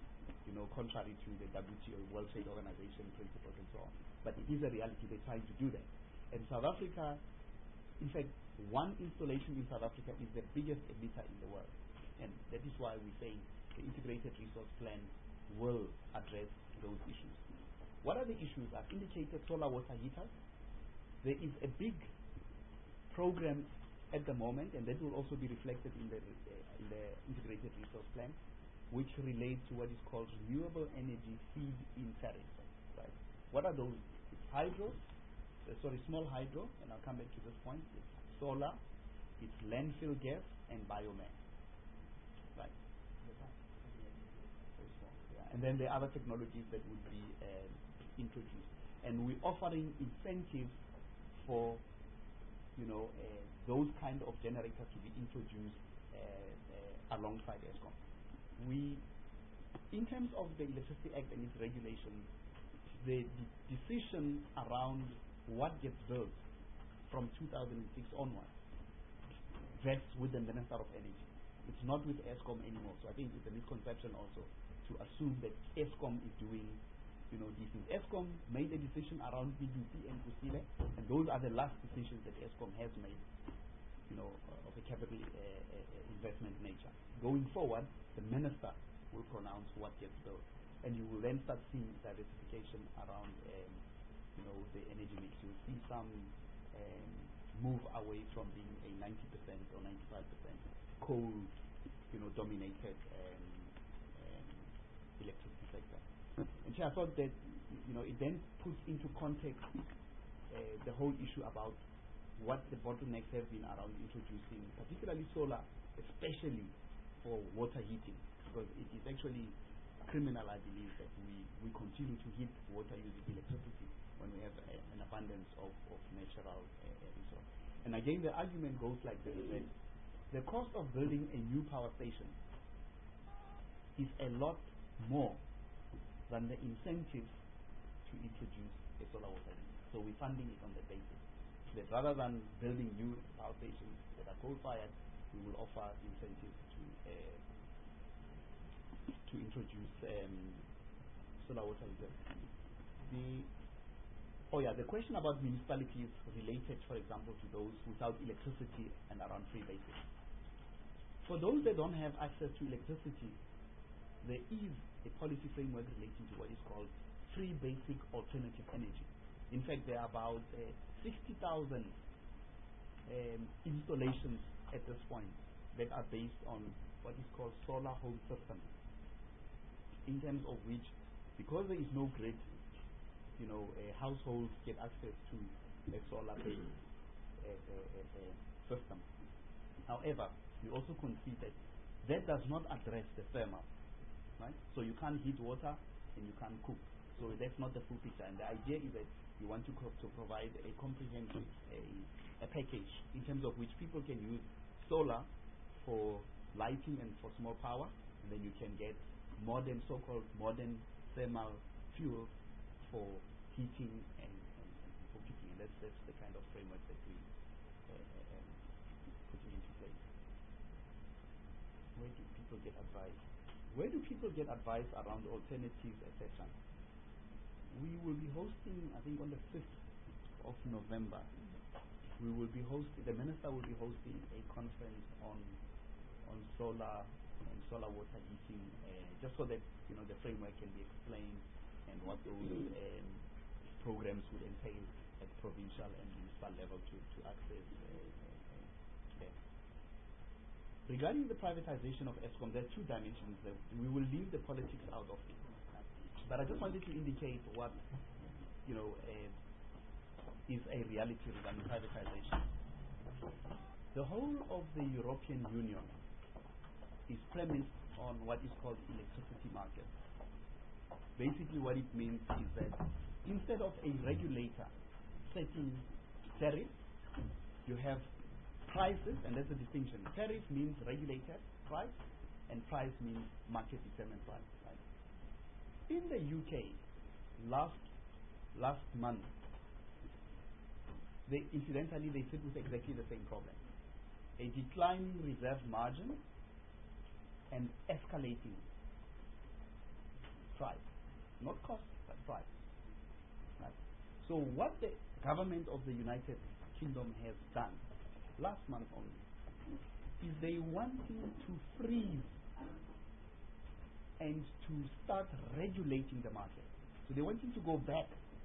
Speaker 1: you know, contrary to the W T O, World Trade Organization principles and so on. But it is a reality. They're trying to do that. And South Africa, in fact, one installation in South Africa is the biggest emitter in the world. And that is why we say the integrated resource plan will address those issues. What are the issues? I've indicated solar water heaters. There is a big program at the moment, and that will also be reflected in the, uh, in the integrated resource plan, which relates to what is called renewable energy feed-in tariffs. Right? What are those? It's hydro, uh, sorry, small hydro, and I'll come back to this point. It's solar, it's landfill gas, and biomass. Right? Very small. Yeah. And then there are other technologies that would be uh, introduced. And we're offering incentives for you know, uh, those kind of generators to be introduced uh, uh, alongside ESCOM. We, in terms of the Electricity Act and its regulations, the, the decision around what gets built from two thousand six onwards vests with the Minister of Energy. It's not with ESCOM anymore. So I think it's a misconception also to assume that ESCOM is doing you know, these things. ESCOM made a decision around B D P and Kusile, and those are the last decisions that ESCOM has made, you know, uh, of a capital uh, uh, investment nature. Going forward, the minister will pronounce what gets built, and you will then start seeing diversification around, um, you know, the energy mix. You'll see some um, move away from being a ninety percent or ninety-five percent coal, you know, dominated um, um, electricity sector. And so I thought that, you know, it then puts into context uh, the whole issue about what the bottlenecks have been around introducing, particularly solar, especially for water heating, because it is actually criminal, I believe, that we, we continue to heat water using electricity when we have a, an abundance of, of natural uh, resource. And again, the argument goes like this, that the cost of building a new power station is a lot more than the incentives to introduce a solar water heater. So we're funding it on that basis. That rather than building new power stations that are coal-fired, we will offer incentives to uh, to introduce um, solar water heaters. The oh yeah, the question about municipalities related, for example, to those without electricity and around free basics. For those that don't have access to electricity, there is a policy framework relating to what is called free basic alternative energy. In fact, there are about uh, sixty thousand um, installations at this point that are based on what is called solar home systems, in terms of which, because there is no grid, you know, uh, households get access to a solar-based uh, uh, uh, uh, system. However, you also concede that that does not address the thermal. Right? So you can't heat water and you can't cook. So that's not the full picture. And the idea is that you want to, co to provide a comprehensive a, a package in terms of which people can use solar for lighting and for small power, and then you can get modern, so-called modern thermal fuels for heating and, and, and for cooking. And that's, that's the kind of framework that we uh, uh, um, putting into place. Where do people get advice? Where do people get advice around alternatives, et cetera? We will be hosting, I think on the fifth of November, we will be hosting, the minister will be hosting a conference on on solar and solar water heating, uh, just so that, you know, the framework can be explained and what those um, programs would entail at provincial and municipal level to, to access uh, uh, them. Regarding the privatization of ESCOM, there are two dimensions. That we will leave the politics out of it. But I just wanted to indicate what, you know, uh, is a reality regarding privatization. The whole of the European Union is premised on what is called electricity market. Basically what it means is that instead of a regulator setting tariffs, you have prices, and that's the distinction. Tariff means regulated price, and price means market determined price. Right? In the U K, last last month, they incidentally they sit with exactly the same problem: a declining reserve margin and escalating price, not cost, but price. Right? So what the government of the United Kingdom has done last month only is they wanting to freeze and to start regulating the market. So they wanting to go back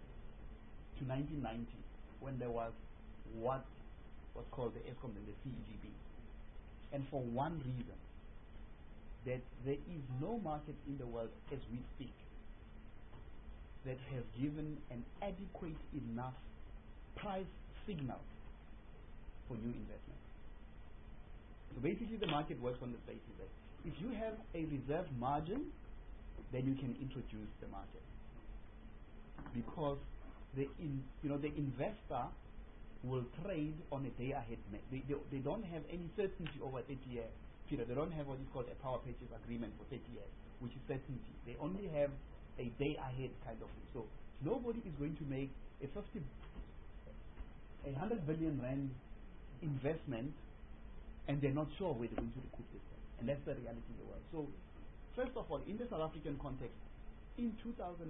Speaker 1: to nineteen ninety when there was what was called the ESCOM and the C E G B. And for one reason, that there is no market in the world as we speak that has given an adequate enough price signal for new investment. So basically the market works on the basis that if you have a reserve margin, then you can introduce the market. Because the in, you know the investor will trade on a day ahead. They, they, they don't have any certainty over a thirty year period. They don't have what is called a power purchase agreement for thirty years, which is certainty. They only have a day ahead kind of thing. So nobody is going to make a fifty, a hundred billion rand investment, and they're not sure where they're going to recoup this thing. And that's the reality of the world. So first of all, in the South African context, in two thousand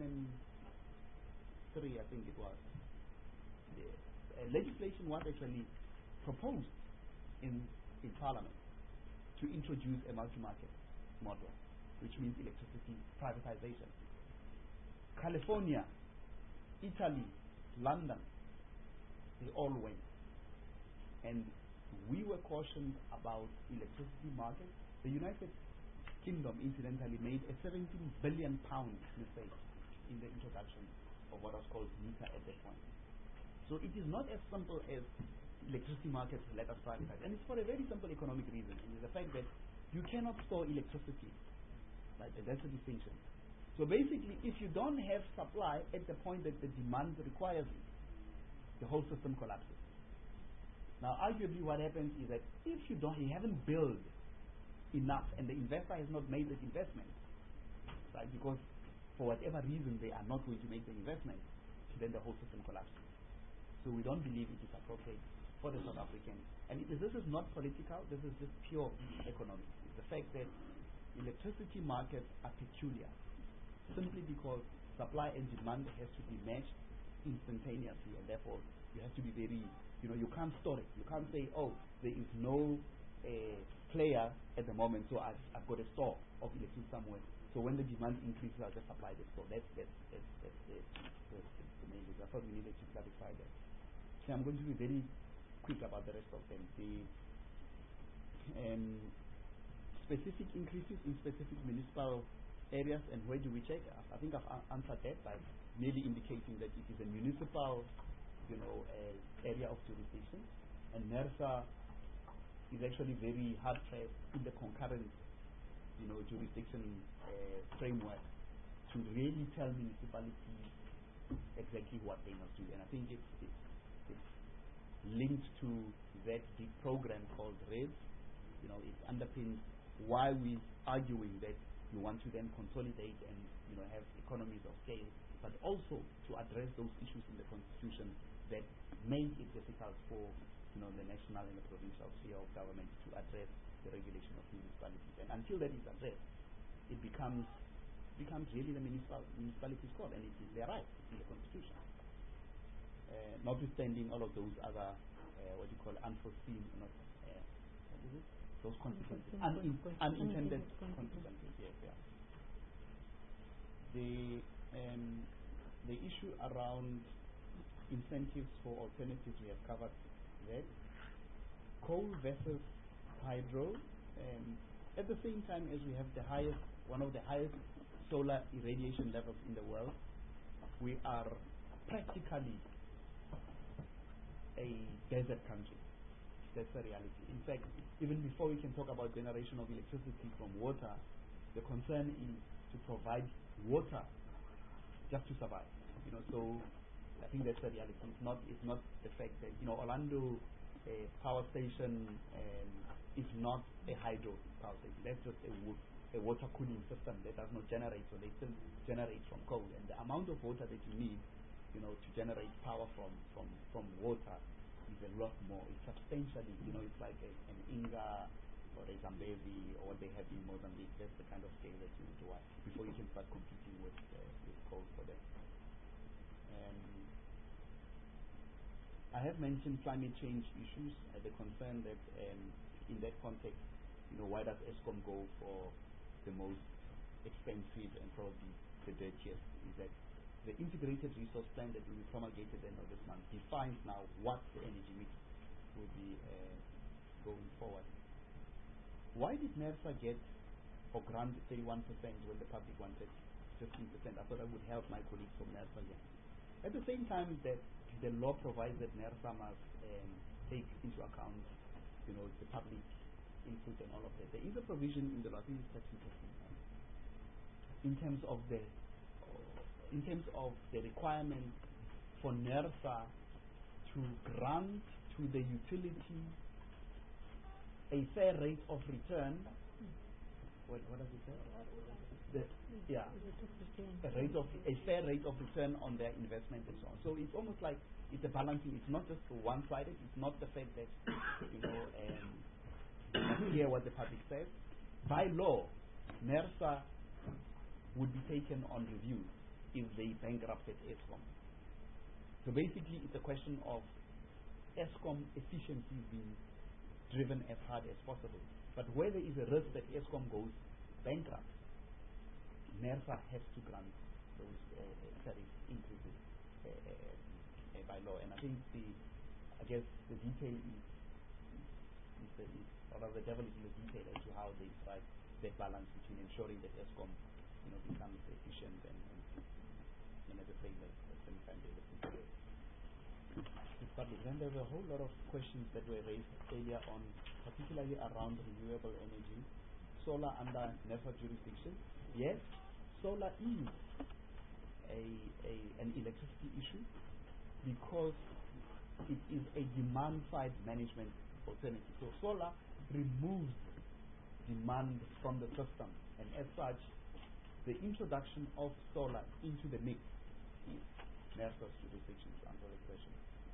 Speaker 1: three, I think it was, the uh, legislation was actually proposed in in Parliament to introduce a multi-market model, which means electricity privatization. California, Italy, London, they all went. And we were cautioned about electricity markets. The United Kingdom, incidentally, made a seventeen billion pound mistake in the introduction of what was called meter at that point. So it is not as simple as electricity markets let us privatize. And it's for a very simple economic reason. It is the fact that you cannot store electricity. Right? And that's the distinction. So basically, if you don't have supply at the point that the demand requires it, the whole system collapses. Now, arguably, what happens is that if you don't, you haven't built enough, and the investor has not made that investment, right? Because for whatever reason they are not going to make the investment, then the whole system collapses. So we don't believe it is appropriate for the South African. And it is, this is not political. This is just pure economic. It's the fact that electricity markets are peculiar, simply because supply and demand has to be matched instantaneously, and therefore you have to be very, you know, you can't store it. You can't say, oh, there is no uh, player at the moment, so I've, I've got a store of electricity somewhere. So when the demand increases, I'll just supply the store. That's that's that's, that's, that's, that's, that's the main reason. I thought we needed to clarify that. So I'm going to be very quick about the rest of them. The um, specific increases in specific municipal areas, and where do we check? I think I've answered that by merely indicating that it is a municipal, you know, uh, area of jurisdiction, and NERSA is actually very hard pressed in the concurrent, you know, jurisdiction uh, framework to really tell municipalities exactly what they must do. And I think it's, it's, it's linked to that big program called REDS. You know, it underpins why we're arguing that you want to then consolidate and, you know, have economies of scale, but also to address those issues in the constitution that make it difficult for, you know, the national and the provincial sphere of government to address the regulation of municipalities. And until that is addressed, it becomes becomes really the municipal municipalities' court, and it is their right in the constitution. Uh, notwithstanding all of those other uh, what you call unforeseen, not uh, what is it? Those consequences, Un- unintended consequences. Yes, yeah. The um, the issue around incentives for alternatives, we have covered that. Coal versus hydro. Um, at the same time as we have the highest, one of the highest solar irradiation levels in the world, we are practically a desert country. That's the reality. In fact, even before we can talk about generation of electricity from water, the concern is to provide water just to survive. You know, so I think that's the reality. It's not, it's not the fact that, you know, Orlando uh, power station um, is not a hydro power station. That's just a, wo- a water cooling system that does not generate, so they still generate from coal. And the amount of water that you need, you know, to generate power from, from, from water is a lot more. It's substantially, you know, it's like a, an Inga or a Zambezi or what they have in Mozambique. That's the kind of scale that you need to watch before you can start competing with I have mentioned climate change issues, uh, the concern that um, in that context, you know, why does ESCOM go for the most expensive and probably the dirtiest, is that the integrated resource plan that will be promulgated end of this month defines now what the energy mix will be uh, going forward. Why did NERSA get or grant thirty-one percent when the public wanted fifteen percent? I thought that would help my colleagues from NERSA here. At the same time that the law provides that NERSA must um, take into account, you know, the public input and all of that. There is a provision in the law, I think it's thirteen percent, in terms of the in terms of the requirement for NERSA to grant to the utility a fair rate of return. What, what does it say? The, yeah, a rate of a fair rate of return on their investment and so on. So it's almost like it's a balancing. It's not just one-sided. It's not the fact that you know um, you must hear what the public says. By law, NERSA would be taken on review if they bankrupted ESCOM. So basically, it's a question of ESCOM efficiency being driven as hard as possible. But where there is a risk that ESCOM goes bankrupt, NERSA has to grant those uh, tariff increases uh, uh, by law. And I think the, I guess the detail is, is, the, is or rather the devil is in the detail as to how they strike that balance between ensuring that ESCOM, you know, becomes efficient and, and, and at the same, at the same time they listen to the public. Then there were a whole lot of questions that were raised earlier on, particularly around renewable energy, solar under NERSA jurisdiction. Yes, solar is a, a an electricity issue because it is a demand-side management alternative. So solar removes demand from the system, and as such, the introduction of solar into the mix is NERSA's jurisdiction, to answer the question.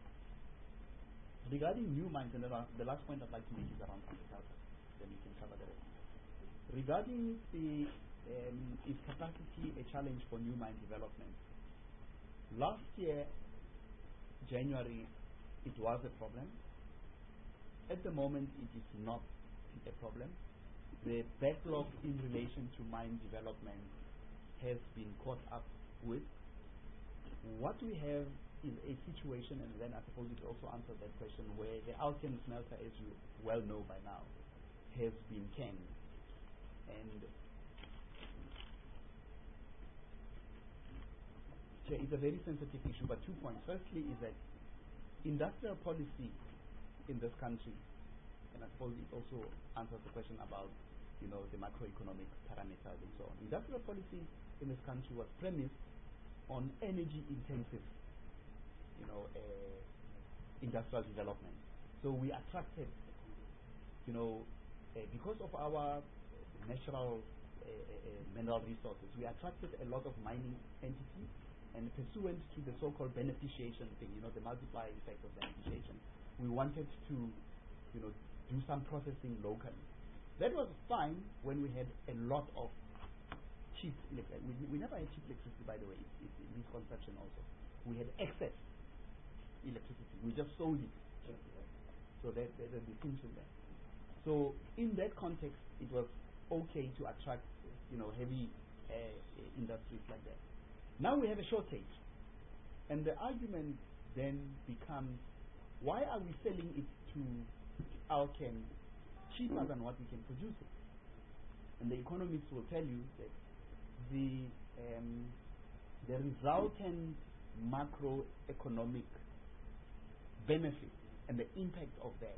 Speaker 1: Regarding new mines, and the last, the last point I'd like to make is around agriculture, then we can cover the rest. Regarding the um, is capacity a challenge for new mine development? Last year, January, it was a problem. At the moment, it is not a problem. The backlog in relation to mine development has been caught up with. What we have is a situation, and then I suppose it also answered that question, where the Alcan smelter, as you well know by now, has been canned. And so it's a very sensitive issue, but two points. Firstly is that industrial policy in this country, and I suppose it also answers the question about, you know, the macroeconomic parameters and so on. Industrial policy in this country was premised on energy intensive, you know, uh, industrial development. So we attracted, you know, uh, because of our natural uh, uh, mineral resources, we attracted a lot of mining entities, and pursuant to the so-called beneficiation thing, you know, the multiplier effect of beneficiation, we wanted to, you know, do some processing locally. That was fine when we had a lot of cheap electricity. We, we never had cheap electricity, by the way. It's, it's a misconception also. We had excess electricity. We just sold it. So that, there's a distinction there. So in that context, it was okay to attract, you know, heavy uh, industries like that. Now we have a shortage, and the argument then becomes, why are we selling it to Alcan cheaper than what we can produce it? And the economists will tell you that the um, the resultant macroeconomic benefit and the impact of that,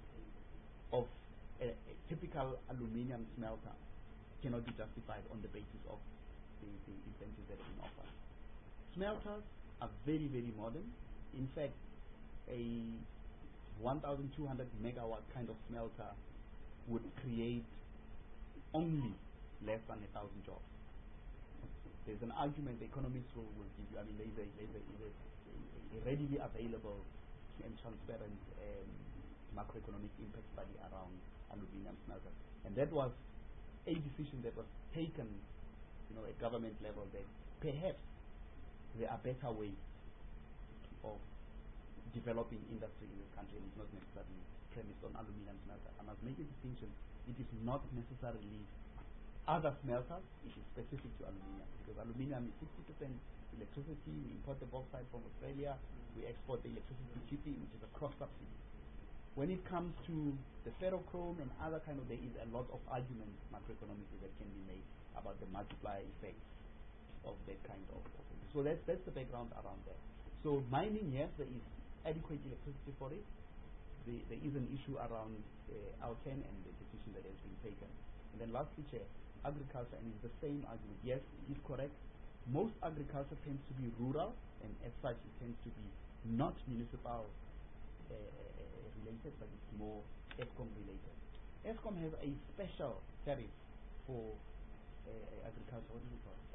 Speaker 1: of a, a typical aluminium smelter, cannot be justified on the basis of the, the incentives that have been offered. Smelters are very, very modern. In fact, a one thousand two hundred megawatt kind of smelter would create only less than a thousand jobs. There's an argument the economists will, will give you. I mean, there's a, there's a, there's a, a readily available and transparent um, macroeconomic impact study around aluminium smelters. And that was a decision that was taken, you know, at government level, that perhaps there are better ways of developing industry in this country, and it's not necessarily premised on aluminum smelter. I must make a distinction. It is not necessarily other smelters, it is specific to aluminium, because aluminium is sixty percent electricity. We import the bauxite from Australia, we export the electricity to Chile, which is a cross subsidy. When it comes to the ferrochrome and other kind of, there is a lot of arguments macroeconomically that can be made about the multiplier effects of that kind of, of thing. So that's, that's the background around that. So mining, yes, there is adequate electricity for it. The, there is an issue around uh, our ten and the decision that has been taken. And then lastly, Chair, agriculture, and it's the same argument. Yes, it is correct. Most agriculture tends to be rural, and as such it tends to be not municipal uh, related, but it's more ESCOM related. ESCOM has a special tariff for uh, agriculture. What do you call it?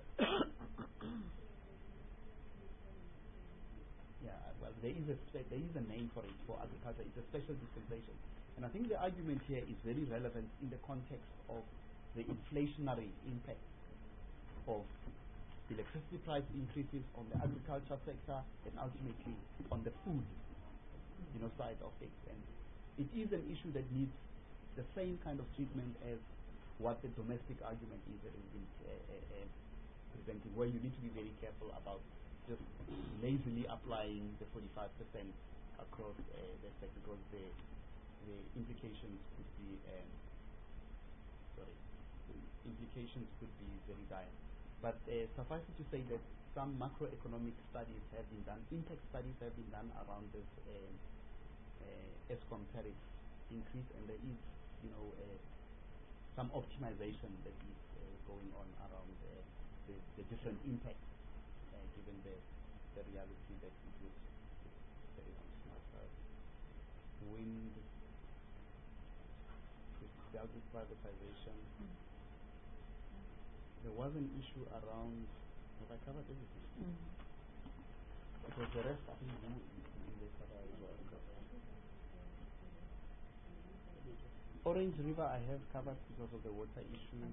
Speaker 1: Yeah, well, there is a spe- there is a name for it for agriculture. It's a special dispensation, and I think the argument here is very relevant in the context of the inflationary impact of electricity price increases on the agriculture sector and ultimately on the food, you know, side of things. And it is an issue that needs the same kind of treatment as what the domestic argument is that has been uh, uh, uh, presenting, where you need to be very careful about just lazily applying the forty-five percent across uh, the sector, because the the implications could be um, sorry, the implications could be very dire. But uh, suffice it to say that some macroeconomic studies have been done, impact studies have been done around this um, uh, ESCOM tariff increase, and there is, you know, uh, some optimization that is uh, going on around uh, the, the different impacts, uh, given the, the reality that it would carry on smarter. Wind, it dealt with privatization. Mm. There was an issue around, have I covered everything? Mm. Because the rest I think you in the cover as well. Orange River I have covered because of the water issue.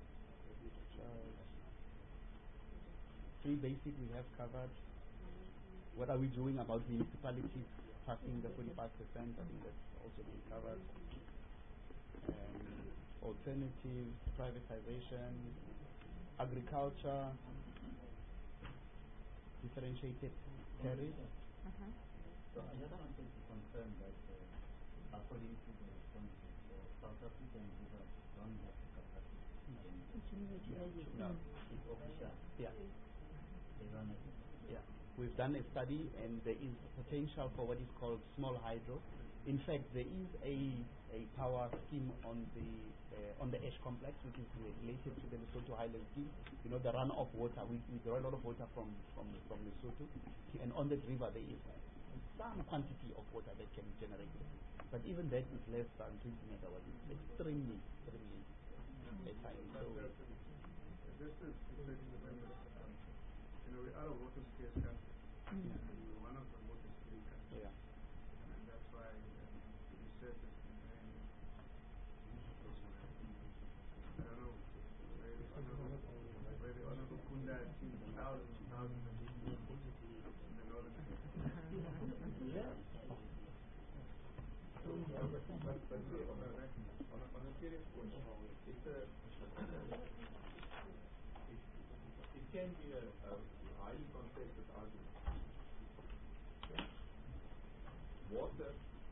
Speaker 1: Free basic we have covered. What are we doing about municipalities passing the forty-five percent? I think that's also been covered. Um, alternatives, privatization, agriculture, differentiated tariff.
Speaker 9: Uh-huh. So I just wanted to confirm that uh, according to the responses, uh, South Africa and Cuba don't have the capacity.
Speaker 1: Yeah. No.
Speaker 9: It's official.
Speaker 1: Yeah.
Speaker 9: They don't have it.
Speaker 1: Yeah. We've done a study, and there is potential for what is called small hydro. In fact, there is a a power scheme on the uh, on the Ash complex, which is related to the Lesotho Highland scheme. You know, the runoff water. We, we draw a lot of water from from from Lesotho, and on that river there is some quantity of water that can be generated. But even that is less than twenty megawatts. It's extremely, extremely uh, tiny. So
Speaker 2: this is because um, you know, we are a water scarce country.
Speaker 1: Yeah.
Speaker 2: And we're one of the water scarce countries.
Speaker 1: Yeah.
Speaker 2: And that's why um, research has been very, I don't know, very honorable, very honorable Kunda has seen thousands and thousands of people in the northern
Speaker 1: Yeah.
Speaker 8: But, but see, on a, on a, on a serious point, it's a, it, it can be a, a highly contested argument. Water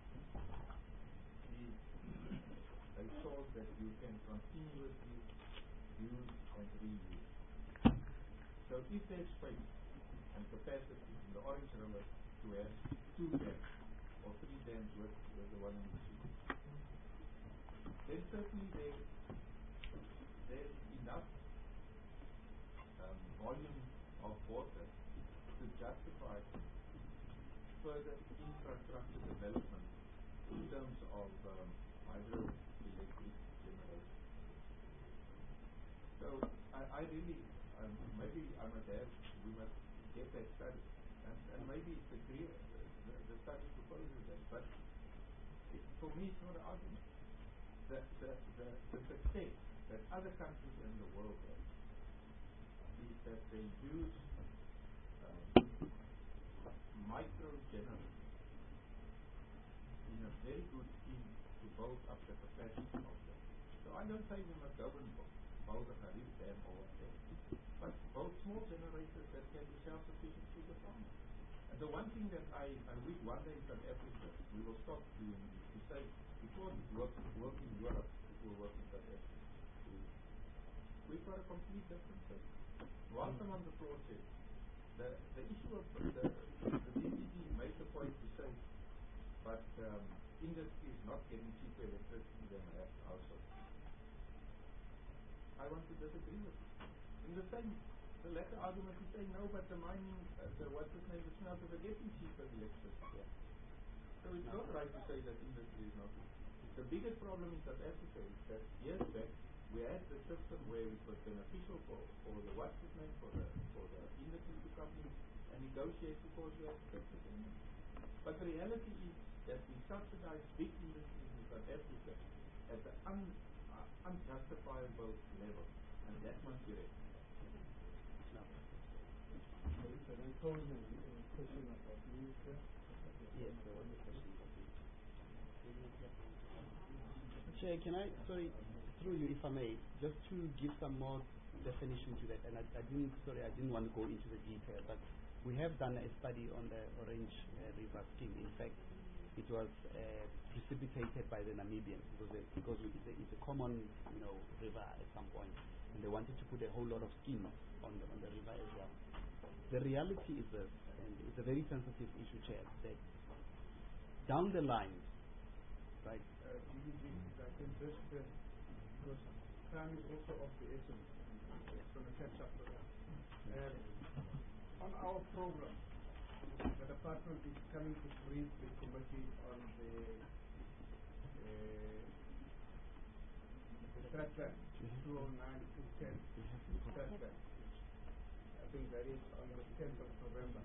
Speaker 8: is a source that you can continuously use and reuse. So if there's space and capacity in the Orange River to have two dams or three dams with, with the one in the sea, then certainly there, there's enough um, volume of water to justify further infrastructure development in terms of um, hydroelectric generation. So I, I really, um, maybe I must have, we must get that study, and, and maybe it's a clear, the, the study proposes that, but it, for me it's not an argument. The, the, the, the success that other countries in the world have is that they use um, micro generators very good scheme to build up the capacity of them. So I don't say we must go and bu- build a Harif dam or whatever, but build small generators that can be self-sufficient to the farmers. And the one thing that I, I wish one day in South Africa we will stop doing is to say, before it worked work in Europe, it will work in South Africa. We've got a complete different thing. Whilst I'm on the floor, said, the, the issue of the, the D P G made the point to say, but um, industry is not getting cheaper electricity than perhaps households. I want to disagree with you. In the same, the latter argument is saying, no, but the mining, uh, the what's his name, the smelters are getting cheaper electricity. Yeah. So it's not right to say that industry is not. The biggest problem in South Africa is that years back, we had the system where it was beneficial for, for the what's his name, for the, for the industry to come in and negotiate because we had effective energy. But the reality is that we subsidize big industries in South Africa at an un, uh, unjustifiable level, and that must be rectified.
Speaker 6: So it's an encouragement uh, question about nuclear.
Speaker 1: Yes, there was a question about nuclear. Chair, can I, sorry, through you if I may, just to give some more definition to that, and I, I didn't, sorry, I didn't want to go into the detail, but we have done a study on the Orange uh, River scheme. In fact, it was uh, precipitated by the Namibians because, they, because it's, a, it's a common, you know, river at some point, and they wanted to put a whole lot of schemes on the, on the river as well. The reality is this, and it's a very sensitive issue, Chair, that down the line, right?
Speaker 2: Uh, I think just uh, because time is also of the essence, and it's going to catch up to that. Uh, on our program, the department is coming to brief the committee on the uh, strat plan, two oh nine to ten strat plan. I think that is on the tenth of November.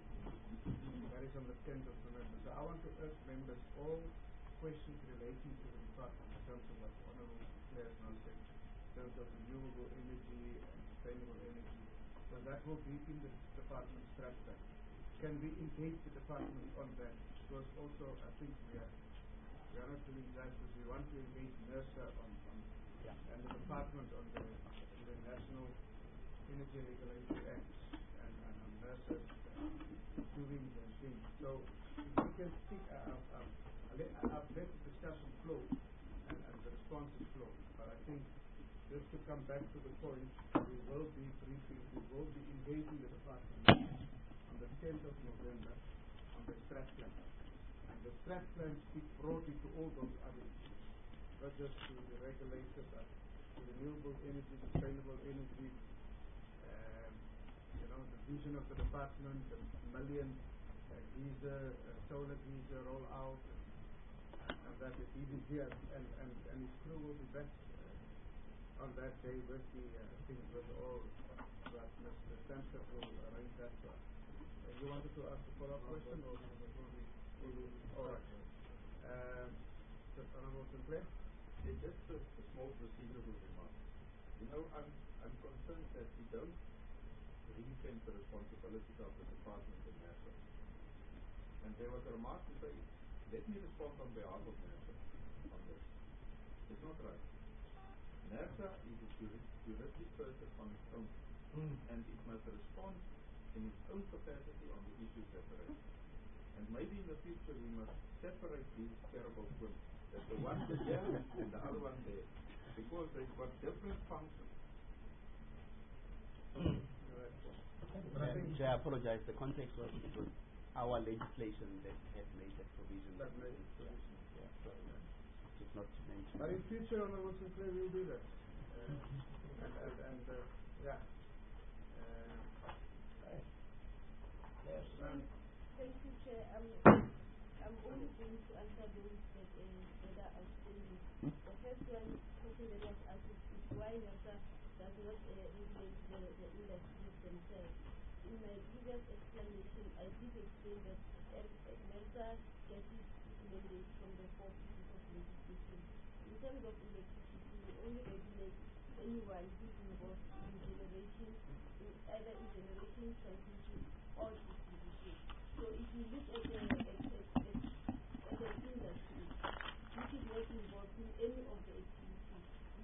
Speaker 2: That is on the tenth of November. So I want to urge members all questions relating to the department in terms of what the Honourable Claire has now said, in terms of renewable energy and sustainable energy. So that will be in the department's strat plan. Can we engage the department on that? Because also I think we are we are not doing that because we want to engage NERSA on, on yeah. and the department on the, on the National Energy Regulatory Act and, and on NERSA uh, doing the thing. So if we can speak, uh, uh, uh, let, I've let the discussion flow and, and the responses flow, but I think just to come back to the point, we will be briefing, we will be engaging the department on the tenth of November on the strat plan. And the strat plan speaks broadly to all those other issues, not just to the regulator, but to renewable energy, sustainable energy, um, you know, the vision of the department, the million uh, geyser, uh, solar geyser roll out, and, and that the D B G and, and, and, and his crew will be back uh, on that day with the, uh, I think with all, but Mister Stamford will arrange that for us. Uh, you wanted to ask a follow-up question? Or, all right. Um, Mister Honourable Sinclair?
Speaker 8: It's just a, a small procedural remark. You know, I'm, I'm concerned that we don't ring-fence the responsibilities of the department in NERSA. And there was a remark to say, let me respond on behalf of NERSA on this. It's not right. NERSA is a juristic person on its own, mm. and it must respond in its own capacity on the issues that are raised. And maybe in the future we must separate these terrible twins, that the one is there and the other one there, because they've got different functions.
Speaker 1: Mm. I, think I apologize, the context was, it was our legislation that had made that provision.
Speaker 2: That made it provision.
Speaker 1: Yeah, so uh, it's not mentioned.
Speaker 2: But in future, Honourable Sinclair, we'll do that. Uh, and and, and uh, yeah. Uh,
Speaker 10: yes. Um, Thank you, Chair. Um, I'm only going to answer those that, uh, that are outstanding. Hmm? The first one question that was asked is why NERSA does not uh, regulate the, the industries themselves. In my previous explanation, I did explain that NERSA gets its mandate from the four pieces of legislation. In terms of electricity, we only regulate anyone who's involved in generation, in either in generation, transmission, or distribution. So if you look at the, at, at, at, at the industry,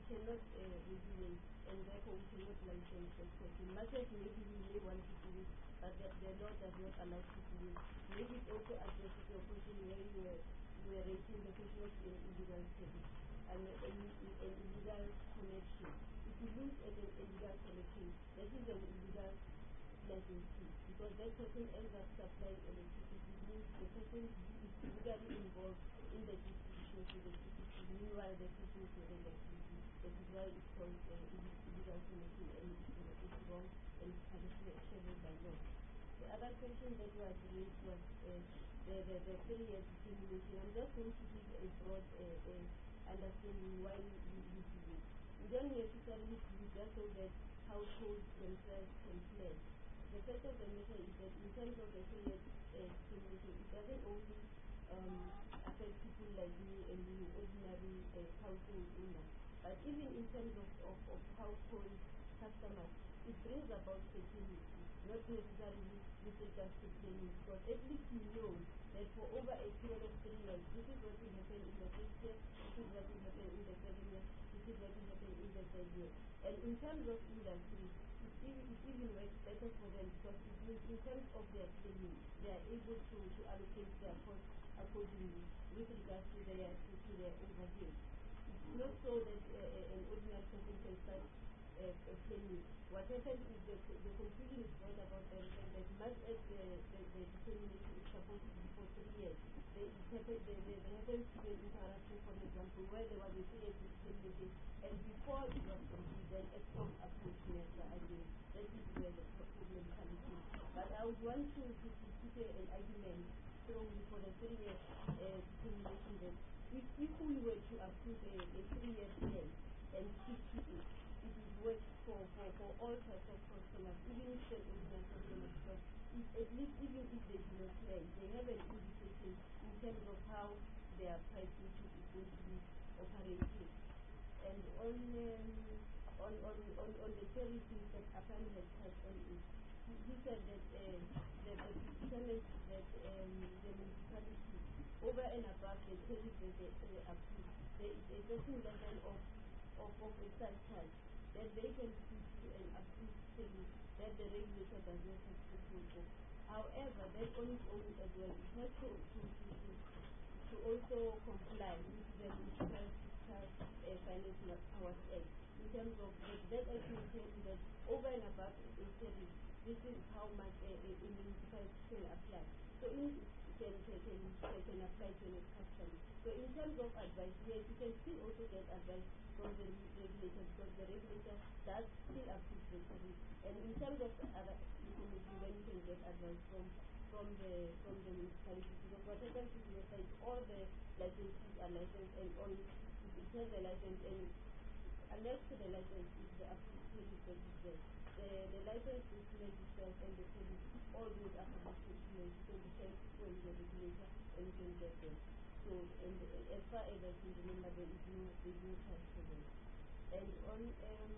Speaker 10: cannot uh, regulate, and therefore we cannot license that person. Market maybe we may want to do it, but the, the law does not allow to do it. Maybe it also addresses your question where you were, you were raising the question of an illegal service and an illegal connection. If you look at an illegal connection, that is an illegal licensee, because that person ends up supplying electricity, means the person is illegally involved in the distribution of electricity, meanwhile the person is not electricity. That is why it's called uh, illegal connection, and it's, it's wrong and it's punishable by law. The other question that was raised was uh, the, the, the three-year determination. I'm just going to give a broad uh, uh, understanding why we, we, we do it. We don't necessarily do it just so that households themselves can plan. The fact of the matter is that in terms of the three-year uh, determination, it doesn't only um, affect people like me and you, ordinary uh, household owners, but even in terms of, of, of household customers, it brings about security, not necessarily with regards to planning, because at least you know that for over a period of three years, this is what will happen in the first year, this is what will happen in the second year, this is what will happen in the third year. And in terms of industry, it even, it even works better for them, because it means in terms of their planning, they are able to, to allocate their costs accordingly with regards to their, to, to their overhead. It's not so that uh, an ordinary person can start uh, uh, planning. What happens is that the confusion is brought about by the fact that much as the, the, the determination is supposed to be for three years, there, happen, there, there, there happens to be an interaction, for example, where there was a three-year determination, and before it was complete, then ESCOM approved NERSA again. That is where the problem comes in. But I would want to, to, to put a, an argument strongly for the three-year uh, determination that if, if we were to approve a, a three-year plan and stick to it, it would work for, for, for all types of customers, even if they're ordinary customers, because if, at least even if they do not plan, they have an indication in terms of how their pricing is going to be operated. And on, um, on, on, on, on the services that Afan has touched on it, he, he said that uh, the, the determines that um, the municipality, over and above the tariff that they, they approve, there is a certain level of, of, of a surcharge that they can put to an approved service that the regulator does not have control of. However, that on its own as well, it has to, to, to, to, to also comply with the Municipal Fiscal uh, Finance Powers Act in terms of that, that actually tells you that over and above a service, this is how much a, a, a municipality can apply. So in can, can, can, can apply to the customer. So in terms of advice, yes, you can still also get advice from the regulator, because the regulator does still approve the service. And in terms of other information, then you can get advice from from the from the municipality. Because what happens is you say all the licenses are licensed, and on it has the license, and unless the license is the approved service that is there, the the license document itself and the service all those are supposed to be you can decide from the regulator and you can get them. So, and as far as I can remember, there is no, there is no charge for them. And on, um,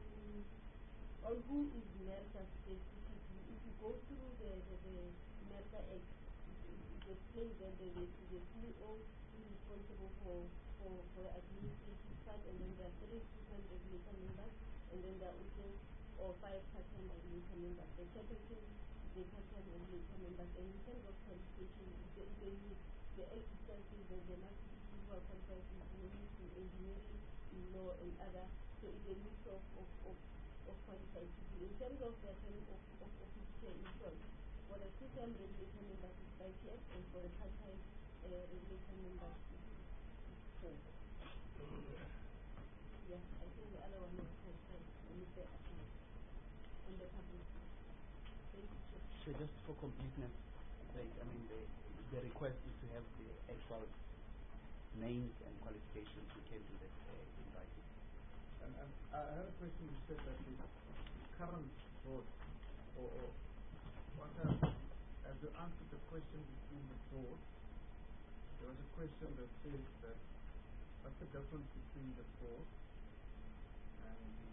Speaker 10: on who is NERSA specifically, if you go through the, the, the NERSA Act, it, it explains that there is the C E O who is responsible for, for, for the administrative part, and then there are three full-time regulator members, and then there are also or five part-time regulator members. The secretary is the part-time regulator members, and in terms of qualification, the, the, the exercise is that there must be people who are qualified in engineering, in law, and other. So it's a mix of, of, of, of qualified people. In terms of the term of, of official insurance, for the full-time regulator members is five years, and for the part-time uh, regulator members is four. Yeah, I think the other one was called five, and it's the account on the public. Thank you, Chair.
Speaker 1: So just for completeness sake, I mean, the, the request is to have the actual names and qualifications. We can do that uh, in writing.
Speaker 2: And, and I had a question. You said that the current board, or, or what have, as you answered the question between the board, there was a question that says that what's the difference between the board and the,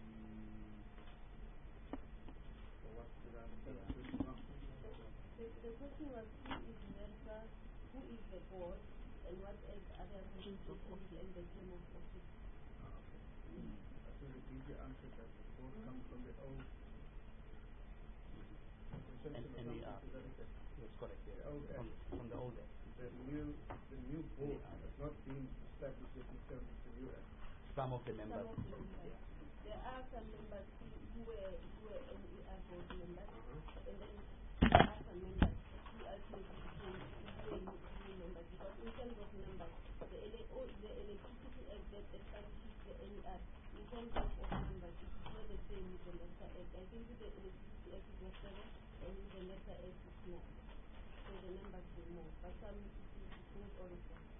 Speaker 2: or what did I understand the question wrong?
Speaker 10: The, the question was who is NERSA, who is the board, and what else other qualifications and the term of office.
Speaker 2: Ah, okay. Mm. So the D G answered that the board comes from the old
Speaker 1: And,
Speaker 2: exemption
Speaker 1: and
Speaker 2: or
Speaker 1: we
Speaker 2: something
Speaker 1: are,
Speaker 2: to that effect.
Speaker 1: yes, correct, yes.
Speaker 2: The old
Speaker 1: From,
Speaker 2: act.
Speaker 1: from the old act.
Speaker 2: The new, the new board has not been established yet in terms of the new act.
Speaker 1: Some of the
Speaker 10: Some
Speaker 1: members.
Speaker 10: of the members. There are some members who, who were who were N E R board members, and then there are some members who actually became new new members. Because in terms of numbers, the ele- oh, the Electricity Act that establishes the N E R, in terms of, of numbers, it is not the same with the Lesser Act. I think with the Electricity Act it was seven, and with the Lesser Act it's more. So the numbers were more, but some it's not all of them.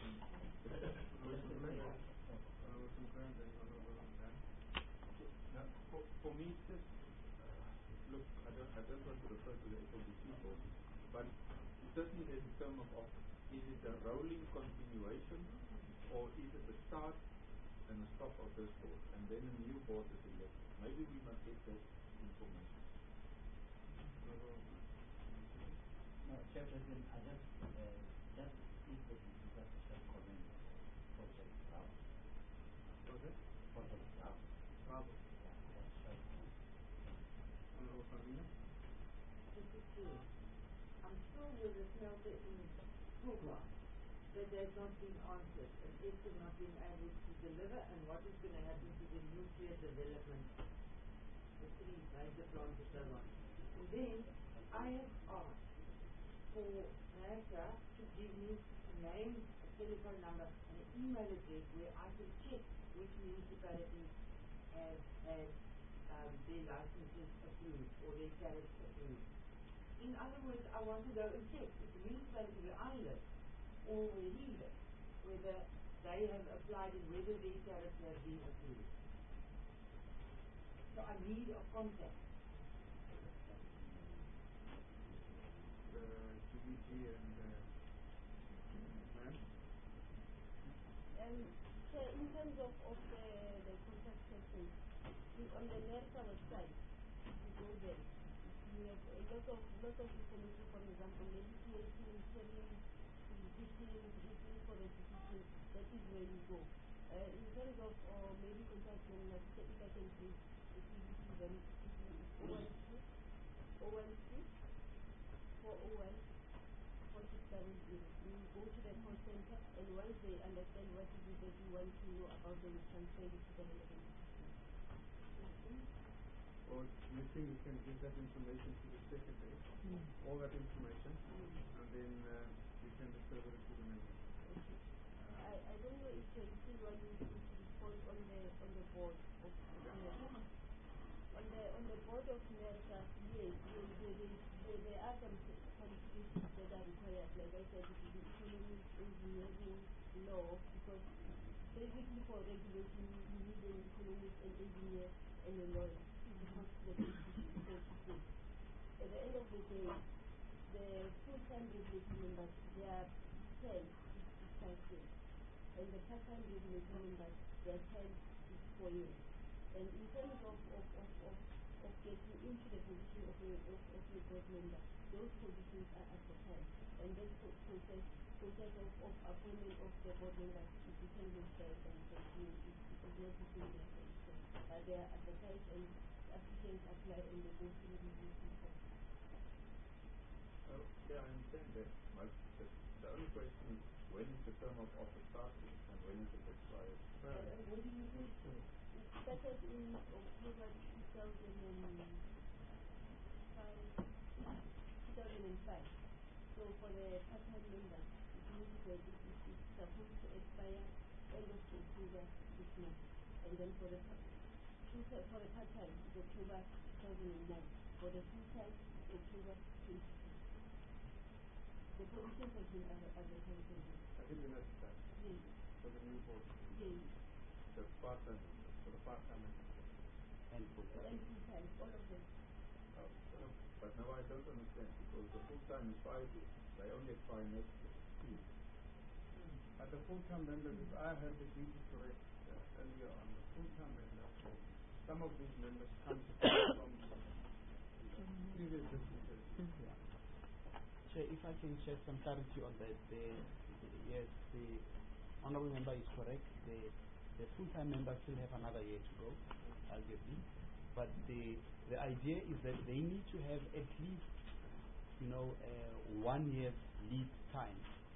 Speaker 8: Now, for, for me, just uh, look, I don't, I don't want to refer to the F O B C board, but certainly there's a term of office. Is it a rolling continuation, or is it the start and a stop of this board, and then a new board is elected? Maybe we must get that information.
Speaker 9: No, Chair President, I just uh, just if the discussion comment project draft.
Speaker 2: Project?
Speaker 9: Project draft.
Speaker 2: Bravo.
Speaker 9: Yeah, that's right.
Speaker 2: Honorable Farina?
Speaker 7: Mister Chair, I'm still with the smelter in Kruger that has not been answered, and it has not been able to deliver, and what is going to happen to the nuclear development, the three major plants and so on. And then I have asked for NASA to give me a name, a telephone number, and an email address where I can check which municipalities have had um, their licenses approved or their tariffs approved. In other words, I want to go and check if the municipality where I live or where he lives, whether they have applied and whether their tariffs have been approved. So I need a contact.
Speaker 2: The G D G and uh, ma'am?
Speaker 10: Um, so in terms of, of the, the contact person, we- on the NERSA website, you go there, you have a lot of, lot of information, for example, legislation, training, decision, written for the decision, that is where you go. Uh, in terms of uh, maybe contact members, so if I can please, if you see them, if you, O one two, O one two, four O one, four six seven zero. You go to the call center, and once they understand what it is that you want to know about, they will transfer you to the relevant department.
Speaker 2: Or do you think you can give that information to the secretary?
Speaker 10: Mm.
Speaker 2: All that information,
Speaker 10: Mm.
Speaker 2: and then uh, we can distribute it to the members.
Speaker 10: Okay. I, I don't know if they still want you to respond on the on the board of NERSA. On the on the board of NERSA, yes, there, there, there, there, there are some qualifications that are required. Like I said, it is the economic engineering law, because basically for regulation you, you need an economist, an engineer, and a lawyer. Because the basic research. At the end of the day, the full-time regulating members, they are ten to five years, and the part-time regulating members, their term is four years. And in terms of of, of, of, of getting into the position of a of, of a board member, those positions are advertised, and this pro- process process of, of appointment of the board members is determined by by the Q. It it is not within their position, but they are advertised, and applicants apply, and they go through the review process.
Speaker 8: Oh, yeah, I understand that. But the, the only question is, when is the term of office starting and when is it expired?
Speaker 10: Uh, what do you think? It started in October two thousand five. two thousand five. So for the part-time members, it means that it is it's supposed to expire end of October this month. And then for the part- full time, for the part-time, it's October two thousand nine. For the full-time, it's October twenty six. The positions have been adver- advertised.
Speaker 2: I think we have that
Speaker 10: Yes,
Speaker 2: for the new board,
Speaker 10: yes.
Speaker 8: The part-time.
Speaker 2: for the part-time members.
Speaker 1: And full
Speaker 10: So and full-time, all of them.
Speaker 8: Oh, oh, but now I don't understand, because the full-time is five years. They only expire next year.
Speaker 2: But the full-time members, if I heard the duty correct uh, earlier on, the full-time members, some of these members come from previous businesses.
Speaker 1: Yeah. Chair, if I can shed some clarity on that, the, the yes, the honourable member is correct. The The full-time members still have another year to go, arguably. But the the idea is that they need to have at least, you know, uh, one year's lead time,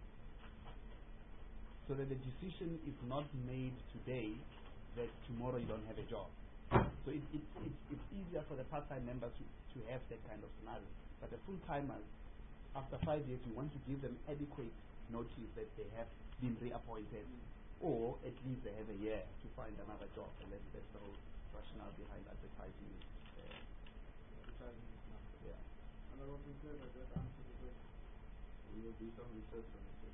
Speaker 1: so that the decision is not made today that tomorrow you don't have a job. So it, it, it, it's easier for the part-time members to, to have that kind of scenario. But the full-timers, after five years, you want to give them adequate notice that they have been reappointed, or at least they have a year to find another job. And that's, that's the whole rationale behind advertising. Uh,
Speaker 2: Advertising is not.
Speaker 1: yeah.
Speaker 2: And I wasn't clear that that answered the question.
Speaker 8: We will do some research on it.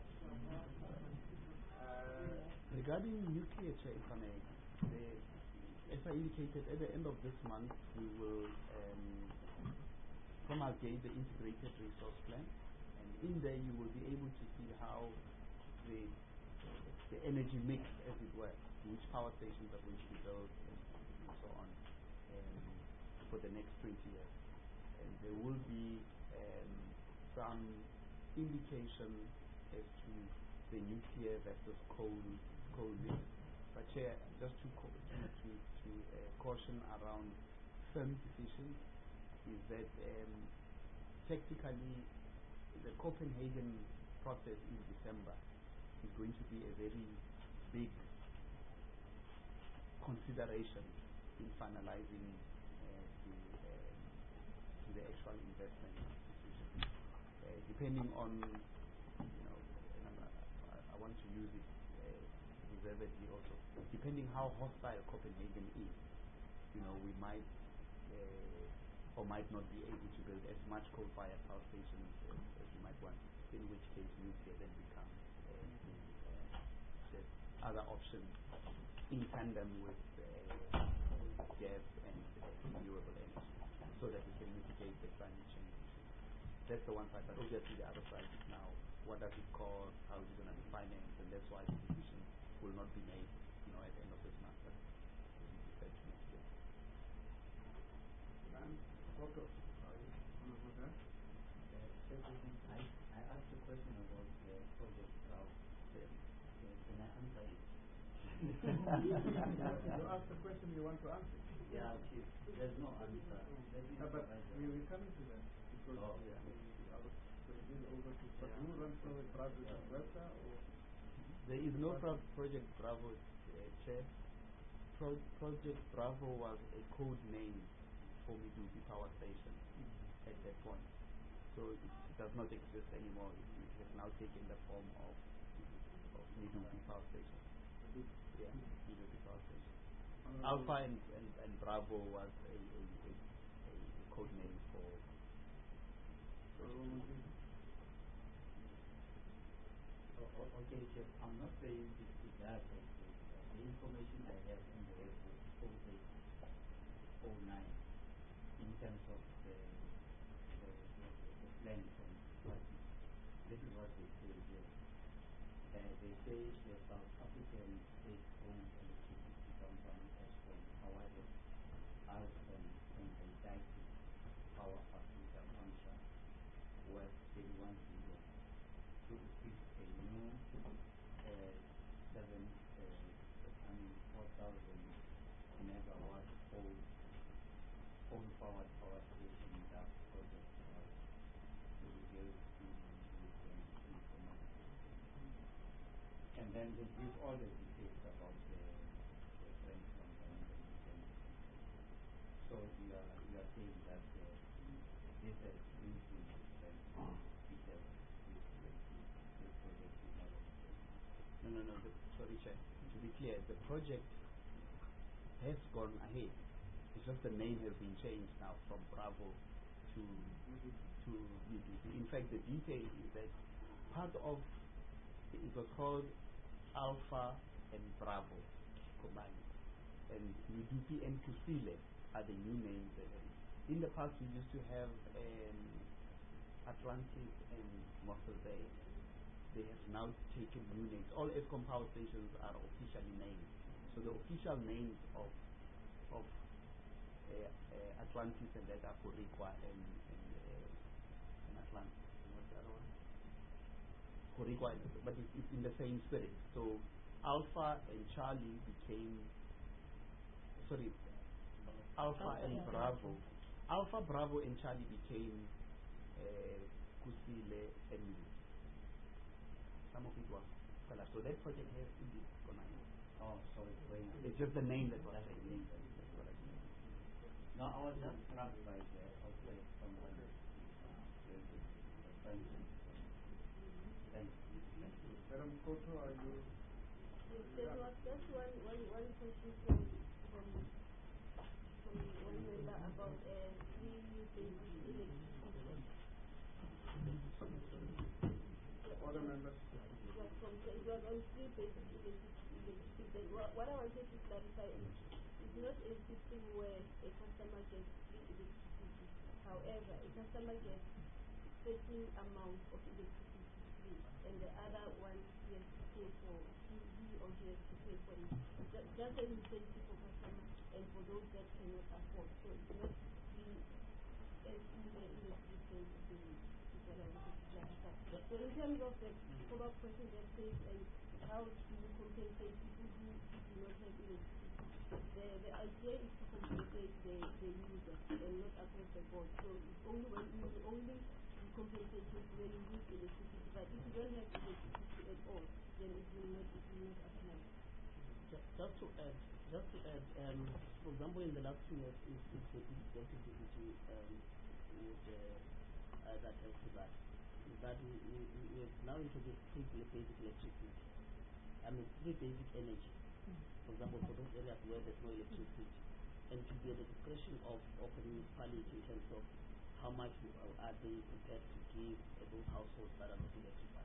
Speaker 2: Uh,
Speaker 1: Regarding nuclear, Chair, if I may, the, as I indicated, at the end of this month, we will um, promulgate the integrated resource plan, and in there you will be able to see how the the energy mix, as it were, which power stations are going to be built, and, and so on, um, for the next twenty years. And there will be um, some indication as to the nuclear versus coal coal mix. But Chair, just to co to, to, to uh, caution around firm decisions is that um, technically the Copenhagen process in December is going to be a very big consideration in finalizing uh, the, um, the actual investment decision. Uh, depending on, you know, and I'm, I, I want to use it uh, reservedly also, depending how hostile Copenhagen is, you know, we might uh, or might not be able to build as much coal-fired power stations as, as we might want, in which case nuclear then becomes uh, the, uh, the other option in tandem with uh, gas and uh, renewable energy, so that we can mitigate the climate change issue. That's the one side, but obviously the other side is now, what does it cost, how is it going to be financed, and that's why the decision will not be made, you know, at the end of this month, but will be deferred to next year.
Speaker 2: and Walker, are you honorable there?
Speaker 9: I, I asked a question about the project drought.
Speaker 1: Yeah.
Speaker 9: Uh, can I answer it?
Speaker 2: You asked the question you want to answer.
Speaker 9: Yeah, Chief. There's no answer. Let me
Speaker 2: No, but
Speaker 9: provide
Speaker 2: we
Speaker 9: the-
Speaker 2: will come into that because
Speaker 9: Oh,
Speaker 2: we,
Speaker 9: yeah.
Speaker 2: I was going to over to, but you run through it project
Speaker 9: Yeah.
Speaker 2: of Delta or
Speaker 1: There is no pro Project Bravo, uh, Chair. Pro Project Bravo was a code name for Medupi Power Station at that point. So it, it does not exist anymore. It, it has now taken the form of, of Medupi Power Station. Yeah, Medupi Power Station.
Speaker 2: honorable-
Speaker 1: Alpha and, and, and Bravo was a, a, a, a code name for
Speaker 2: honorable Mujib.
Speaker 9: O- o- Okay, Chef, I'm not saying it is that actually. Uh, the information I have in the web was oh eight, oh nine in terms of the, the, the, the plan from what this is what they say here. Uh, they say the South African state-owned electricity company Eskom, however, has an indicted power facility function worth thirty-one billion to equip a new uh, seven, uh, I mean four thousand megawatt coal coal-powered power station that project was revealed in Ukraine information. And then they give all the details about the, the friends from the Ukraine. So you are you are saying that uh, this has influenced the details this this project is not okay.
Speaker 1: No, no, no. The, sorry, Chair. To be clear, the project has gone ahead. It's just the name has been changed now from Bravo to to Medupi. In fact, the detail is that part of it was called Alpha and Bravo combined, and Medupi and Kusile are the new names. In the past, we used to have um, Atlantis and Mossel Bay. They have now taken new names. All Eskom power stations are officially named. So the official names of of uh, uh, Atlantis and that are Korikwa and and, uh, and Atlantis. And what's the other one? Korikwa, but it's, it's in the same spirit. So Alpha and Charlie became, sorry, Alpha and Bravo. Alpha, Bravo, and Charlie became uh, Kusile and some of it was Kala. So that project has indeed gone on.
Speaker 9: Oh, sorry.
Speaker 1: It's just the name that was changed. That's what I mean.
Speaker 9: No, I was just struck by the outbreak from one of the Thank you. Thank you.
Speaker 2: Madam Koto, are you?
Speaker 10: Yes, there was just one, one, one question from, from, from one member about uh, three basic electricity.
Speaker 2: Other members?
Speaker 10: It was, from, it was on three basic electricity. What, what I wanted to clarify is it's not a system where a customer gets free electricity. However, a customer gets certain amount of electricity free, and the other one he has to pay for, he, he or she has to pay for it. Just, just an incentive for customers and for those that cannot afford. So it's not free as in the electricity bill. Is what I wanted to clarify. So in terms of the follow-up question that says, and how do you compensate people who do not have electricity? The, the idea is to compensate the, the user and not across the board. So it's only when you only compensation when you use electricity, but if you don't have electricity at all, then it will not, it will not apply.
Speaker 5: Just, just to add, just to add, um, for example, in the last two years, if if the executive deputy um, would uh, uh, that help with that, is that we, we, we have now introduced three basic electricity. I mean, three basic energy. For example, for those areas where there's no electricity, and to be at the discretion of, of the municipality in terms of how much uh, are they prepared to give uh, those households that are not electrified.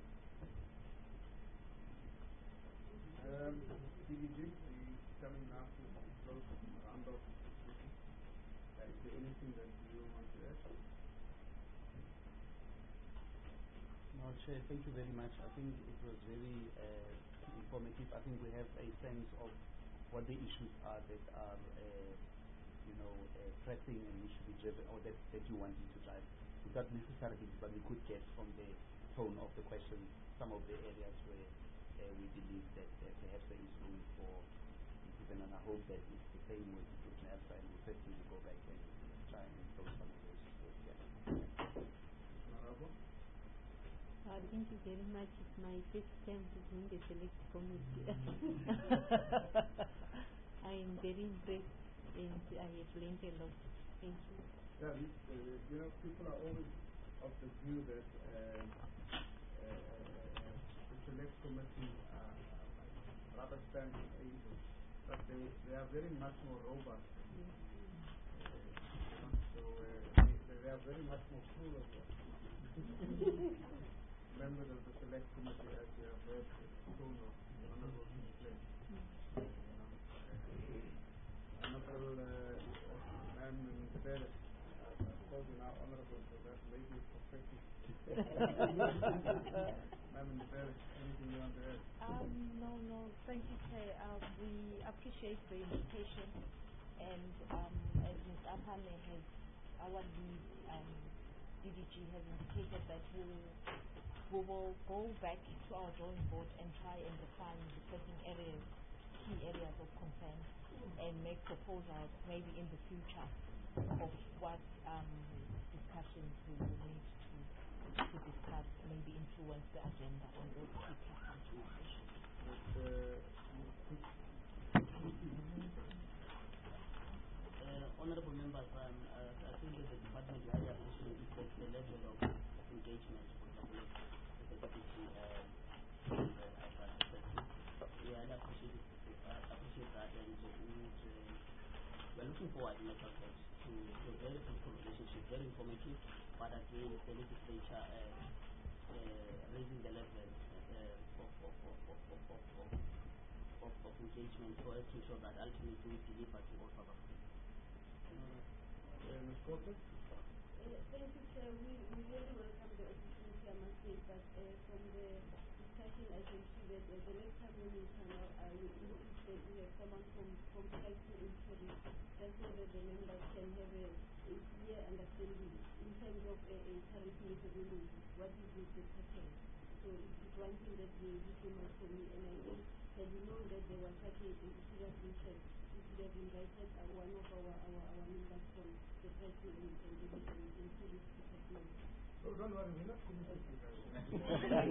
Speaker 2: Um, D D G, we coming now to close round of discussion. Uh, is there anything that you want to add?
Speaker 1: No, Chair, thank you very much. I think it was very uh, informative. I think we have a sense of what the issues are that are, uh, you know, uh, pressing and we should be driven, or that, that you wanting to drive. Without necessarily, but we could get from the tone of the question some of the areas where uh, we believe that uh, perhaps there is room for improvement, and I hope that it's the same with with NERSA, and we'll certainly go back and try and solve some of those issues. Yeah.
Speaker 4: Uh, thank you very much. It's my first time to join the select committee. I am very impressed and I have learned a lot. Thank you.
Speaker 2: Yeah, this, uh, you know, people are always of the view that uh, uh, the select committee are rather standing able, but they, they are very much more robust.
Speaker 4: Yes.
Speaker 2: Uh, you know, so uh, they, they are very much more full of them. Members of the select committee, as you have heard, the tone of the Honorable Display. You know, uh, Honorable uh, Ma'am Perez, I called you now Honorable, so that lady is perfecting. Ma'am Perez, anything you want to add?
Speaker 11: Um, no, no, thank you, Chair. Um, we appreciate the invitation, and um, as Miz Apane has, our lead, um, D D G has indicated that we will, we will go back to our drawing board and try and define the certain areas, key areas of concern, and make proposals maybe in the future of what um, discussions we will need to, to discuss, maybe influence the agenda on those key platforms.
Speaker 2: But, uh,
Speaker 5: Uh, honorable members, um, uh, I think that the department highly appreciates the, the level of, of engagement, for example, of the deputy uh, uh, as I said. We highly appreciate, it, uh, appreciate that, and uh, we would, uh, we're looking forward in the fact to a very fruitful relationship, very informative, but again, the legislature uh, uh, raising the level uh, of, of, of, of, of, of, of, of, of engagement for us to ensure that ultimately we deliver to all South Africans.
Speaker 2: uh, Miz Koto?
Speaker 10: Uh, thank you, Chair. We, we really welcome the opportunity, I must say, but uh, from the discussion, I can see that uh, the next time when we come out, uh, we insist that we have someone from, from pricing insurance, just so that the members can have a, a clear understanding in terms of a, a tariff methodology, what is it the pattern. So it's, it's one thing that we really came out for me, and I think had you known that there was such a, a serious interest, we should have invited uh, one of our, our, our members from the press and, and, and, and, and police department.
Speaker 2: Oh, don't worry, we're not finished with you guys.
Speaker 10: And the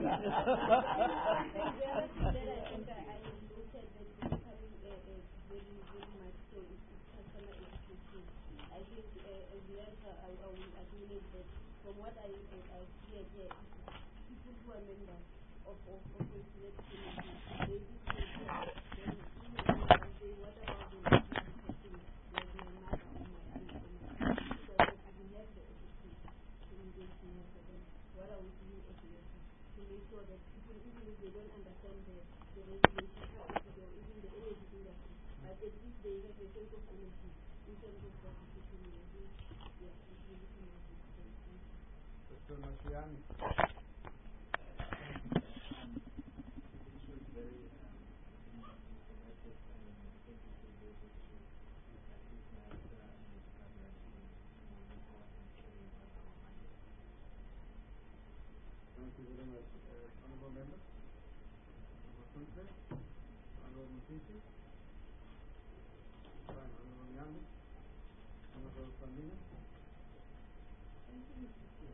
Speaker 10: other thing that I think I, I noted that is becoming uh, uh, very, very much so is, is customer education. I think uh, as well, uh, I, I will acknowledge that from what I, I, I hear here, people who are members of, of, of a select committee, they do say that then, you know, they say, what about the person like my mother or my aunt or my aunt, so that I will have the education to engage in it for them. What are we doing as a worker to make sure that people, even if they don't understand the, the regulations or even the energy industry, but at least they have a sense of ownership in terms of what is happening. I think, yeah, it's really connected. Thank you.
Speaker 2: Doctor Masriani. Thank you very much. Uh, honorable members, Honorable Kunze, Honorable Mutisi, fine, Honorable Nyambi, Honorable Pandina.
Speaker 7: Thank you, Mister Chair.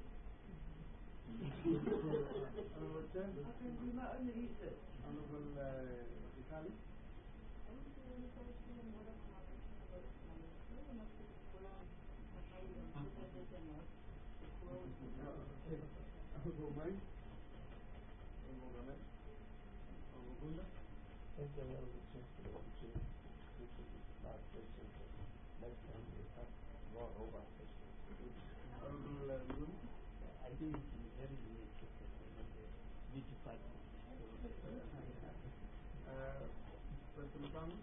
Speaker 2: Honorable Chen,
Speaker 7: I can do my own research.
Speaker 2: Honorable uh, Vitali.
Speaker 3: I would say the first thing in order to have a lot of money, really not to spoil the money and so that they cannot spoil the
Speaker 2: Okay. Honorable Mine, Honorable Gamet, Honorable Gunda.
Speaker 6: Thank you, Honorable Chair, for the opportunity to speak to this last session. Next time we have more robust sessions.
Speaker 2: Honorable uh, Lulu.
Speaker 1: I think it's very unique to be decided.
Speaker 2: Uh, Mister Mukami.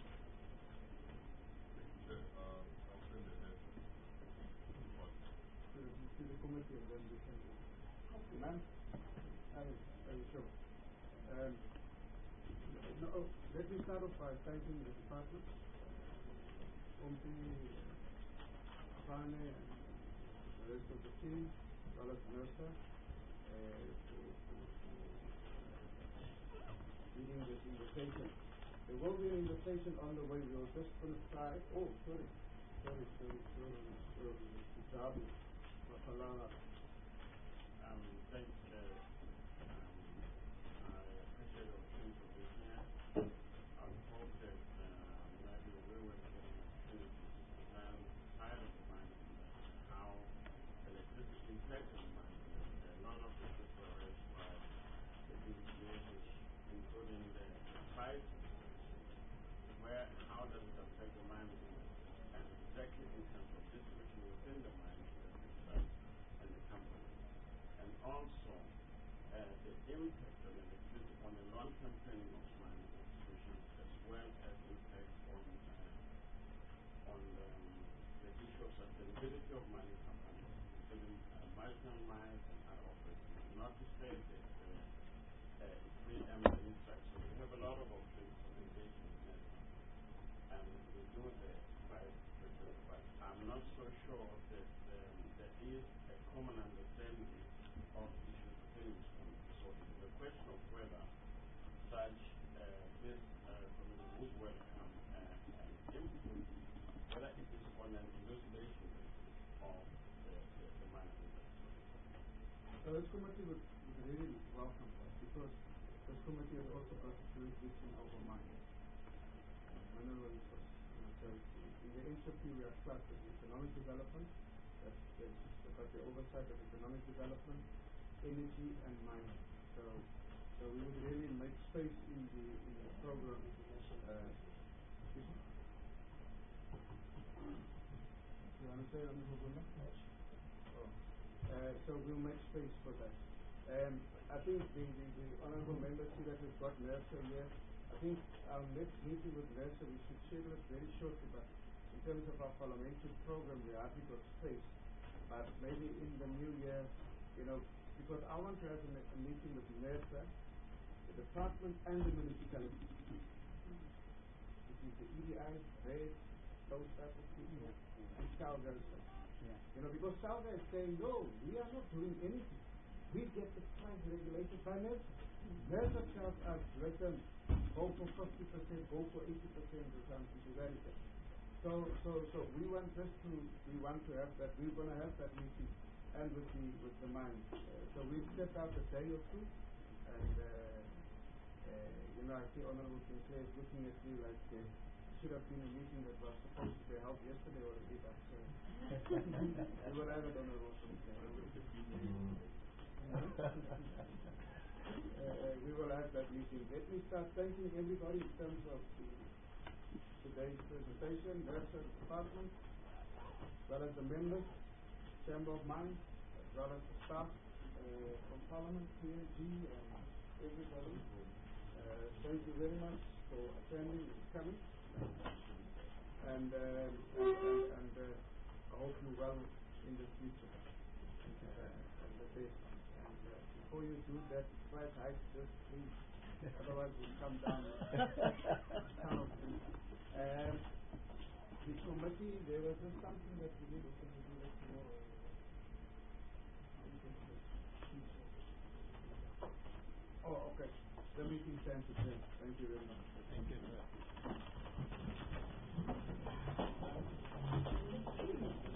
Speaker 2: To the, to the committee and then we can ma'am, are you, are you sure? Um, no, oh, let me start off by thanking the department, Ompi, Afane, and the rest of the team, as well as Mercer, uh, for, for, for uh, leading this invitation. There will be an invitation on the way. We were just going to try. Oh, sorry, sorry, sorry, sorry, sorry, Mister Jabu, Mafalala.
Speaker 12: Um, thanks, uh, um, I appreciate the opportunity to be here. I hope that uh, maybe we will get an opportunity to present side of the mind how electricity impacts on the mind. A lot of issues were raised by the individuals, including the, the price, where, how does it affect the mind, and exactly in terms of distribution within the mind itself and the company. And also uh, the impact on electricity on the long-term planning of mining institutions, as well as impact on uh, on um, the issue of sustainability of mining companies, including uh, marginal mines and other operations. Not to say that uh, uh, it's preempt the insight. So we have a lot of options of engagement in that, and we do the price pressure, but I'm not so sure that um, there is a common understanding of issues within this community. So it is a question of whether such uh, this uh, committee would welcome uh, an input, whether it is on an elucidation basis of the, the, the mining industry.
Speaker 2: So this committee would, would really welcome that, because this committee has also got jurisdiction over mining, mineral resource. So in the H O P we are structured in economic development, that's, that's got the oversight of economic development, energy and mining. So so we would really make space in the in the program. Uh, excuse me? You want to say that, Mister Gunda? Oh. Uh, so we'll make space for that. Um, I think the, the, the honourable members see that we've got Mercer here. I think our next meeting with Mercer, we should schedule it very shortly, but in terms of our parliamentary program, we hardly got space. But maybe in the new year, you know, because I want to have a, a meeting with Mercer, the department and the municipality. It is the E D I, RAID, those type of people, yeah. And SALGA as well.
Speaker 1: Yeah.
Speaker 2: You know, because SALGA is saying, no, we are not doing anything. We get the price regulated by Mercer. Mercer tells us, listen, go for fifty percent, go for eighty percent or something to that effect. So, so, so we want this to, we want to have that, we're going to have that meeting and with the, with the mines. Uh, so we've set out a day or two, and, uh, uh, you know, I see Honorable Sinclair is looking at me like uh, it should have been a meeting that was supposed to be held yesterday already, but uh, we will have it, Honorable Sinclair. Uh, we will have that meeting. Let me start thanking everybody in terms of the, today's presentation, Mercer Department, as well as the members, Chamber of Mines, as well as the staff uh, from Parliament, P N G, and everybody. Uh, thank you very much for attending and coming. And, um, and, and, and uh, I hope you well in the future. Uh, and the best. And uh, before you do that, try to hide this, please. Otherwise, we'll come down. um, the committee, there was just something that we did. Can we do that tomorrow? Oh, okay. The meeting stands adjourned. Thank you very much.
Speaker 1: Thank you, sir.